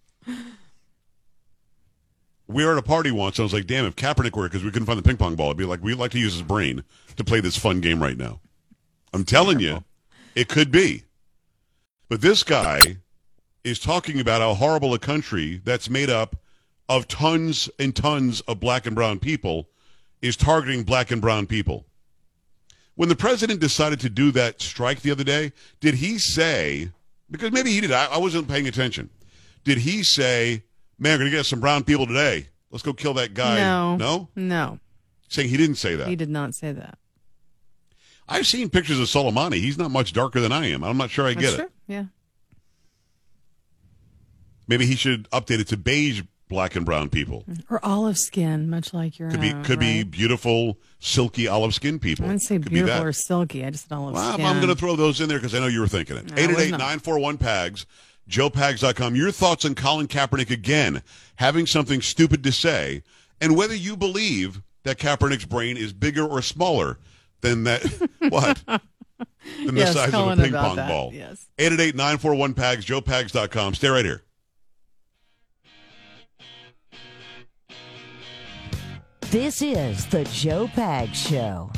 We were at a party once, and I was like, damn, if Kaepernick were, because we couldn't find the ping pong ball, I'd be like, we'd like to use his brain to play this fun game right now. I'm telling you, it could be. But this guy is talking about how horrible a country that's made up of tons and tons of black and brown people is targeting black and brown people. When the president decided to do that strike the other day, did he say, because maybe he did, I wasn't paying attention, did he say, man, we're going to get some brown people today. Let's go kill that guy. No. No. Saying he didn't say that. He did not say that. I've seen pictures of Soleimani. He's not much darker than I am. I'm not sure I get it. Yeah. Maybe he should update it to beige black and brown people. Or olive skin, much like your Could be beautiful, silky olive skin people. I wouldn't say beautiful or silky. I just said olive skin. I'm going to throw those in there because I know you were thinking it. 888-941-PAGS. JoePags.com. Your thoughts on Colin Kaepernick again having something stupid to say, and whether you believe that Kaepernick's brain is bigger or smaller than that, what? Than the size of a ping pong ball. Yes. 888-941-PAGS, JoePags.com. Stay right here. This is the Joe Pags Show.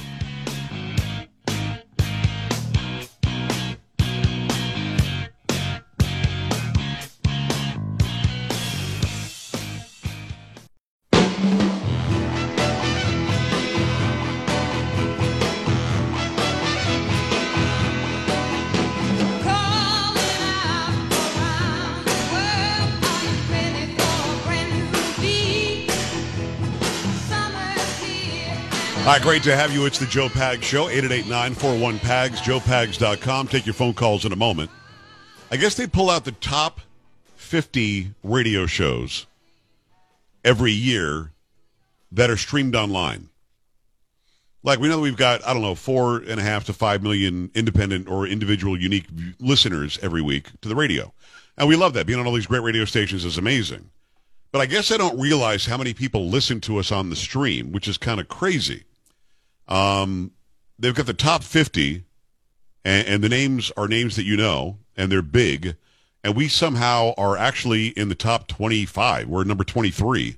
All right, great to have you. It's the Joe Pags Show, 888-941-PAGS, JoePags.com. Take your phone calls in a moment. I guess they pull out the top 50 radio shows every year that are streamed online. Like, we know that we've got, 4.5 to 5 million independent or individual unique listeners every week to the radio. And we love that. Being on all these great radio stations is amazing. But I guess I don't realize how many people listen to us on the stream, which is kind of crazy. They've got the top 50, and the names are names that you know, and they're big. And we somehow are actually in the top 25. We're number 23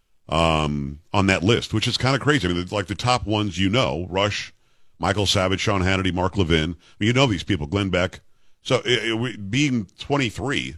on that list, which is kind of crazy. I mean, like the top ones you know, Rush, Michael Savage, Sean Hannity, Mark Levin. I mean, you know these people, Glenn Beck. So being 23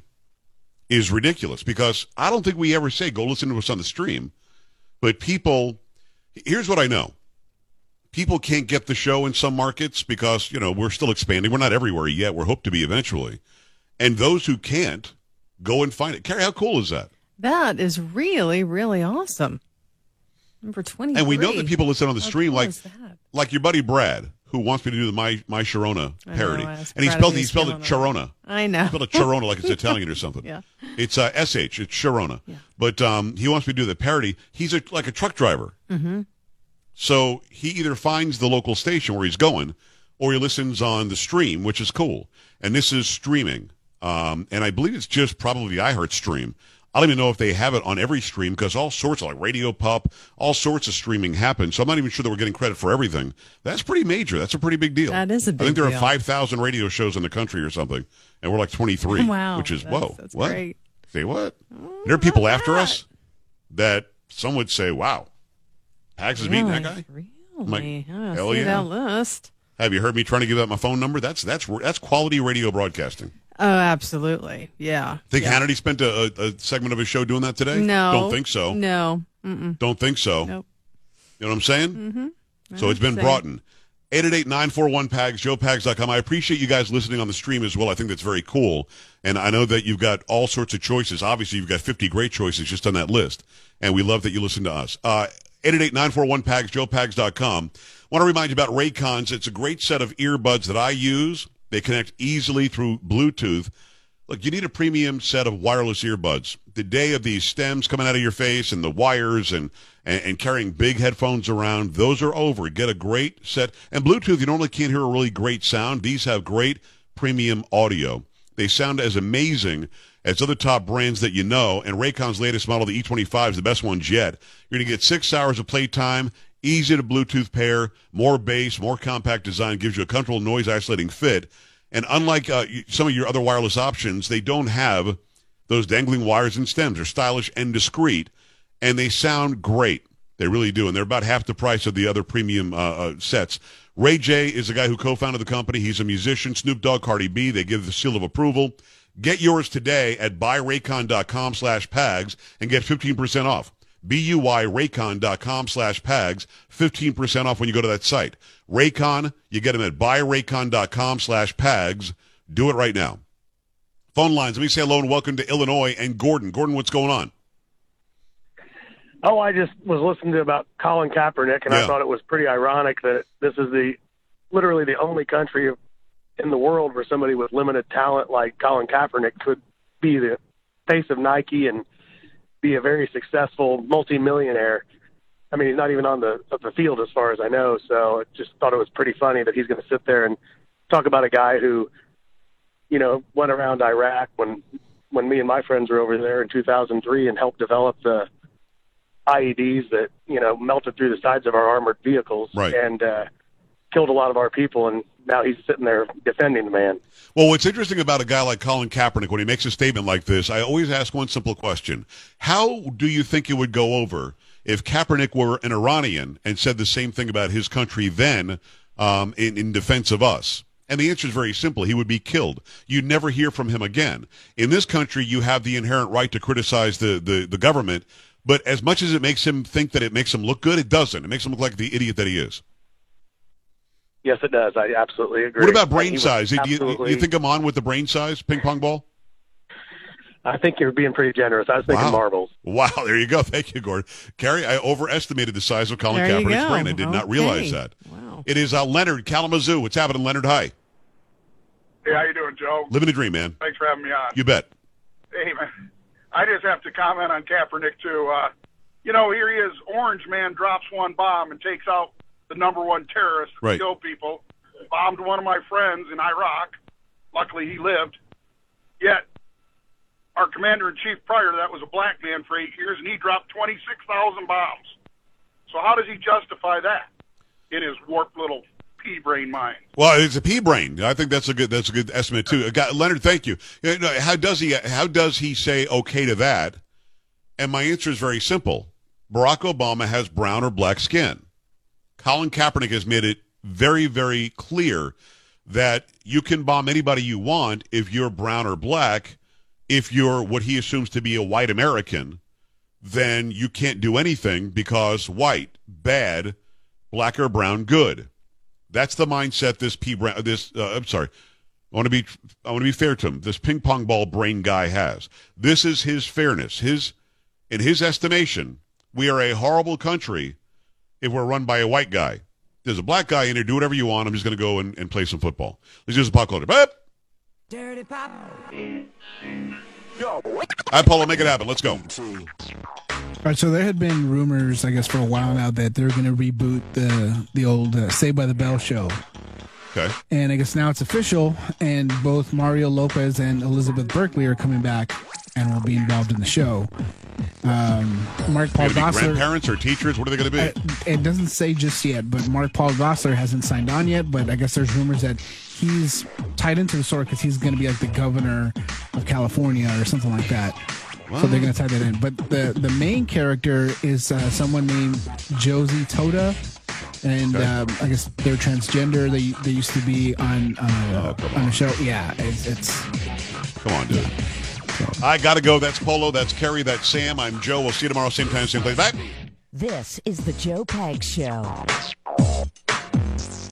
is ridiculous because I don't think we ever say, go listen to us on the stream. But people, here's what I know. People can't get the show in some markets because, we're still expanding. We're not everywhere yet. We're hoped to be eventually. And those who can't, go and find it. Carrie, how cool is that? That is really, really awesome. Number 23. And we know that people listen on the stream, like your buddy Brad, who wants me to do the My Sharona parody. And he spelled it Sharona. I know. He spelled it Sharona like it's Italian or something. Yeah. It's SH. It's Sharona. Yeah. But he wants me to do the parody. He's like a truck driver. Mm-hmm. So he either finds the local station where he's going, or he listens on the stream, which is cool. And this is streaming. And I believe it's just probably the iHeart stream. I don't even know if they have it on every stream because all sorts of like Radio Pup, all sorts of streaming happens. So I'm not even sure that we're getting credit for everything. That's pretty major. That's a pretty big deal. That is a big deal. I think there are 5,000 radio shows in the country or something, and we're like 23. Wow. Which is, that's what? Great. Say what? There are people after us that some would say, wow, Pags is beating that guy? Really? Like, hell see yeah. that list. Have you heard me trying to give out my phone number? That's quality radio broadcasting. Oh, absolutely. Yeah. Think Hannity spent a segment of his show doing that today? No. Don't think so. No. Mm-mm. Don't think so. Nope. You know what I'm saying? Mm-hmm. So it's been brought in. 888-941-PAGS, joepags.com. I appreciate you guys listening on the stream as well. I think that's very cool. And I know that you've got all sorts of choices. Obviously, you've got 50 great choices just on that list. And we love that you listen to us. 888-941-PAGS, joepags.com. Want to remind you about Raycons. It's a great set of earbuds that I use. They connect easily through Bluetooth. Look, you need a premium set of wireless earbuds. The day of these stems coming out of your face and the wires and carrying big headphones around, those are over. Get a great set. And Bluetooth, you normally can't hear a really great sound. These have great premium audio. They sound as amazing as other top brands that you know, and Raycon's latest model, the E25, is the best ones yet. You're going to get 6 hours of playtime, easy to Bluetooth pair, more bass, more compact design, gives you a comfortable noise-isolating fit. And unlike some of your other wireless options, they don't have those dangling wires and stems. They're stylish and discreet, and they sound great. They really do, and they're about half the price of the other premium sets. Ray J is the guy who co-founded the company. He's a musician. Snoop Dogg, Cardi B, they give the seal of approval. Get yours today at buyraycon.com/PAGS and get 15% off. BUYRaycon.com/PAGS, 15% off when you go to that site. Raycon, you get them at buyraycon.com/PAGS. Do it right now. Phone lines, let me say hello and welcome to Illinois and Gordon. Gordon, what's going on? Oh, I just was listening to about Colin Kaepernick, and I thought it was pretty ironic that this is literally the only country in the world where somebody with limited talent like Colin Kaepernick could be the face of Nike and be a very successful multimillionaire. I mean, he's not even on the field as far as I know, so I just thought it was pretty funny that he's going to sit there and talk about a guy who, went around Iraq when me and my friends were over there in 2003 and helped develop the IEDs that, melted through the sides of our armored vehicles and killed a lot of our people, and now he's sitting there defending the man. Well, what's interesting about a guy like Colin Kaepernick, when he makes a statement like this, I always ask one simple question. How do you think it would go over if Kaepernick were an Iranian and said the same thing about his country then in defense of us? And the answer is very simple. He would be killed. You'd never hear from him again. In this country, you have the inherent right to criticize the government, but as much as it makes him think that it makes him look good, it doesn't. It makes him look like the idiot that he is. Yes, it does. I absolutely agree. What about brain size? Do you think I'm on with the brain size, ping pong ball? I think you're being pretty generous. I was thinking marbles. Wow, there you go. Thank you, Gordon. Carrie, I overestimated the size of Colin Kaepernick's brain. I did not realize that. Wow. It is Leonard, Kalamazoo. What's happening, Leonard? Hi. Hey, how you doing, Joe? Living the dream, man. Thanks for having me on. You bet. Hey, man. I just have to comment on Kaepernick, too. here he is, Orange Man drops one bomb and takes out the number one terrorist who Right. killed people, bombed one of my friends in Iraq. Luckily, he lived. Yet, our commander-in-chief prior to that was a black man for 8 years, and he dropped 26,000 bombs. So how does he justify that in his warped little pea-brain mind? Well, it's a pea brain. I think that's a good estimate too. Leonard, thank you. How does he say okay to that? And my answer is very simple. Barack Obama has brown or black skin. Colin Kaepernick has made it very, very clear that you can bomb anybody you want if you're brown or black. If you're what he assumes to be a white American, then you can't do anything because white, bad, black or brown, good. That's the mindset I want to be fair to him. This ping pong ball brain guy has. This is his fairness. In his estimation, we are a horrible country if we're run by a white guy. There's a black guy in here, do whatever you want. I'm just going to go and play some football. Let's do some pop culture. Dirty Pop. All right, Paulo, make it happen. Let's go. All right, so there had been rumors, I guess, for a while now that they're going to reboot the old Saved by the Bell show. Okay. And I guess now it's official, and both Mario Lopez and Elizabeth Berkley are coming back and will be involved in the show. Mark Paul Gosselaar. Grandparents or teachers? What are they going to be? It doesn't say just yet, but Mark Paul Gosselaar hasn't signed on yet. But I guess there's rumors that he's tied into the story because he's going to be like the governor of California or something like that. So they're going to tie that in. But the main character is someone named Josie Tota. And I guess they're transgender. They used to be on a show. Yeah, it's come on, dude. I got to go. That's Polo. That's Kerry. That's Sam. I'm Joe. We'll see you tomorrow, same time, same place. Bye. This is the Joe Pags Show.